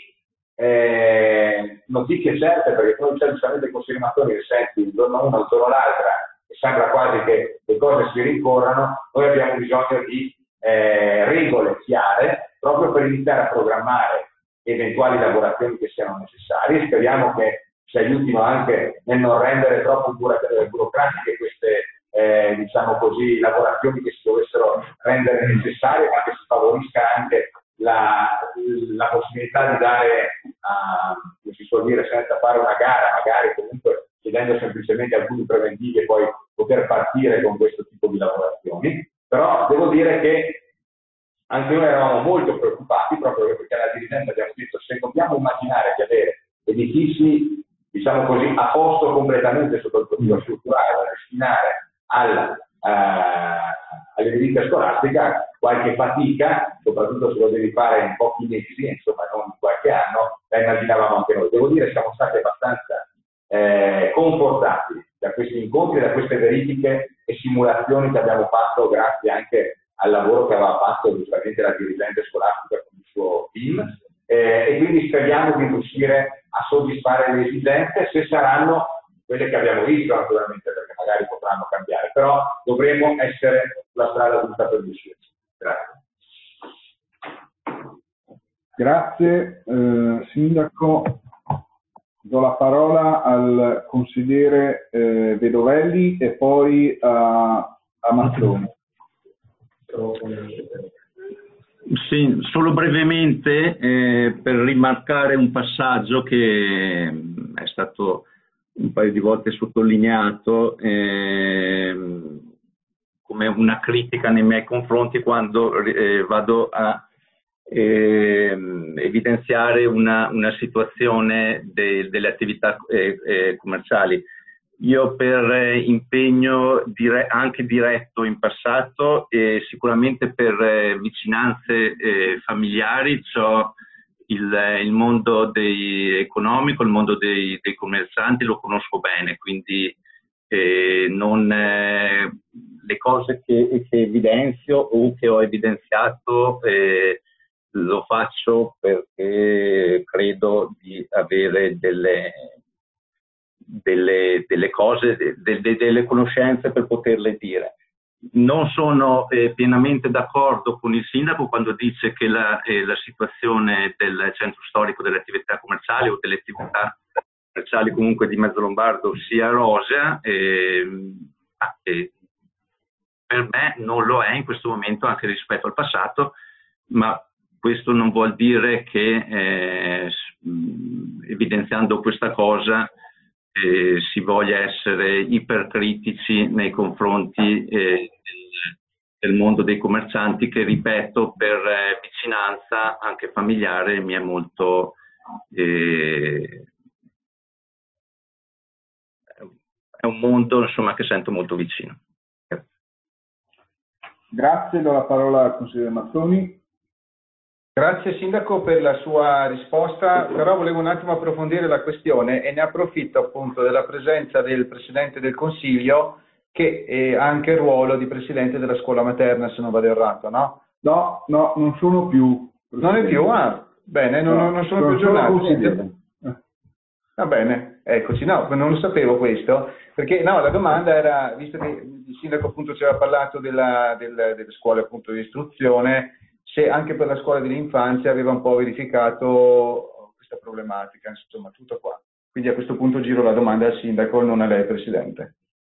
notizie certe, perché poi c'è giustamente il consigliere Mattoni che senti il giorno uno, il giorno l'altra, e sembra quasi che le cose si rincorrano. Noi abbiamo bisogno di regole chiare, proprio per iniziare a programmare eventuali lavorazioni che siano necessarie. Speriamo che ci aiutino anche nel non rendere troppo burocratiche queste diciamo così, lavorazioni che si dovessero rendere necessarie, ma che si favorisca anche la possibilità di dare, come si suol dire, senza fare una gara, magari comunque chiedendo semplicemente alcuni preventivi e poi poter partire con questo tipo di lavorazioni. Però devo dire che anche noi eravamo molto preoccupati proprio perché la dirigenza abbiamo detto se dobbiamo immaginare di avere edifici, diciamo così, a posto completamente sotto il profilo strutturale da destinare all'edilizia scolastica, qualche fatica, soprattutto se lo devi fare in pochi mesi, insomma non in qualche anno, la immaginavamo anche noi. Devo dire che siamo stati abbastanza confortati da questi incontri, da queste verifiche e simulazioni che abbiamo fatto grazie anche al lavoro che aveva fatto giustamente la dirigente scolastica con il suo team, e quindi speriamo di riuscire a soddisfare le esigenze, se saranno quelle che abbiamo visto naturalmente, perché magari potranno cambiare, però dovremo essere sulla strada giusta per riuscirci. Grazie. Sindaco, do la parola al consigliere Vedovelli e poi a Mazzoni. Sì, solo brevemente per rimarcare un passaggio che è stato un paio di volte sottolineato come una critica nei miei confronti quando vado a evidenziare una situazione delle attività commerciali. Io per impegno anche diretto in passato e sicuramente per vicinanze familiari c'ho il mondo economico, il mondo dei commercianti lo conosco bene, quindi le cose che evidenzio o che ho evidenziato lo faccio perché credo di avere delle cose, delle conoscenze per poterle dire. Non sono pienamente d'accordo con il sindaco quando dice che la situazione del centro storico delle attività commerciali o delle attività commerciali comunque di Mezzolombardo sia rosea. Per me non lo è in questo momento anche rispetto al passato, ma questo non vuol dire che evidenziando questa cosa si voglia essere ipercritici nei confronti del mondo dei commercianti che, ripeto, per vicinanza anche familiare mi è molto è un mondo insomma che sento molto vicino. Grazie, do la parola al consigliere Mazzoni. Grazie Sindaco per la sua risposta, però volevo un attimo approfondire la questione e ne approfitto appunto della presenza del Presidente del Consiglio che ha anche il ruolo di Presidente della scuola materna, se non vado errato, no? No, non sono più. Non è più? Ah, bene, non sono più aggiornato. Va bene, eccoci, no, non lo sapevo questo, perché no, la domanda era, visto che il Sindaco appunto ci aveva parlato delle scuole appunto di istruzione, se anche per la scuola dell'infanzia aveva un po' verificato questa problematica, insomma, tutto qua. Quindi a questo punto giro la domanda al Sindaco, non a lei, Presidente.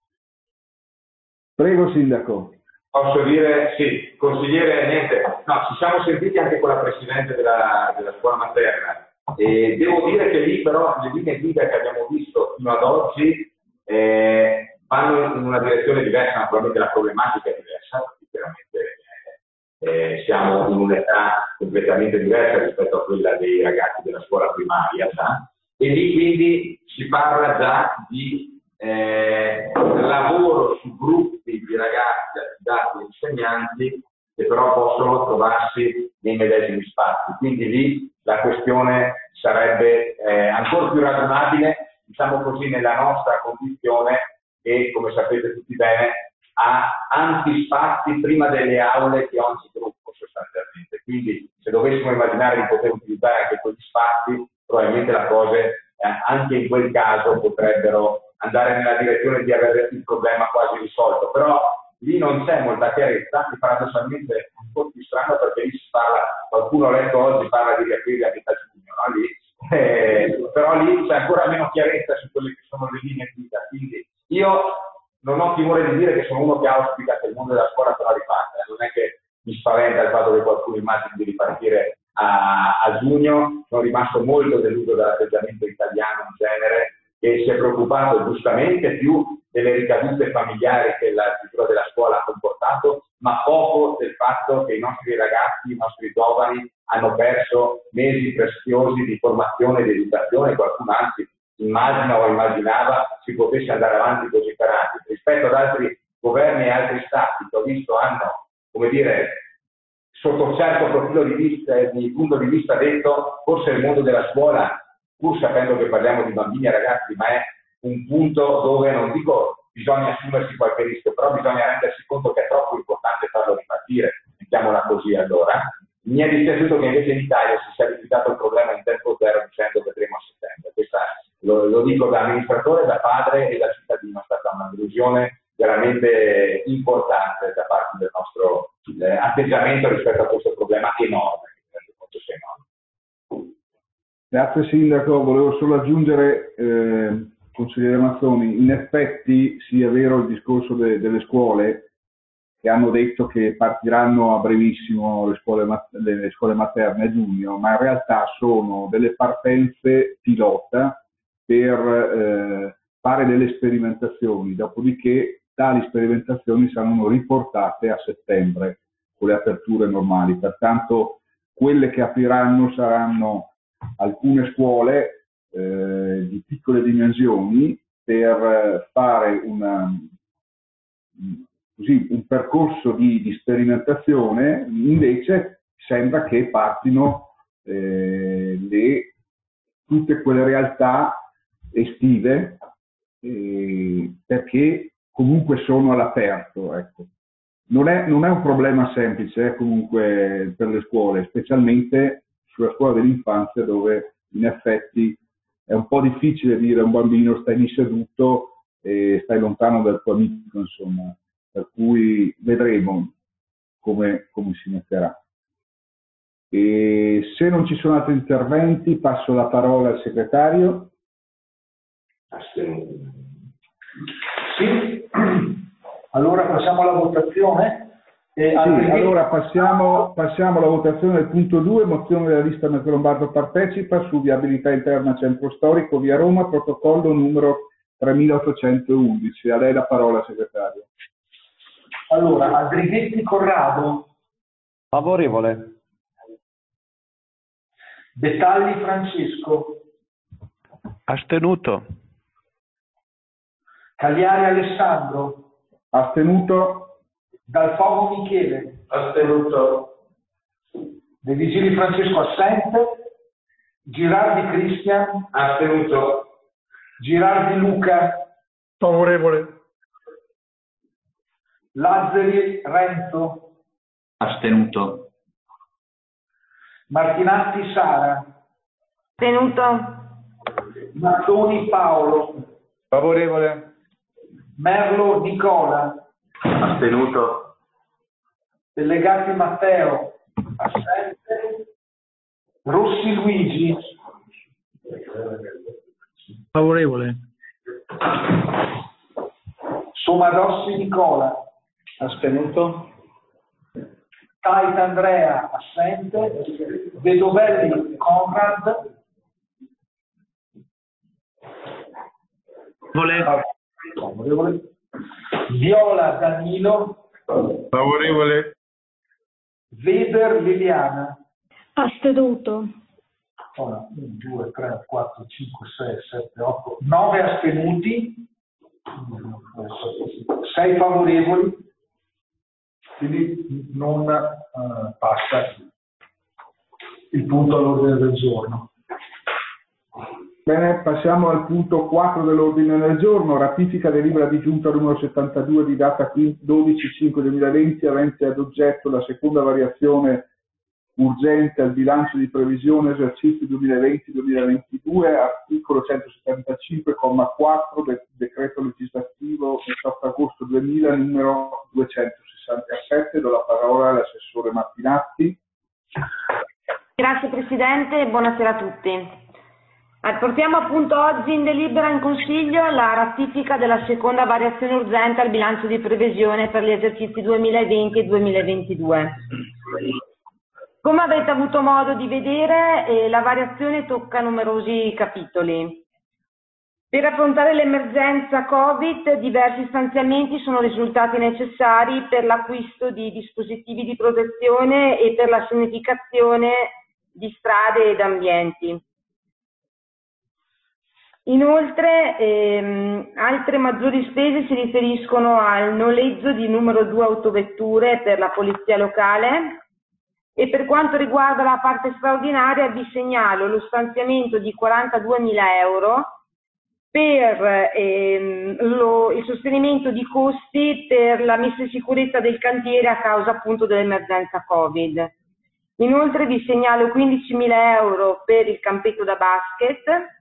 Prego, Sindaco. Posso dire, sì, consigliere, niente, no, ci siamo sentiti anche con la Presidente della scuola materna e devo dire che lì però le linee guida che abbiamo visto fino ad oggi vanno in una direzione diversa, naturalmente la problematica è diversa, chiaramente. Siamo in un'età completamente diversa rispetto a quella dei ragazzi della scuola primaria già, e lì quindi si parla già di lavoro su gruppi di ragazzi affidati a insegnanti che però possono trovarsi nei medesimi spazi, quindi lì la questione sarebbe ancora più ragionabile, diciamo così, nella nostra condizione che, come sapete tutti bene, ha ampi spazi prima delle aule di ogni gruppo sostanzialmente, quindi se dovessimo immaginare di poter utilizzare anche quegli spazi, probabilmente le cose anche in quel caso potrebbero andare nella direzione di avere il problema quasi risolto, però lì non c'è molta chiarezza, e paradossalmente è un po' più strano perché lì si parla, qualcuno ha letto oggi parla di riaprire a metà giugno, no? Però lì c'è ancora meno chiarezza su quelle che sono le linee guida, quindi io non ho timore di dire che sono uno che auspica che il mondo della scuola però riparta, non è che mi spaventa il fatto che qualcuno immagini di ripartire a giugno, sono rimasto molto deluso dall'atteggiamento italiano in genere, che si è preoccupato giustamente più delle ricadute familiari che la chiusura della scuola ha comportato ma poco del fatto che i nostri ragazzi, i nostri giovani hanno perso mesi preziosi di formazione e di educazione. Qualcuno anzi immagina o immaginava si potesse andare avanti così per anni. Rispetto ad altri governi e altri stati che ho visto hanno, come dire, sotto un certo profilo di punto di vista detto, forse il mondo della scuola, pur sapendo che parliamo di bambini e ragazzi, ma è un punto dove non dico bisogna assumersi qualche rischio, però bisogna rendersi conto che è troppo importante farlo ripartire, mettiamola così allora. Mi è dispiaciuto che invece in Italia si sia rifiutato il problema in tempo zero dicendo vedremo a settembre. Questa, lo dico da amministratore, da padre e da cittadino, è stata una delusione veramente importante da parte del nostro atteggiamento rispetto a questo problema enorme, che mi rendo conto sia enorme. Grazie Sindaco, volevo solo aggiungere, consigliere Mazzoni, in effetti sì è vero il discorso delle scuole che hanno detto che partiranno a brevissimo le scuole materne a giugno, ma in realtà sono delle partenze pilota per fare delle sperimentazioni, dopodiché tali sperimentazioni saranno riportate a settembre con le aperture normali. Pertanto quelle che apriranno saranno alcune scuole di piccole dimensioni per fare un percorso di sperimentazione. Invece sembra che partino tutte quelle realtà estive perché comunque sono all'aperto, ecco. Non è un problema semplice comunque per le scuole, specialmente sulla scuola dell'infanzia, dove in effetti è un po' difficile dire a un bambino stai lì seduto e stai lontano dal tuo amico, insomma, per cui vedremo come si metterà. E se non ci sono altri interventi passo la parola al segretario. Sì, allora passiamo alla votazione. Allora passiamo alla votazione del punto 2, mozione della lista Marco Lombardo partecipa su viabilità interna centro storico via Roma, protocollo numero 3811. A lei la parola, segretario. Allora, Aldrighetti Corrado. Favorevole. Dettagli Francesco. Astenuto. Cagliari Alessandro. Astenuto. Dal Fogo Michele. Astenuto. De Vigili Francesco assente. Girardi Cristian. Astenuto. Girardi Luca. Favorevole. Lazzari Renzo. Astenuto. Martinatti Sara. Astenuto. Mattoni Paolo. Favorevole. Merlo Nicola. Astenuto. Delegati Matteo. Assente. Rossi Luigi. Favorevole. Somadossi Nicola. Astenuto. Taita Andrea. Assente. Vedovelli Conrad. Favorevole. Viola Danilo. Favorevole. Weber Liliana. Astenuto. 1, 2, 3, 4, 5, 6, 7, 8, 9 astenuti, 6 favorevoli, quindi non passa il punto all'ordine del giorno. Bene, passiamo al punto 4 dell'ordine del giorno, ratifica delibera di giunta numero 72 di data 12/5/2020, avente ad oggetto la seconda variazione urgente al bilancio di previsione esercizio 2020-2022, articolo 175,4 del decreto legislativo 18 agosto 2000 numero 267. Do la parola all'assessore Martinatti. Grazie Presidente e buonasera a tutti. Portiamo appunto oggi in delibera in Consiglio la ratifica della seconda variazione urgente al bilancio di previsione per gli esercizi 2020 e 2022. Come avete avuto modo di vedere, la variazione tocca numerosi capitoli. Per affrontare l'emergenza Covid, diversi stanziamenti sono risultati necessari per l'acquisto di dispositivi di protezione e per la sanificazione di strade ed ambienti. Inoltre, altre maggiori spese si riferiscono al noleggio di numero 2 autovetture per la polizia locale e per quanto riguarda la parte straordinaria vi segnalo lo stanziamento di 42.000 euro per il sostenimento di costi per la messa in sicurezza del cantiere a causa appunto dell'emergenza Covid. Inoltre vi segnalo 15.000 euro per il campetto da basket,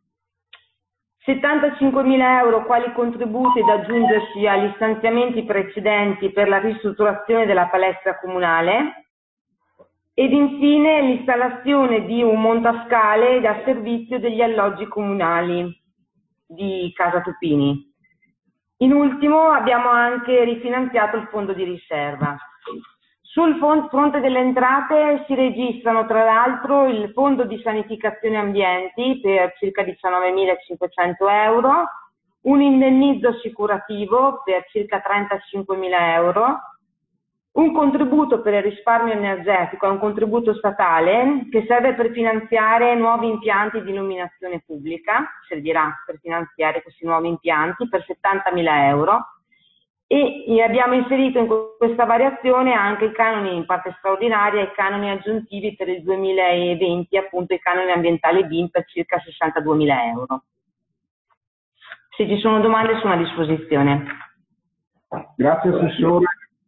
75.000 euro quali contributi da aggiungersi agli stanziamenti precedenti per la ristrutturazione della palestra comunale ed infine l'installazione di un montascale a servizio degli alloggi comunali di Casa Tupini. In ultimo abbiamo anche rifinanziato il fondo di riserva. Sul fronte delle entrate si registrano tra l'altro il fondo di sanificazione ambienti per circa 19.500 euro, un indennizzo assicurativo per circa 35.000 euro, un contributo per il risparmio energetico, un contributo statale che serve per finanziare nuovi impianti di illuminazione pubblica, servirà per finanziare questi nuovi impianti per 70.000 euro. E abbiamo inserito in questa variazione anche i canoni in parte straordinaria e i canoni aggiuntivi per il 2020, appunto i canoni ambientali BIM per circa 62.000 euro. Se ci sono domande sono a disposizione. Grazie Assessore.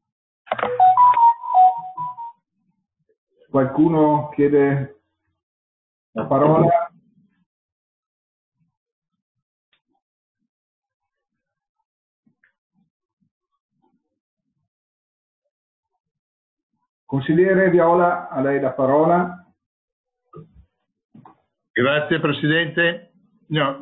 Qualcuno chiede la parola? Consigliere Viola, a lei la parola. Grazie Presidente. No,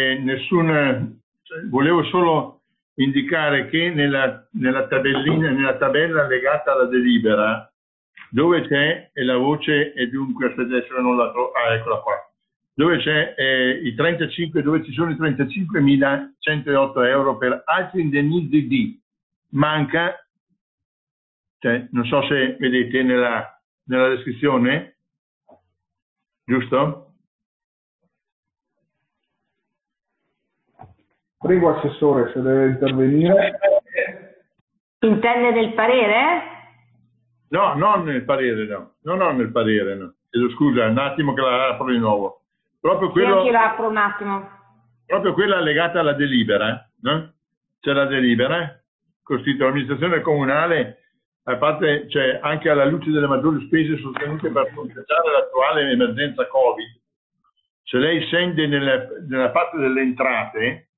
volevo solo indicare che nella tabella legata alla delibera, dove c'è la voce, e dunque adesso non la trovo, eccola qua, dove c'è i 35, dove ci sono i 35.108 euro per altri indennizzi di manca. Cioè, non so se vedete nella descrizione, giusto? Prego Assessore se deve intervenire. Intende nel parere? No, non nel parere, no, nel parere, no. Chiedo scusa, un attimo che la apro di nuovo. Proprio quello, sì, la apro un attimo. Proprio quella legata alla delibera, no? C'è la delibera, costituita l'amministrazione comunale. A parte, cioè, anche alla luce delle maggiori spese sostenute per fronteggiare l'attuale emergenza Covid, se lei scende nella parte delle entrate,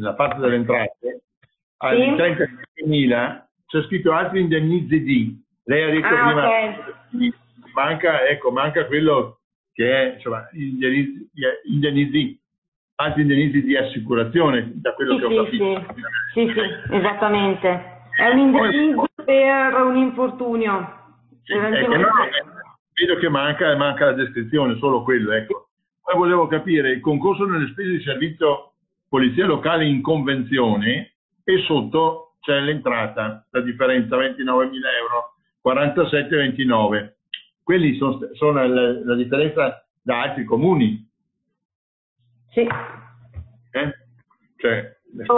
agli 35.000 c'è scritto altri indennizzi di. Lei ha detto prima, okay. manca quello che è, insomma, altri indennizzi di assicurazione, da quello che ho capito. Sì, esattamente. È un indennizzo per un infortunio. Vedo che manca la descrizione, solo quello, ecco. Poi volevo capire il concorso nelle spese di servizio polizia locale in convenzione e sotto c'è l'entrata, la differenza 29.000 euro, 47,29. Quelli sono la differenza da altri comuni. Sì. Cioè,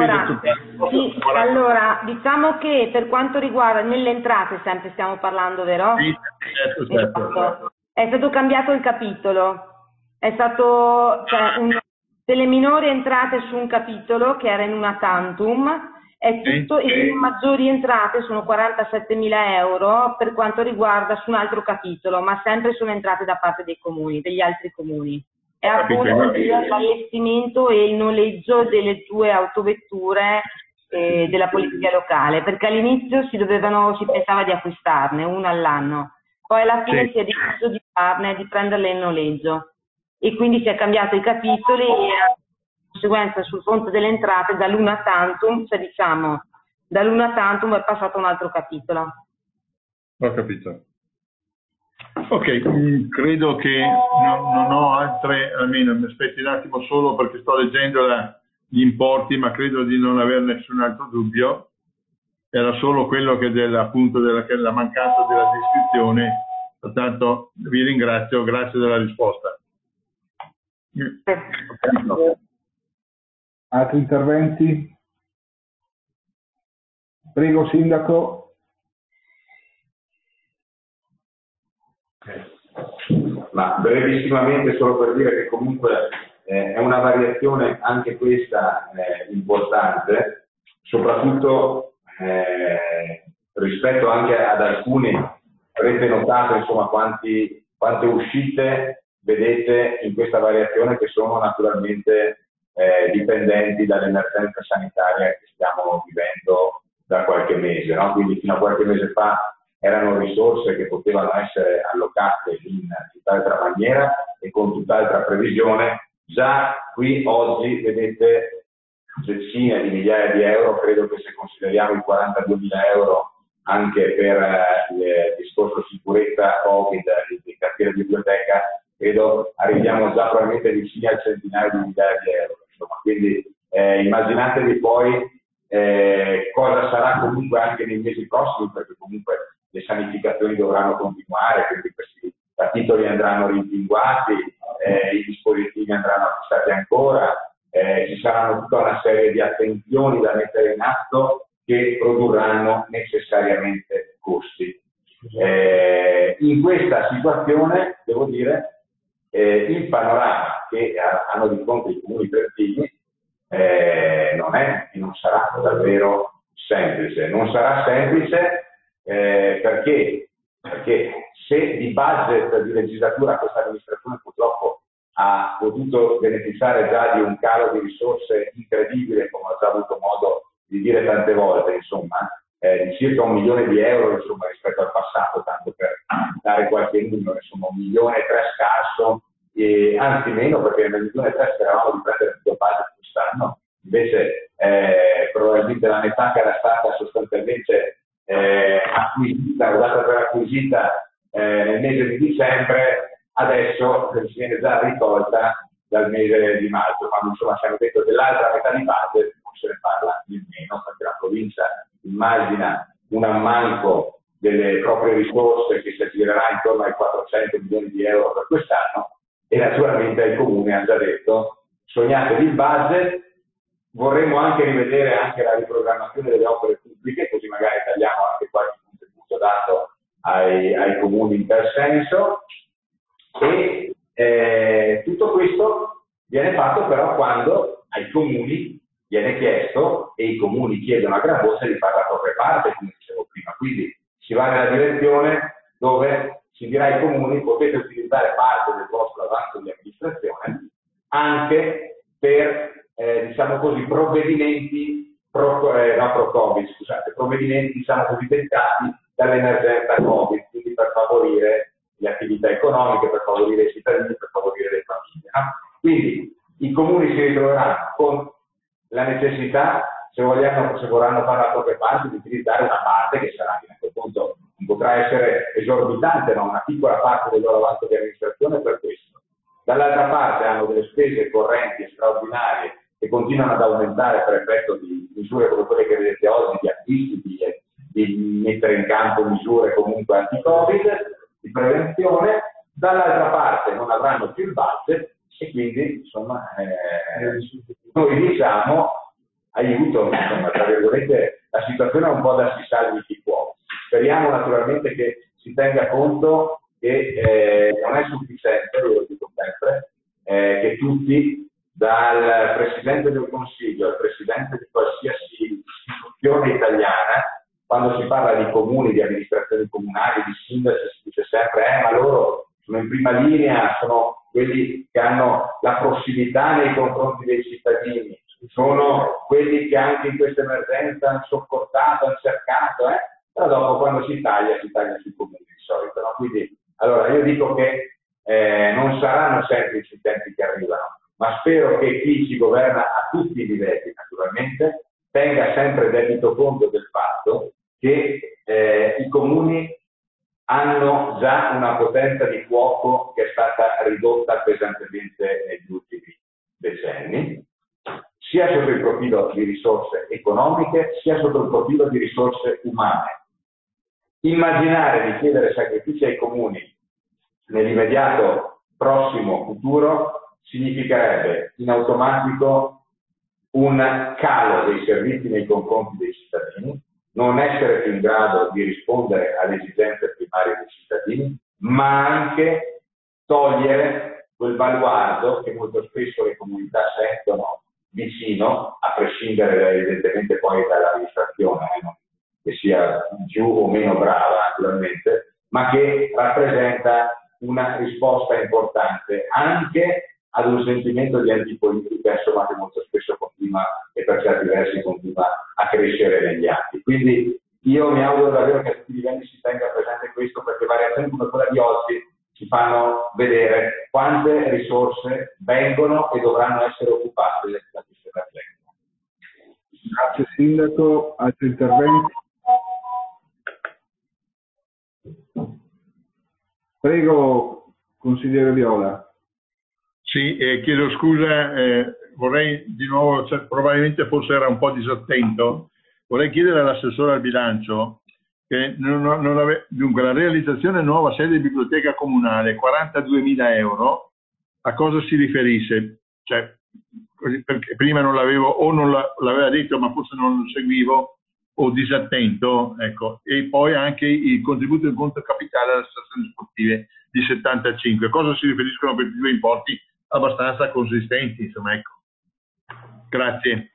allora, diciamo che per quanto riguarda nelle entrate sempre stiamo parlando, vero? Sì, certo. È stato cambiato il capitolo, è stato delle minori entrate su un capitolo che era in una tantum, è tutto, e le maggiori entrate sono 47.000 euro per quanto riguarda su un altro capitolo, ma sempre sono entrate da parte dei comuni, degli altri comuni. È appunto l'allestimento e il noleggio delle 2 autovetture della polizia locale, perché all'inizio si pensava di acquistarne una all'anno, poi alla fine si è deciso di prenderle in noleggio e quindi si è cambiato i capitoli e a conseguenza sul fronte delle entrate dall'una tantum, cioè diciamo dall'una tantum è passato un altro capitolo. Ho capito. Ok, credo che non ho altre, almeno mi aspetti un attimo solo perché sto leggendo gli importi, ma credo di non avere nessun altro dubbio. Era solo quello che appunto della mancanza della descrizione. Pertanto vi ringrazio, grazie della risposta. Altri interventi? Prego, Sindaco. Ma brevissimamente, solo per dire che comunque è una variazione anche questa importante, soprattutto rispetto anche ad alcuni. Avrete notato insomma quante uscite vedete in questa variazione, che sono naturalmente dipendenti dall'emergenza sanitaria che stiamo vivendo da qualche mese, no? Quindi fino a qualche mese fa erano risorse che potevano essere allocate in tutt'altra maniera e con tutt'altra previsione. Già qui oggi vedete decine di migliaia di euro, credo che se consideriamo i 42.000 euro anche per il discorso sicurezza Covid di cartiere biblioteca, credo arriviamo già probabilmente vicini al centinaio di migliaia di euro. Insomma, quindi immaginatevi poi cosa sarà comunque anche nei mesi prossimi, perché comunque le sanificazioni dovranno continuare, quindi questi titoli andranno rimpinguati, i dispositivi andranno acquistati ancora, ci saranno tutta una serie di attenzioni da mettere in atto che produrranno necessariamente costi. In questa situazione, devo dire, il panorama che hanno di fronte i comuni trentini non è e non sarà davvero semplice. Non sarà semplice perché se di budget di legislatura questa amministrazione purtroppo ha potuto beneficiare già di un calo di risorse incredibile, come ho già avuto modo di dire tante volte, insomma, di circa 1 milione di euro insomma, rispetto al passato, tanto per dare qualche numero, insomma 1,3 milioni scarso, anzi meno, perché nel 1,3 milioni speravamo di prendere tutto il budget quest'anno, invece probabilmente la metà che era stata sostanzialmente acquisita o data per acquisita nel mese di dicembre, adesso si viene già ricolta dal mese di maggio, quando insomma ci hanno detto dell'altra metà di budget non se ne parla nemmeno, perché la provincia immagina un ammanco delle proprie risorse che si aggirerà intorno ai 400 milioni di euro per quest'anno, e naturalmente il comune ha già detto sognatevi il budget, vorremmo anche rivedere anche la riprogrammazione delle opere pubbliche, così magari tagliamo anche qualche contributo dato ai comuni in tal senso, e tutto questo viene fatto però quando ai comuni viene chiesto, e i comuni chiedono a gran voce, di fare la propria parte, come dicevo prima. Quindi si va nella direzione dove si dirà ai comuni potete utilizzare parte del vostro avanzo di amministrazione anche per diciamo così, provvedimenti pro-Covid, scusate, provvedimenti diciamo così dettati dall'emergenza Covid, quindi per favorire le attività economiche, per favorire i cittadini, per favorire le famiglie. No? Quindi i comuni si ritroveranno con la necessità, se vorranno fare la propria parte, di utilizzare una parte che sarà, a quel punto non potrà essere esorbitante, ma una piccola parte del loro avanzo di amministrazione per questo. Dall'altra parte hanno delle spese correnti straordinarie che continuano ad aumentare per effetto di misure come quelle che vedete oggi, di acquisti, di mettere in campo misure comunque anti-Covid, di prevenzione. Dall'altra parte non avranno più il budget e quindi insomma noi diciamo aiuto, insomma, tra virgolette, la situazione è un po' da si salvi chi può. Speriamo naturalmente che si tenga conto che non è sufficiente, lo dico sempre, che tutti, dal Presidente del Consiglio al Presidente di qualsiasi istituzione italiana, quando si parla di comuni, di amministrazioni comunali, di sindaci, si dice sempre ma loro sono in prima linea, sono quelli che hanno la prossimità nei confronti dei cittadini, sono quelli che anche in questa emergenza hanno sopportato, hanno cercato, però dopo quando si taglia sui comuni di solito. No? Quindi, allora io dico che non saranno semplici i tempi che arrivano, ma spero che chi ci governa a tutti i livelli, naturalmente, tenga sempre debito conto del fatto che i comuni hanno già una potenza di fuoco che è stata ridotta pesantemente negli ultimi decenni. sia sotto il profilo di risorse economiche, sia sotto il profilo di risorse umane. Immaginare di chiedere sacrifici ai comuni nell'immediato prossimo futuro significherebbe in automatico un calo dei servizi nei confronti dei cittadini, non essere più in grado di rispondere alle esigenze primarie dei cittadini, ma anche togliere quel baluardo che molto spesso le comunità sentono vicino, a prescindere evidentemente poi dall'amministrazione, che sia più o meno brava naturalmente, ma che rappresenta una risposta importante anche ad un sentimento di antipolitica, insomma, che molto spesso continua e per certi versi continua a crescere negli anni. Quindi io mi auguro davvero che a tutti i livelli si tenga presente questo, perché variazioni come quella di oggi ci fanno vedere quante risorse vengono e dovranno essere occupate da questa emergenza. Grazie Sindaco, altri interventi? Prego, consigliere Viola. Sì, chiedo scusa, vorrei di nuovo, probabilmente forse era un po' disattento, vorrei chiedere all'assessore al bilancio che dunque la realizzazione nuova sede di biblioteca comunale, 42.000 euro, a cosa si riferisse? Cioè, perché prima non l'avevo, o non l'aveva detto ma forse non lo seguivo, o disattento, ecco. E poi anche il contributo in conto capitale alle associazioni sportive di 75. Cosa si riferiscono per due importi abbastanza consistenti, insomma, ecco. Grazie.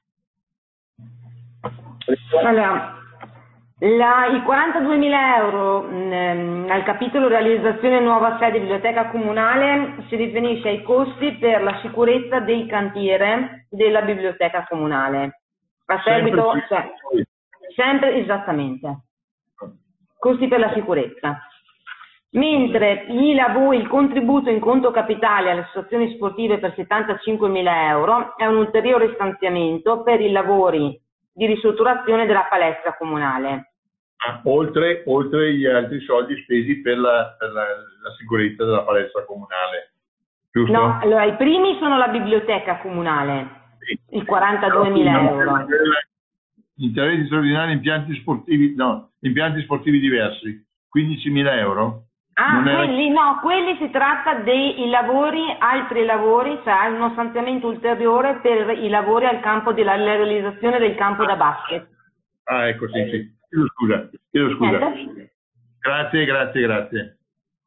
Allora, i 42.000 euro al capitolo realizzazione nuova sede biblioteca comunale si riferisce ai costi per la sicurezza del cantiere della biblioteca comunale. A seguito, sempre esattamente, costi per la sicurezza. Mentre il contributo in conto capitale alle associazioni sportive per 75.000 euro è un ulteriore stanziamento per i lavori di ristrutturazione della palestra comunale. Oltre gli altri soldi spesi per la sicurezza della palestra comunale, giusto? No, allora i primi sono la biblioteca comunale, sì. I 42.000 euro. Interventi straordinari, impianti sportivi diversi, 15.000 euro. Quelli si tratta dei lavori, altri lavori, cioè uno stanziamento ulteriore per i lavori al campo della realizzazione del campo da basket. Ecco, sì. Chiedo scusa. Grazie.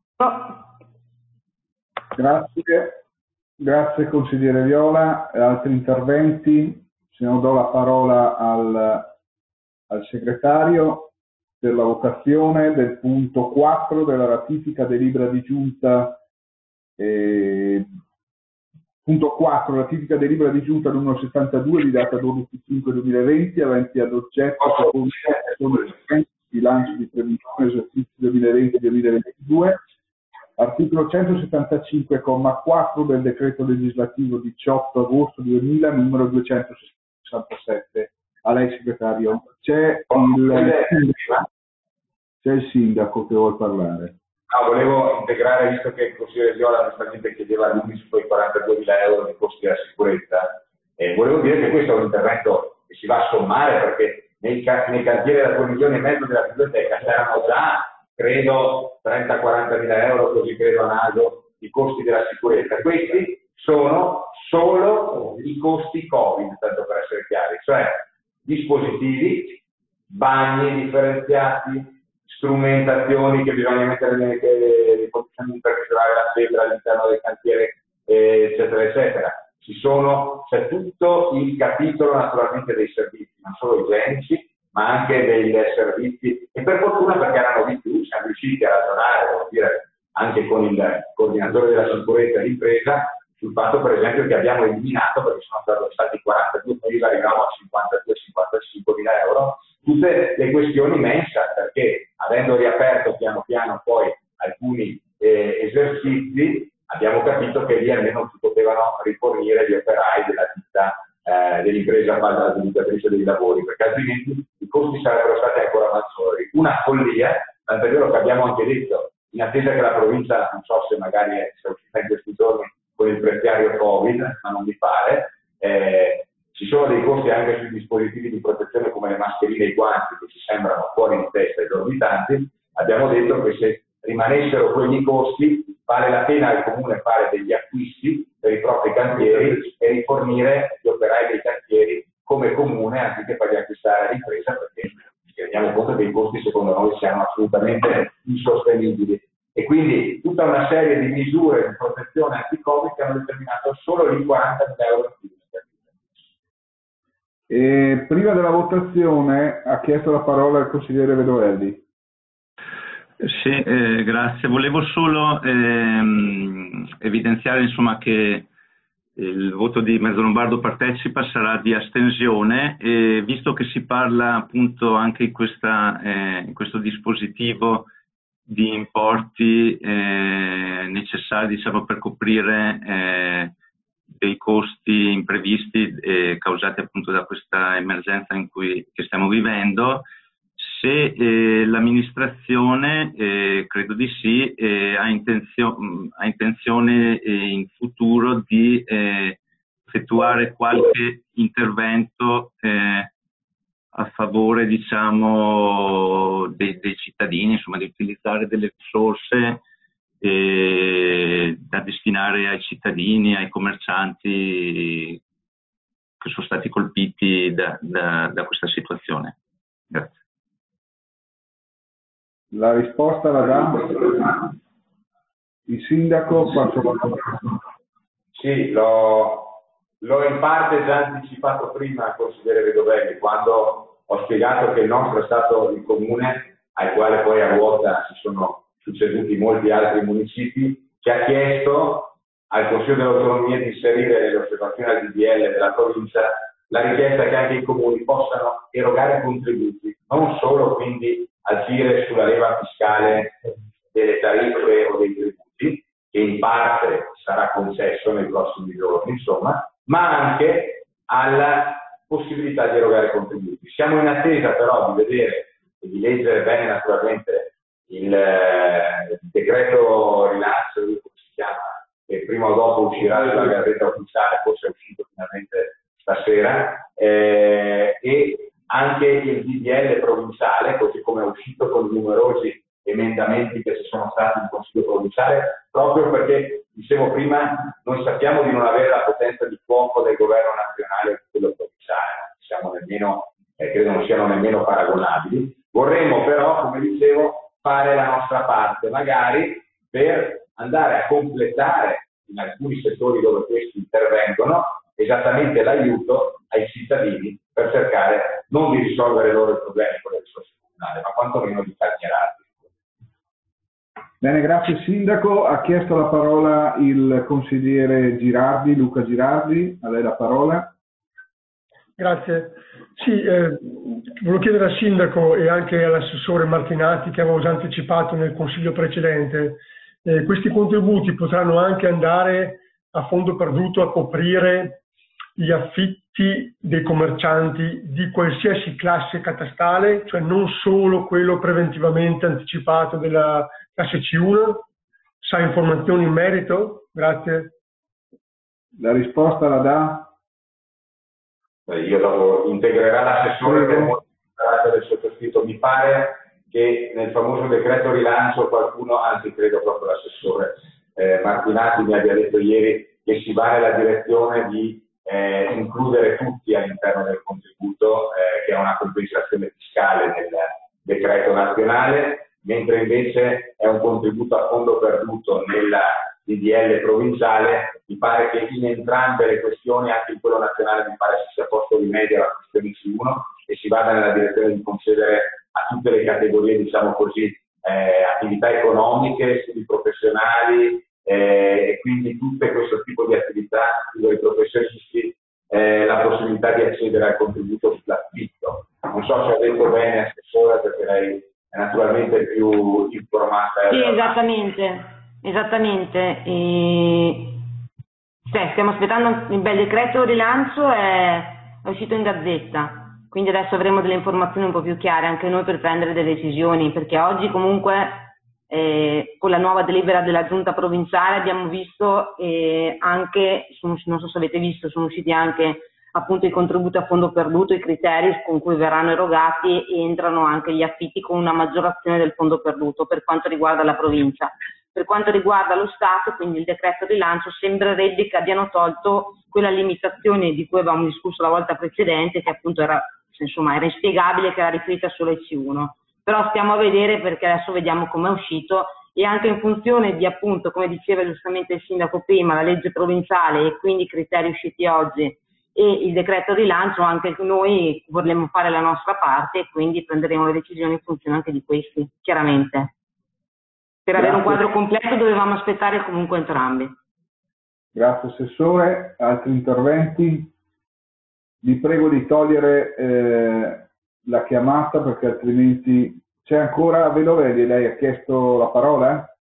Grazie consigliere Viola. Altri interventi? Se no do la parola al segretario per la votazione del punto 4 della ratifica delibera di giunta punto 4, ratifica delibera di giunta numero 72 di data 12/5/2020 aventi ad oggetto il bilancio di previsione esercizio 2020-2022, articolo 175,4 del decreto legislativo 18 agosto 2000 numero 267. A lei segretario. C'è il sindaco che vuole parlare. No, volevo integrare, visto che il consigliere Viola giustamente chiedeva numeri su quei 42.000 euro di costi della sicurezza, volevo dire che questo è un intervento che si va a sommare, perché nei cantieri da 2,5 milioni della biblioteca c'erano già, credo, 30-40.000 euro, così credo a naso, i costi della sicurezza. Questi sono solo i costi Covid, tanto per essere chiari, cioè dispositivi, bagni differenziati, strumentazioni che bisogna mettere nelle condizioni per misurare la febbre all'interno del cantiere, eccetera, eccetera. C'è tutto il capitolo naturalmente dei servizi, non solo igienici, ma anche dei servizi, e per fortuna, perché erano di più, siamo riusciti a ragionare, devo dire, anche con il coordinatore della sicurezza d'impresa, sul fatto per esempio che abbiamo eliminato, perché sono stati 42, poi arriviamo a 52-55 mila euro, tutte le questioni mensa, perché avendo riaperto piano piano poi alcuni esercizi, abbiamo capito che lì almeno si potevano rifornire gli operai della ditta dell'impresa facilitatrice dei lavori, perché altrimenti i costi sarebbero stati ancora maggiori. Una follia, tant'è vero che abbiamo anche detto, in attesa che la provincia, non so se magari è uscita in questi giorni con il prezziario Covid, ma non mi pare, ci sono dei costi anche sui dispositivi di protezione come le mascherine e i guanti che ci sembrano fuori di testa esorbitanti. Abbiamo detto che se rimanessero quegli costi vale la pena al comune fare degli acquisti per i propri cantieri e rifornire gli operai dei cantieri come comune anziché farli acquistare all'impresa, perché ci rendiamo conto che i costi secondo noi siano assolutamente insostenibili. E quindi tutta una serie di misure di protezione anti-Covid che hanno determinato solo lì 40.000 euro in più. Prima della votazione ha chiesto la parola il consigliere Vedovelli. Sì, grazie. Volevo solo evidenziare insomma, che il voto di Mezzolombardo Partecipa sarà di astensione, e visto che si parla appunto anche in questo dispositivo di importi necessari, diciamo, per coprire dei costi imprevisti causati appunto da questa emergenza che stiamo vivendo, se l'amministrazione, credo di sì, ha intenzione in futuro di effettuare qualche intervento a favore, diciamo, dei cittadini, insomma, di utilizzare delle risorse da destinare ai cittadini, ai commercianti che sono stati colpiti da questa situazione. Grazie. La risposta la dà il sindaco. Sì, l'ho in parte già anticipato prima al consigliere Vedovelli, quando ho spiegato che il nostro è stato il comune, al quale poi a ruota si sono succeduti molti altri municipi, che ha chiesto al Consiglio dell'Autonomia di inserire nelle osservazioni al DDL della provincia la richiesta che anche i comuni possano erogare contributi, non solo quindi agire sulla leva fiscale delle tariffe o dei tributi, che in parte sarà concesso nei prossimi giorni, insomma, ma anche alla possibilità di erogare contributi. Siamo in attesa però di vedere e di leggere bene naturalmente il decreto rilancio, come si chiama, che prima o dopo uscirà sulla Gazzetta Ufficiale, forse è uscito finalmente stasera, e anche il DDL provinciale, così come è uscito con numerosi emendamenti che ci sono stati in Consiglio provinciale, proprio perché, dicevo prima, noi sappiamo di non avere la potenza di fuoco del governo nazionale e quello provinciale, siamo nemmeno, credo non siano nemmeno paragonabili. Vorremmo però, come dicevo, fare la nostra parte, magari per andare a completare in alcuni settori dove questi intervengono esattamente l'aiuto ai cittadini per cercare non di risolvere loro i problemi con le risorse comunali, ma quantomeno di calmierarli. Bene, grazie Sindaco. Ha chiesto la parola il consigliere Girardi, Luca Girardi, a lei la parola. Grazie. Sì, volevo chiedere al Sindaco e anche all'assessore Martinati, che avevo già anticipato nel Consiglio precedente, questi contributi potranno anche andare a fondo perduto a coprire gli affitti dei commercianti di qualsiasi classe catastale, cioè non solo quello preventivamente anticipato della classe C1? Sa informazioni in merito? Grazie. La risposta la dà? Io dopo integrerà l'assessore del sottoscritto. Mi pare che nel famoso decreto rilancio qualcuno, anzi credo proprio l'assessore Martinati mi abbia detto ieri che si va nella direzione di includere tutti all'interno del contributo, che è una compensazione fiscale nel decreto nazionale, mentre invece è un contributo a fondo perduto nella DDL provinciale. Mi pare che in entrambe le questioni, anche in quello nazionale, mi pare si sia posto rimedio alla questione C1 e si vada nella direzione di concedere a tutte le categorie, diciamo così, attività economiche, studi professionali, e quindi tutte questo tipo di attività, i professionisti, la possibilità di accedere al contributo sull'affitto. Non so se ho detto bene, assessore, perché lei è naturalmente più informata. Sì, esattamente. Stiamo aspettando il bel decreto rilancio, è uscito in Gazzetta, quindi adesso avremo delle informazioni un po' più chiare anche noi per prendere delle decisioni, perché oggi comunque con la nuova delibera della giunta provinciale abbiamo visto anche, non so se avete visto, sono usciti anche appunto i contributi a fondo perduto, i criteri con cui verranno erogati, e entrano anche gli affitti con una maggiorazione del fondo perduto per quanto riguarda la provincia. Per quanto riguarda lo Stato, quindi il decreto rilancio, sembrerebbe che abbiano tolto quella limitazione di cui avevamo discusso la volta precedente, che appunto era inspiegabile, che era riferita solo ai C1. Però stiamo a vedere, perché adesso vediamo come è uscito, e anche in funzione di, appunto, come diceva giustamente il sindaco prima, la legge provinciale e quindi i criteri usciti oggi e il decreto rilancio, anche noi vorremmo fare la nostra parte e quindi prenderemo le decisioni in funzione anche di questi, chiaramente. Per avere un quadro completo dovevamo aspettare comunque entrambi. Grazie Assessore. Altri interventi? Vi prego di togliere la chiamata, perché altrimenti... C'è ancora Velovelli, lei ha chiesto la parola?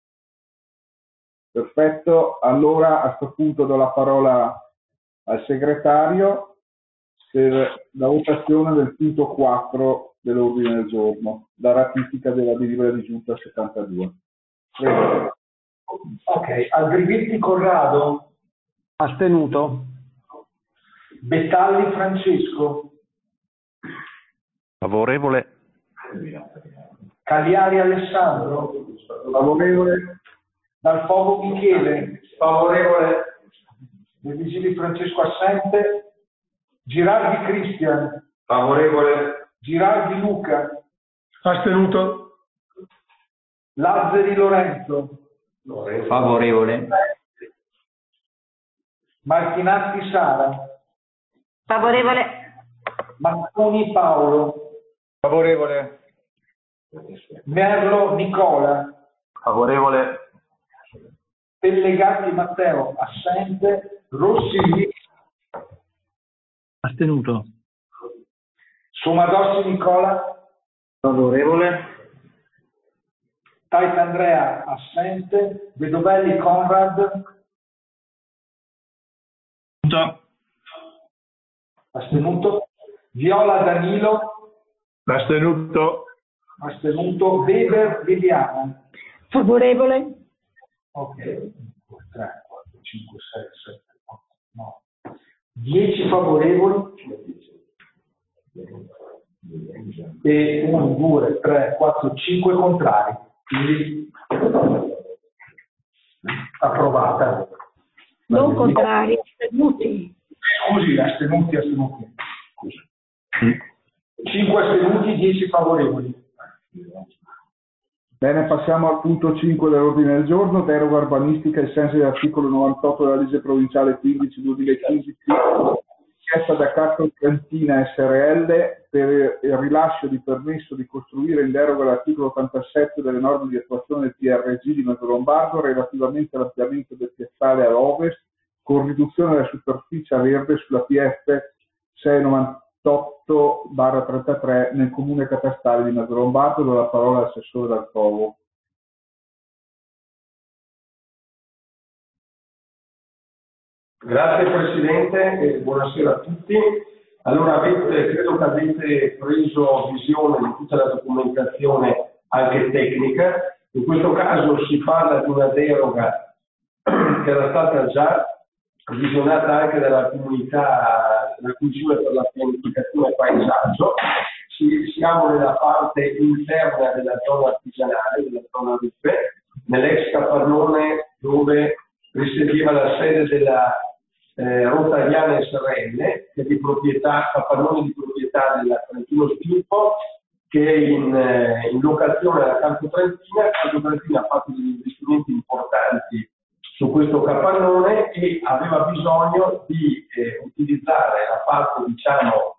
Perfetto, allora a questo punto do la parola al segretario per la votazione del punto 4 dell'ordine del giorno, la ratifica della delibera di giunta 72. Prego. Ok, Albrivetti Corrado. Astenuto. Bettalli Francesco. Favorevole. Cagliari Alessandro. Favorevole. Dal Fogo Michele. Favorevole. De Vigili Francesco assente. Girardi Cristian. Favorevole. Girardi Luca. Astenuto. Lazzari Lorenzo. Favorevole. Martinatti Sara. Favorevole. Mazzoni Paolo. Favorevole. Merlo Nicola. Favorevole. Pellegatti Matteo assente. Rossi Astenuto. Somadossi Nicola. Favorevole. Taita Andrea assente. Vedovelli Conrad. Astenuto. Viola Danilo. Astenuto. Astenuto. Weber Liliana. Favorevole. Ok. 3, 4, 5, 6, 7, 8, 9. 10 favorevoli. E 1, 2, 3, 4, 5 contrari. Quindi approvata. Non contrari, astenuti. Scusi, astenuti. Scusi. 5 astenuti, 10 favorevoli. Bene, passiamo al punto 5 dell'ordine del giorno, deroga urbanistica ai sensi dell'articolo 98 della legge provinciale 15/2015, chiesta da Carton Trentina SRL per il rilascio di permesso di costruire in deroga all'articolo 87 delle norme di attuazione del PRG di Mesolombardo relativamente all'ampliamento del piazzale all'ovest con riduzione della superficie a verde sulla PF 698/33 nel comune catastale di Mesolombardo. Do la parola all'assessore Dal Fogo. Grazie Presidente e buonasera a tutti. Allora credo che avete preso visione di tutta la documentazione anche tecnica. In questo caso si parla di una deroga che era stata già visionata anche dalla comunità, della Commissione per la pianificazione e paesaggio. Siamo nella parte interna della zona artigianale, della zona Ruppe, nell'ex capannone dove risiedeva la sede della Rotagliana SRL, che è di proprietà, capannone di proprietà della Trentino Sviluppo, che è in locazione alla Campo Trentina. Campo Trentina ha fatto degli investimenti importanti su questo capannone e aveva bisogno di utilizzare la parte, diciamo,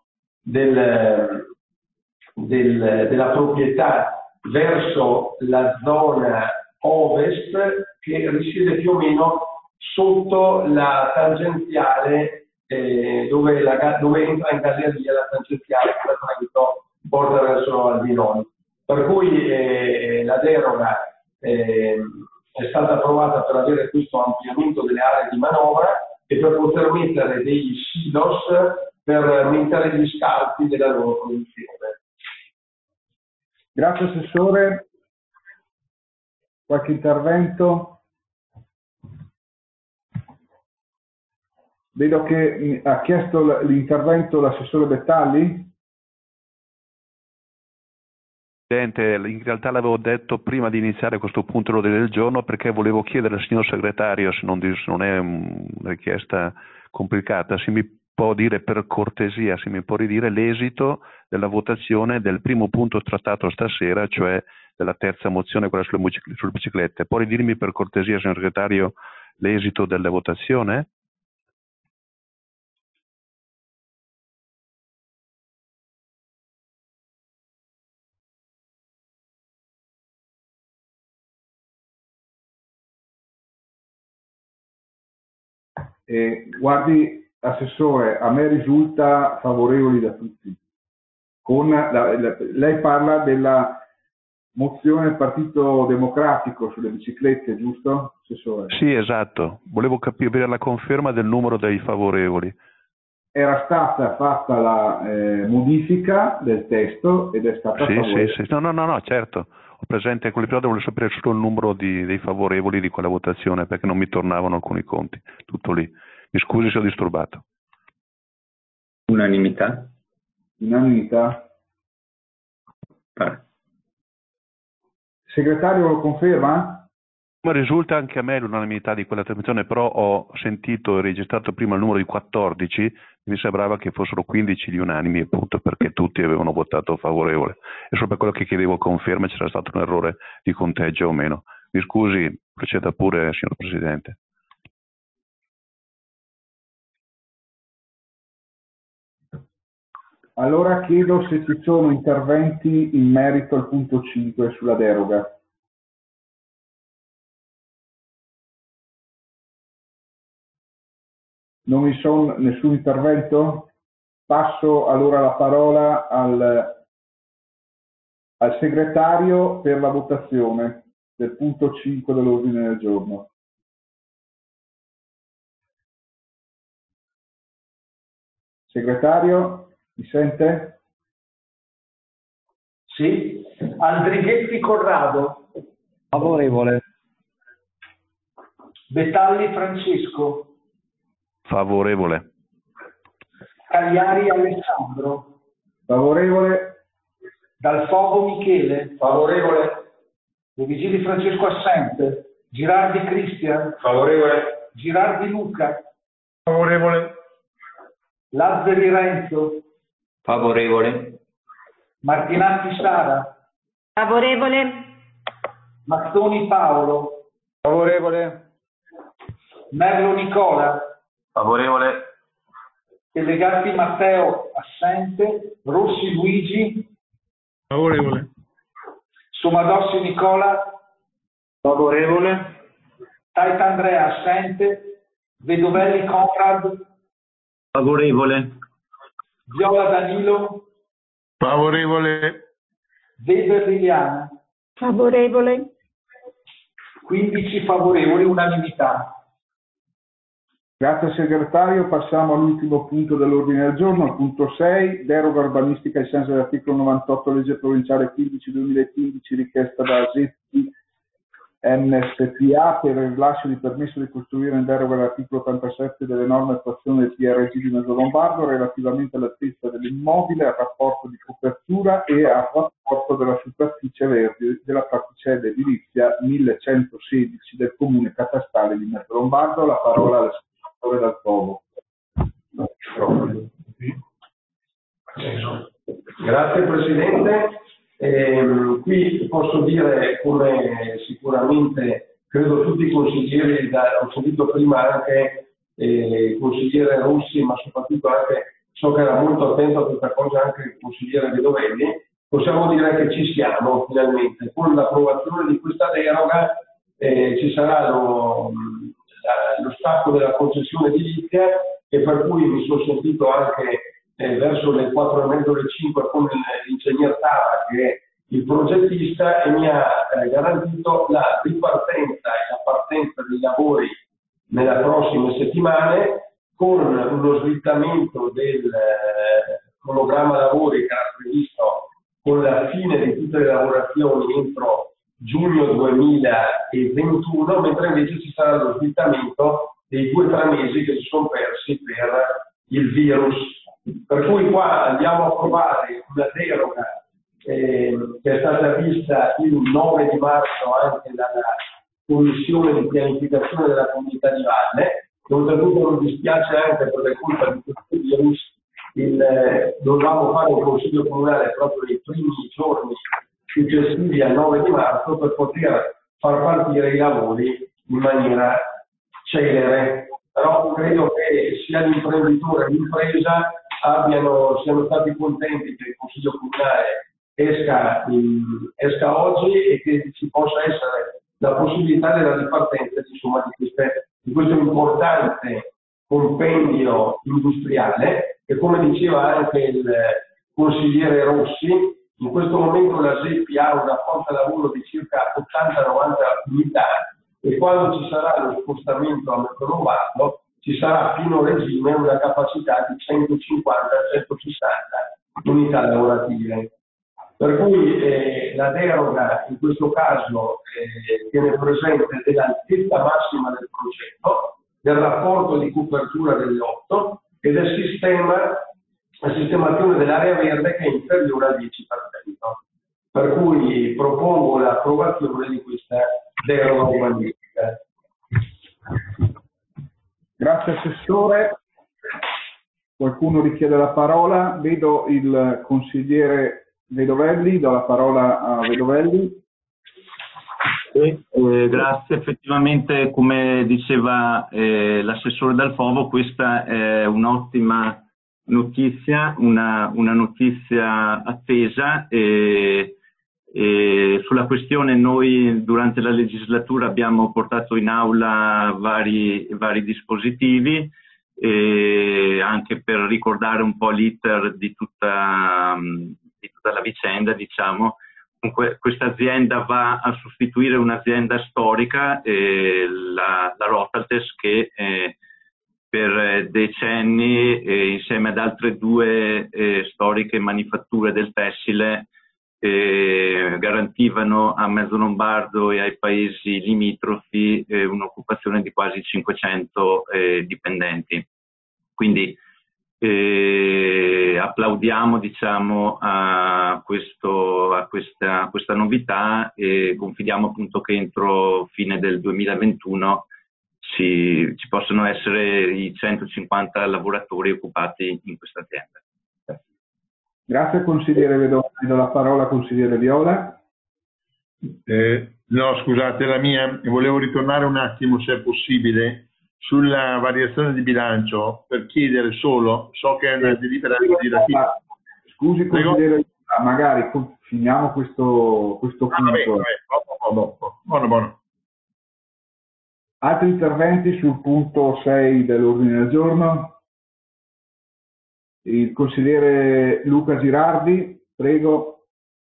della proprietà verso la zona ovest, che risiede più o meno sotto la tangenziale dove entra in galleria la tangenziale che la traghetto porta verso Albinoni. Per cui la deroga è stata approvata per avere questo ampliamento delle aree di manovra e per poter mettere dei silos per aumentare gli scarti della loro produzione. Grazie Assessore. Qualche intervento? Vedo che ha chiesto l'intervento l'assessore Bettalli. Presidente, in realtà l'avevo detto prima di iniziare questo punto all'ordine del giorno perché volevo chiedere al signor segretario, se non è una richiesta complicata, se mi può dire per cortesia, se mi può ridire l'esito della votazione del primo punto trattato stasera, cioè della terza mozione, quella sulle biciclette. Può ridirmi per cortesia, signor segretario, l'esito della votazione? Guardi, Assessore, a me risulta favorevoli da tutti. Lei parla della mozione del Partito Democratico sulle biciclette, giusto, Assessore? Sì, esatto. Volevo capire la conferma del numero dei favorevoli. Era stata fatta la modifica del testo ed è stata favorevole. Sì. No, certo. Ho presente quell'episodio, volevo sapere solo il numero dei favorevoli di quella votazione perché non mi tornavano alcuni conti. Tutto lì. Mi scusi se ho disturbato. Unanimità? Unanimità? Segretario lo conferma? Ma risulta anche a me l'unanimità di quella trasmissione, però ho sentito e registrato prima il numero di 14, mi sembrava che fossero 15 gli unanimi, appunto perché tutti avevano votato favorevole. E solo per quello che chiedevo conferma c'era stato un errore di conteggio o meno. Mi scusi, proceda pure, signor Presidente. Allora chiedo se ci sono interventi in merito al punto 5 sulla deroga. Non vi sono nessun intervento? Passo allora la parola al segretario per la votazione del punto 5 dell'ordine del giorno. Segretario, mi sente? Sì. Andrighetti Corrado. Favorevole. Bettalli Francesco. Favorevole. Cagliari Alessandro. Favorevole. Dal Fogo Michele. Favorevole. De Vigili Francesco assente. Girardi Cristian. Favorevole. Girardi Luca. Favorevole. Lazzari Renzo. Favorevole. Martinatti Sara. Favorevole. Mattoni Paolo. Favorevole. Merlo Nicola. Favorevole. Delegati Matteo assente. Rossi Luigi. Favorevole. Somadossi Nicola. Favorevole. Taita Andrea assente. Vedovelli Conrad. Favorevole. Viola Danilo. Favorevole. Weber Liliana. Favorevole. 15 favorevoli, unanimità. Grazie segretario, passiamo all'ultimo punto dell'ordine del giorno, al punto 6, deroga urbanistica ai sensi dell'articolo 98 legge provinciale 15/2015 richiesta da ZTNSPA per il rilascio di permesso di costruire in deroga all'articolo 87 delle norme di attuazione del PRG di Mezzolombardo relativamente all'altezza dell'immobile, al rapporto di copertura e al rapporto della superficie verde della particella edilizia 1116 del comune catastale di Mezzolombardo. La parola al dal Fogo. Grazie Presidente. Qui posso dire, come sicuramente credo tutti i consiglieri, ho sentito prima anche il consigliere Rossi, ma soprattutto anche so che era molto attento a questa cosa anche il consigliere Vedovelli, possiamo dire che ci siamo finalmente. Con l'approvazione di questa deroga ci sarà lo stacco della concessione edilizia, e per cui mi sono sentito anche verso le 4:30 alle 5 con l'ingegner Tava, che è il progettista, e mi ha garantito la ripartenza e la partenza dei lavori nelle prossime settimane, con uno slittamento del cronoprogramma lavori che era previsto con la fine di tutte le lavorazioni entro giugno 2021, mentre invece ci sarà lo slittamento dei 2 o 3 mesi che si sono persi per il virus. Per cui qua andiamo a provare una deroga che è stata vista il 9 di marzo anche dalla Commissione di pianificazione della Comunità di Valle, che oltretutto non dispiace anche per la colpa di questo virus, dovevamo fare un consiglio comunale proprio nei primi giorni successivi al 9 di marzo per poter far partire i lavori in maniera celere. Però credo che sia l'imprenditore e l'impresa siano stati contenti che il consiglio comunale esca oggi e che ci possa essere la possibilità della ripartenza di questo importante compendio industriale che, come diceva anche il consigliere Rossi, in questo momento la SEPI ha una forza lavoro di circa 80-90 unità e quando ci sarà lo spostamento a Metronovardo ci sarà a pieno regime una capacità di 150-160 unità lavorative. Per cui la deroga in questo caso tiene presente dell'altezza massima del progetto, del rapporto di copertura degli 8 e la sistemazione dell'area verde che è inferiore al 10%. Per cui propongo l'approvazione di questa deroga urbanistica. Grazie Assessore. Qualcuno richiede la parola? Vedo il consigliere Vedovelli, do la parola a Vedovelli. Grazie, effettivamente come diceva l'assessore Dalfovo, questa è un'ottima notizia, una notizia attesa e sulla questione noi durante la legislatura abbiamo portato in aula vari dispositivi anche per ricordare un po' l'iter di tutta la vicenda, diciamo. Comunque questa azienda va a sostituire un'azienda storica, la Rotaltes, che per decenni insieme ad altre 2 storiche manifatture del tessile garantivano a Mezzolombardo e ai paesi limitrofi un'occupazione di quasi 500 dipendenti. Quindi applaudiamo, diciamo, a questa novità e confidiamo appunto che entro fine del 2021 ci possano essere i 150 lavoratori occupati in questa azienda. Grazie consigliere Vedovelli, do la parola al consigliere Viola. No, scusate, la mia, volevo ritornare un attimo, se è possibile, sulla variazione di bilancio per chiedere solo, so che è una delibera legislativa. Scusi consigliere, magari finiamo questo punto. Buono. Altri interventi sul punto 6 dell'ordine del giorno? Il consigliere Luca Girardi, prego.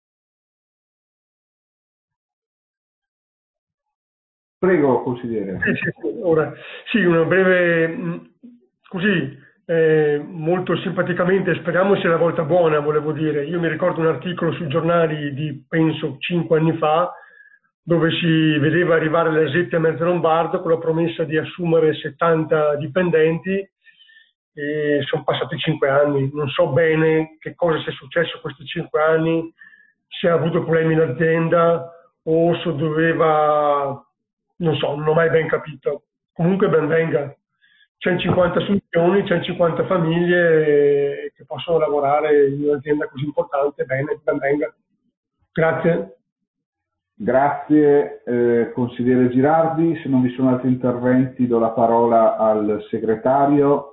Prego, consigliere. Ora, sì, una breve, così, molto simpaticamente, speriamo sia la volta buona, volevo dire. Io mi ricordo un articolo sui giornali di, penso, 5 anni fa, dove si vedeva arrivare la SEPI a Mezzolombardo con la promessa di assumere 70 dipendenti. E sono passati 5 anni, non so bene che cosa sia successo questi 5 anni, se ha avuto problemi in azienda o se doveva, non so, non ho mai ben capito. Comunque ben venga, 150 assunzioni, 150 famiglie che possono lavorare in un'azienda così importante, bene, ben venga. Grazie. Grazie consigliere Girardi, se non vi sono altri interventi do la parola al segretario.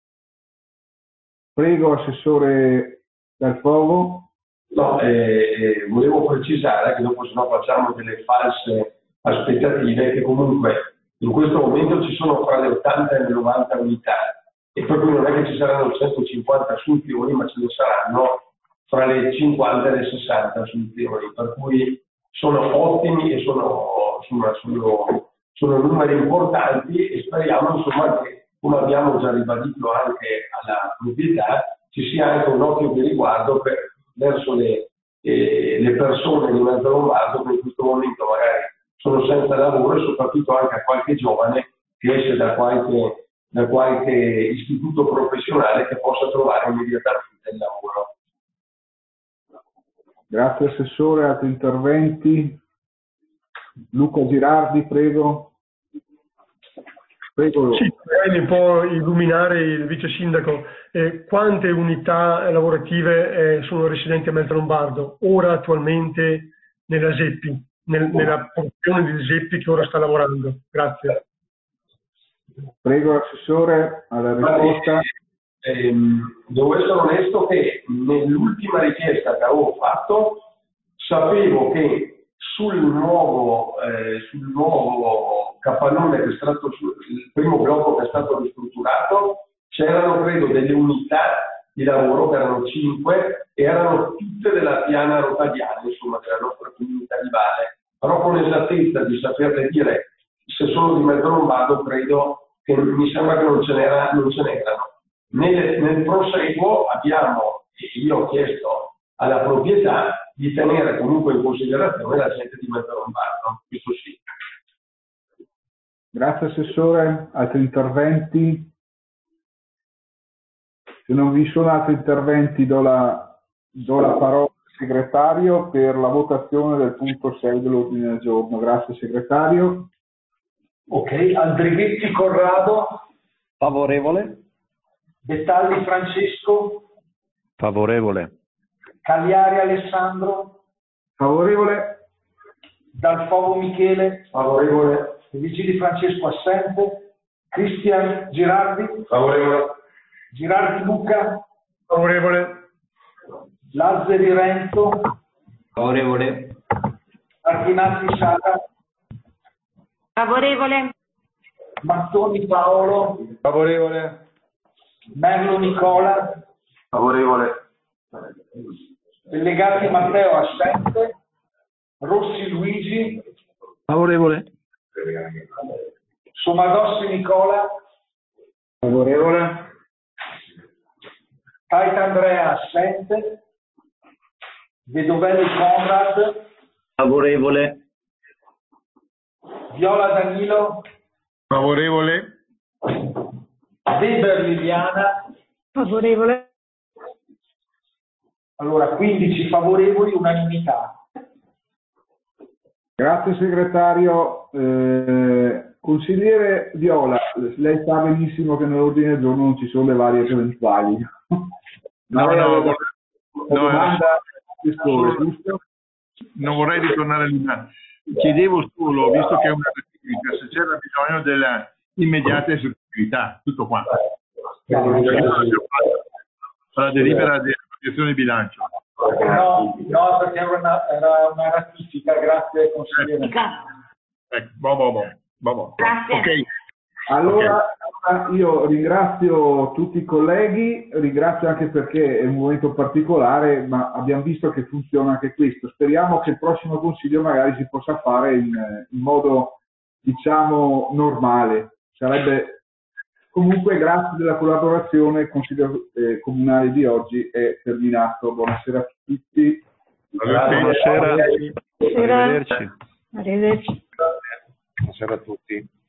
Prego, assessore Dalfovo. No, volevo precisare che dopo se no facciamo delle false aspettative, che comunque in questo momento ci sono fra le 80 e le 90 unità e per cui non è che ci saranno 150 assunzioni, ma ce ne saranno fra le 50 e le 60 assunzioni, per cui sono ottimi e sono numeri importanti e speriamo insomma che, come abbiamo già ribadito anche alla proprietà, ci sia anche un occhio di riguardo verso le persone di Mezzolombardo che in questo momento magari sono senza lavoro e soprattutto anche a qualche giovane che esce da qualche istituto professionale che possa trovare immediatamente il lavoro. Grazie Assessore, altri interventi? Luca Girardi, prego. Prego. Sì, magari mi può illuminare il vice sindaco. Quante unità lavorative sono residenti a Meltrombardo ora attualmente nella Zeppi, nella porzione di Zeppi che ora sta lavorando? Grazie. Prego Assessore, alla risposta. Devo essere onesto che nell'ultima richiesta che avevo fatto sapevo che sul nuovo capannone che è stato il primo blocco che è stato ristrutturato c'erano credo delle unità di lavoro che erano 5 e erano tutte della piana rotagliana, insomma della nostra comunità di base, però con esattezza di saperle dire se sono di Meltrombardo credo che mi sembra che non ce n'erano. Nel proseguo io ho chiesto alla proprietà di tenere comunque in considerazione la gente di Meltrombardo, questo sì. Grazie Assessore, altri interventi? Se non vi sono altri interventi do la parola al Segretario per la votazione del punto 6 dell'ordine del giorno. Grazie Segretario. Ok, Andrighetti Corrado. Favorevole. Detalli Francesco. Favorevole. Cagliari Alessandro. Favorevole. Dalfogo Michele. Favorevole. Vigili Francesco assente. Cristian Girardi. Favorevole. Girardi Luca. Favorevole. Lazzari Renzo. Favorevole. Martinazzi Sara. Favorevole. Mattoni Paolo. Favorevole. Merlo Nicola. Favorevole. Delegati Matteo assente. Rossi Luigi. Favorevole. Somadossi Nicola. Favorevole. Taita Andrea assente. Vedovelli Conrad. Favorevole. Viola Danilo. Favorevole. Weber Liliana. Favorevole. Allora 15 favorevoli, unanimità. Grazie Segretario. Consigliere Viola, lei sa benissimo che nell'ordine del giorno non ci sono le varie eventuali. Domanda giusto? Non vorrei ritornare lì, ma chiedevo solo, visto che è una rettifica, se c'era bisogno della immediata esecutività, tutto qua. La delibera della protezione di bilancio. No, perché era una ratifica, grazie consigliere. Grazie. Ok. Allora io ringrazio tutti i colleghi, ringrazio anche perché è un momento particolare, ma abbiamo visto che funziona anche questo. Speriamo che il prossimo Consiglio magari si possa fare in modo, diciamo, normale. Sarebbe comunque, grazie della collaborazione, il Consiglio Comunale di oggi è terminato. Buonasera a tutti. Buonasera. Arrivederci. Arrivederci. Buonasera a tutti.